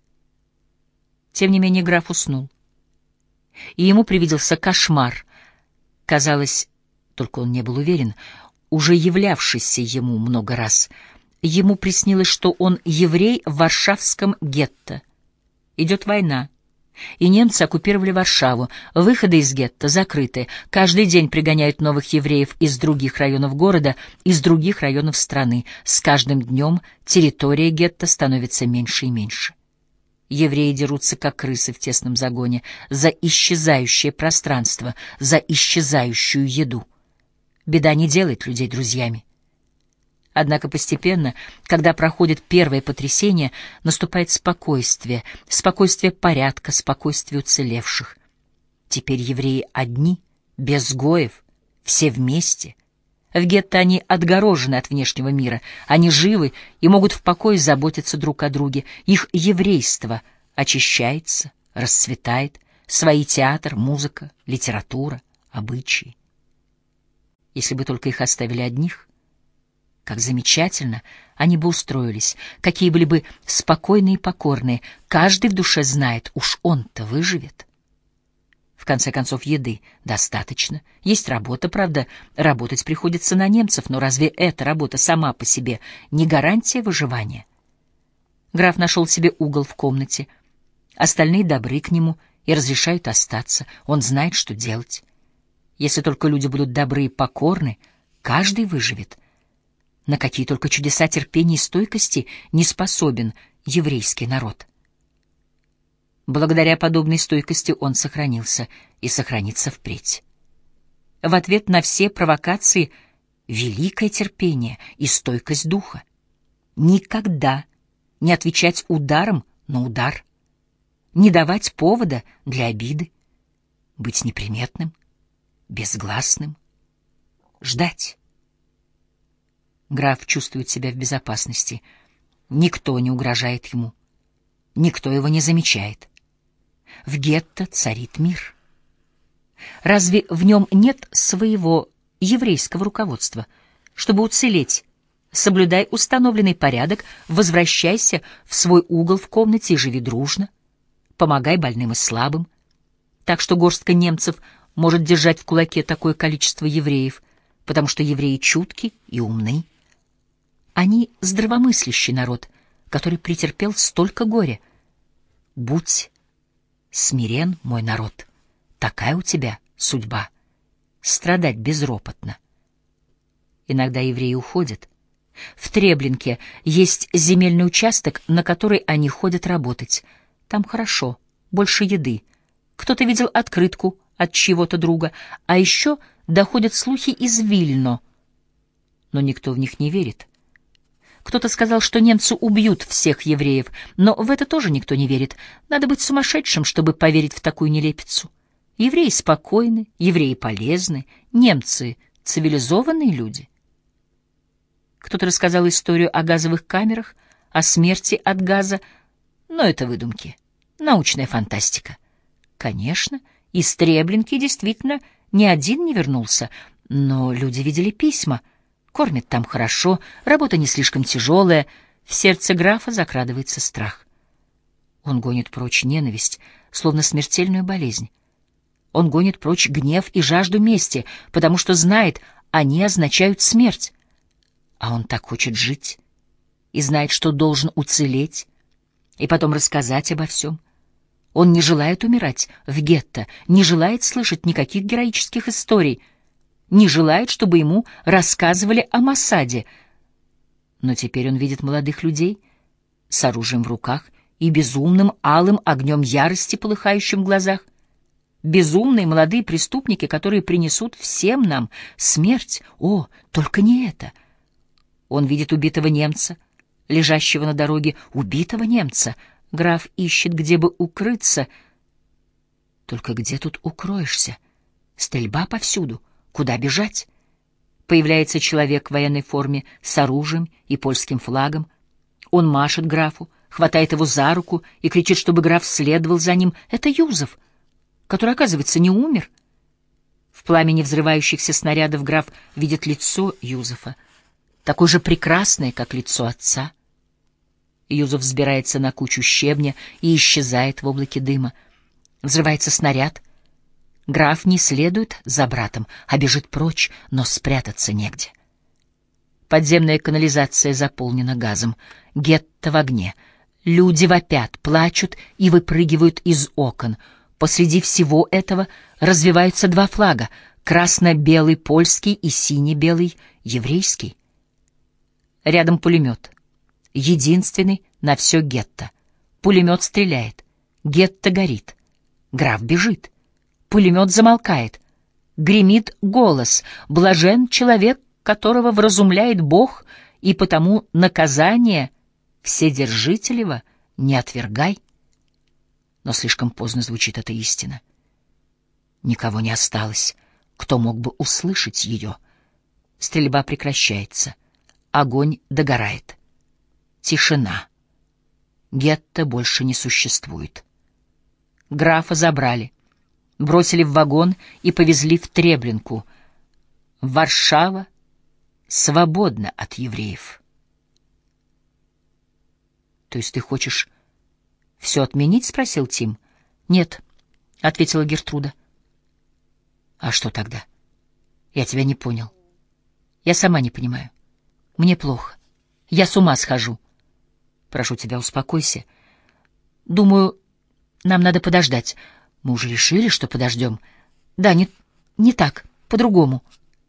Тем не менее граф уснул, и ему привиделся кошмар, казалось, только он не был уверен, уже являвшийся ему много раз. Ему приснилось, что он еврей в варшавском гетто. Идет война, и немцы оккупировали Варшаву. Выходы из гетто закрыты. Каждый день пригоняют новых евреев из других районов города, из других районов страны. С каждым днем территория гетто становится меньше и меньше. Евреи дерутся, как крысы в тесном загоне, за исчезающее пространство, за исчезающую еду. Беда не делает людей друзьями. Однако постепенно, когда проходит первое потрясение, наступает спокойствие, спокойствие порядка, спокойствие уцелевших. Теперь евреи одни, без гоев, все вместе. В гетто они отгорожены от внешнего мира, они живы и могут в покое заботиться друг о друге. Их еврейство очищается, расцветает, свои театр, музыка, литература, обычаи. Если бы только их оставили одних, как замечательно они бы устроились, какие были бы спокойные и покорные. Каждый в душе знает, уж он-то выживет. В конце концов, еды достаточно. Есть работа, правда, работать приходится на немцев, но разве эта работа сама по себе не гарантия выживания? Граф нашел себе угол в комнате. Остальные добры к нему и разрешают остаться. Он знает, что делать. Если только люди будут добры и покорны, каждый выживет. На какие только чудеса терпения и стойкости не способен еврейский народ. Благодаря подобной стойкости он сохранился и сохранится впредь. В ответ на все провокации великое терпение и стойкость духа. Никогда не отвечать ударом на удар, не давать повода для обиды, быть неприметным, безгласным, ждать. Граф чувствует себя в безопасности. Никто не угрожает ему. Никто его не замечает. В гетто царит мир. Разве в нем нет своего еврейского руководства? Чтобы уцелеть, соблюдай установленный порядок, возвращайся в свой угол в комнате и живи дружно. Помогай больным и слабым. Так что горстка немцев может держать в кулаке такое количество евреев, потому что евреи чутки и умны. Они здравомыслящий народ, который претерпел столько горя. Будь смирен, мой народ, такая у тебя судьба — страдать безропотно. Иногда евреи уходят. В Треблинке есть земельный участок, на который они ходят работать. Там хорошо, больше еды. Кто-то видел открытку от чьего-то друга, а еще доходят слухи из Вильно. Но никто в них не верит. Кто-то сказал, что немцы убьют всех евреев, но в это тоже никто не верит. Надо быть сумасшедшим, чтобы поверить в такую нелепицу. Евреи спокойны, евреи полезны, немцы — цивилизованные люди. Кто-то рассказал историю о газовых камерах, о смерти от газа, но это выдумки, научная фантастика. Конечно, из Треблинки действительно ни один не вернулся, но люди видели письма. Кормят там хорошо, работа не слишком тяжелая. В сердце графа закрадывается страх. Он гонит прочь ненависть, словно смертельную болезнь. Он гонит прочь гнев и жажду мести, потому что знает, они означают смерть. А он так хочет жить и знает, что должен уцелеть и потом рассказать обо всем. Он не желает умирать в гетто, не желает слышать никаких героических историй, не желает, чтобы ему рассказывали о Моссаде. Но теперь он видит молодых людей с оружием в руках и безумным алым огнем ярости, полыхающим в глазах. Безумные молодые преступники, которые принесут всем нам смерть. О, только не это! Он видит убитого немца, лежащего на дороге, убитого немца. Граф ищет, где бы укрыться. Только где тут укроешься? Стрельба повсюду. Куда бежать? Появляется человек в военной форме с оружием и польским флагом. Он машет графу, хватает его за руку и кричит, чтобы граф следовал за ним. Это Юзеф, который, оказывается, не умер. В пламени взрывающихся снарядов граф видит лицо Юзефа, такое же прекрасное, как лицо отца. Юзеф взбирается на кучу щебня и исчезает в облаке дыма. Взрывается снаряд. Граф не следует за братом, а бежит прочь, но спрятаться негде. Подземная канализация заполнена газом. Гетто в огне. Люди вопят, плачут и выпрыгивают из окон. Посреди всего этого развиваются два флага — красно-белый польский и сине-белый еврейский. Рядом пулемет. Единственный на все гетто. Пулемет стреляет. Гетто горит. Граф бежит. Пулемет замолкает. Гремит голос. Блажен человек, которого вразумляет Бог, и потому наказание Вседержителева не отвергай. Но слишком поздно звучит эта истина. Никого не осталось, кто мог бы услышать ее. Стрельба прекращается. Огонь догорает. Тишина. Гетто больше не существует. Графа забрали. бросили в вагон и повезли в Треблинку. Варшава свободна от евреев. То есть ты хочешь все отменить? — спросил Тим. — Нет, — ответила Гертруда. — А что тогда? Я тебя не понял. Я сама не понимаю. Мне плохо. Я с ума схожу. Прошу тебя, успокойся. Думаю, нам надо подождать. Мы уже решили, что подождем. Да, не, не так, по-другому.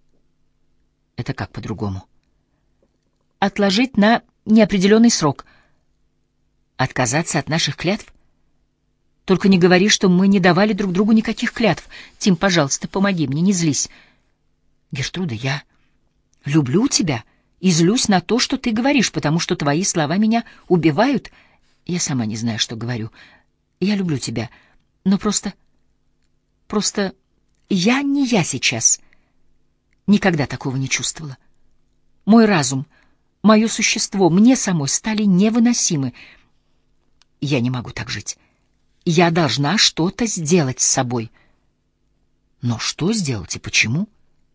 Это как по-другому? Отложить на неопределенный срок. Отказаться от наших клятв? Только не говори, что мы не давали друг другу никаких клятв. Тим, пожалуйста, помоги мне, не злись. Гертруда, я люблю тебя и злюсь на то, что ты говоришь, потому что твои слова меня убивают. Я сама не знаю, что говорю. Я люблю тебя, но просто... Просто я не я сейчас. Никогда такого не чувствовала. Мой разум, мое существо, мне самой стали невыносимы. Я не могу так жить. Я должна что-то сделать с собой. Но что сделать и почему?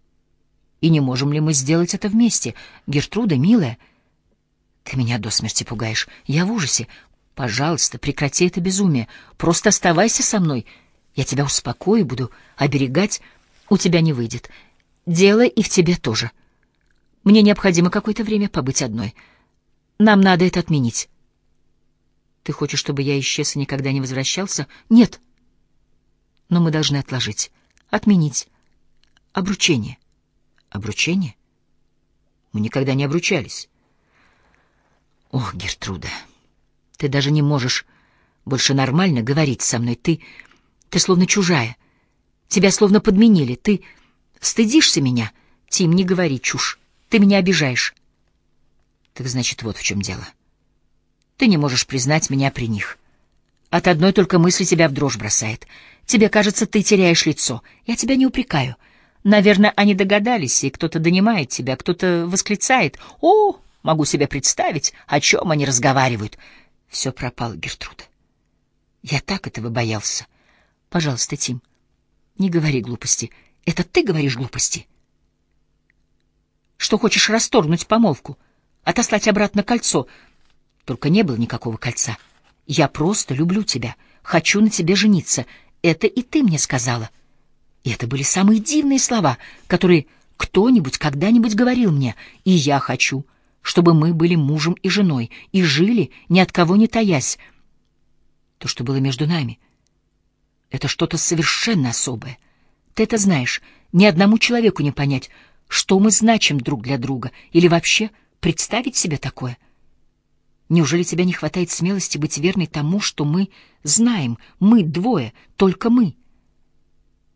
И не можем ли мы сделать это вместе? Гертруда, милая, ты меня до смерти пугаешь. Я в ужасе. Пожалуйста, прекрати это безумие. Просто оставайся со мной. Я тебя успокою, буду оберегать. У тебя не выйдет. Дело и в тебе тоже. Мне необходимо какое-то время побыть одной. Нам надо это отменить. Ты хочешь, чтобы я исчез и никогда не возвращался? Нет. Но мы должны отложить, отменить обручение. Обручение? Мы никогда не обручались. Ох, Гертруда, ты даже не можешь больше нормально говорить со мной. Ты, ты словно чужая. Тебя словно подменили. Ты стыдишься меня? Тим, не говори чушь. Ты меня обижаешь. Так значит, вот в чем дело. Ты не можешь признать меня при них. От одной только мысли тебя в дрожь бросает. Тебе кажется, ты теряешь лицо. Я тебя не упрекаю. Наверное, они догадались, и кто-то донимает тебя, кто-то восклицает. О, могу себе представить, о чем они разговаривают. Все пропало, Гертруда. Я так этого боялся. Пожалуйста, Тим, не говори глупости. Это ты говоришь глупости? Что хочешь расторгнуть помолвку, отослать обратно кольцо. Только не было никакого кольца. Я просто люблю тебя, хочу на тебе жениться. Это и ты мне сказала. И это были самые дивные слова, которые кто-нибудь когда-нибудь говорил мне. И я хочу, чтобы мы были мужем и женой, и жили, ни от кого не таясь. То, что было между нами, это что-то совершенно особое. Ты это знаешь, ни одному человеку не понять, что мы значим друг для друга, или вообще представить себе такое. Неужели тебе не хватает смелости быть верной тому, что мы знаем, мы двое, только мы?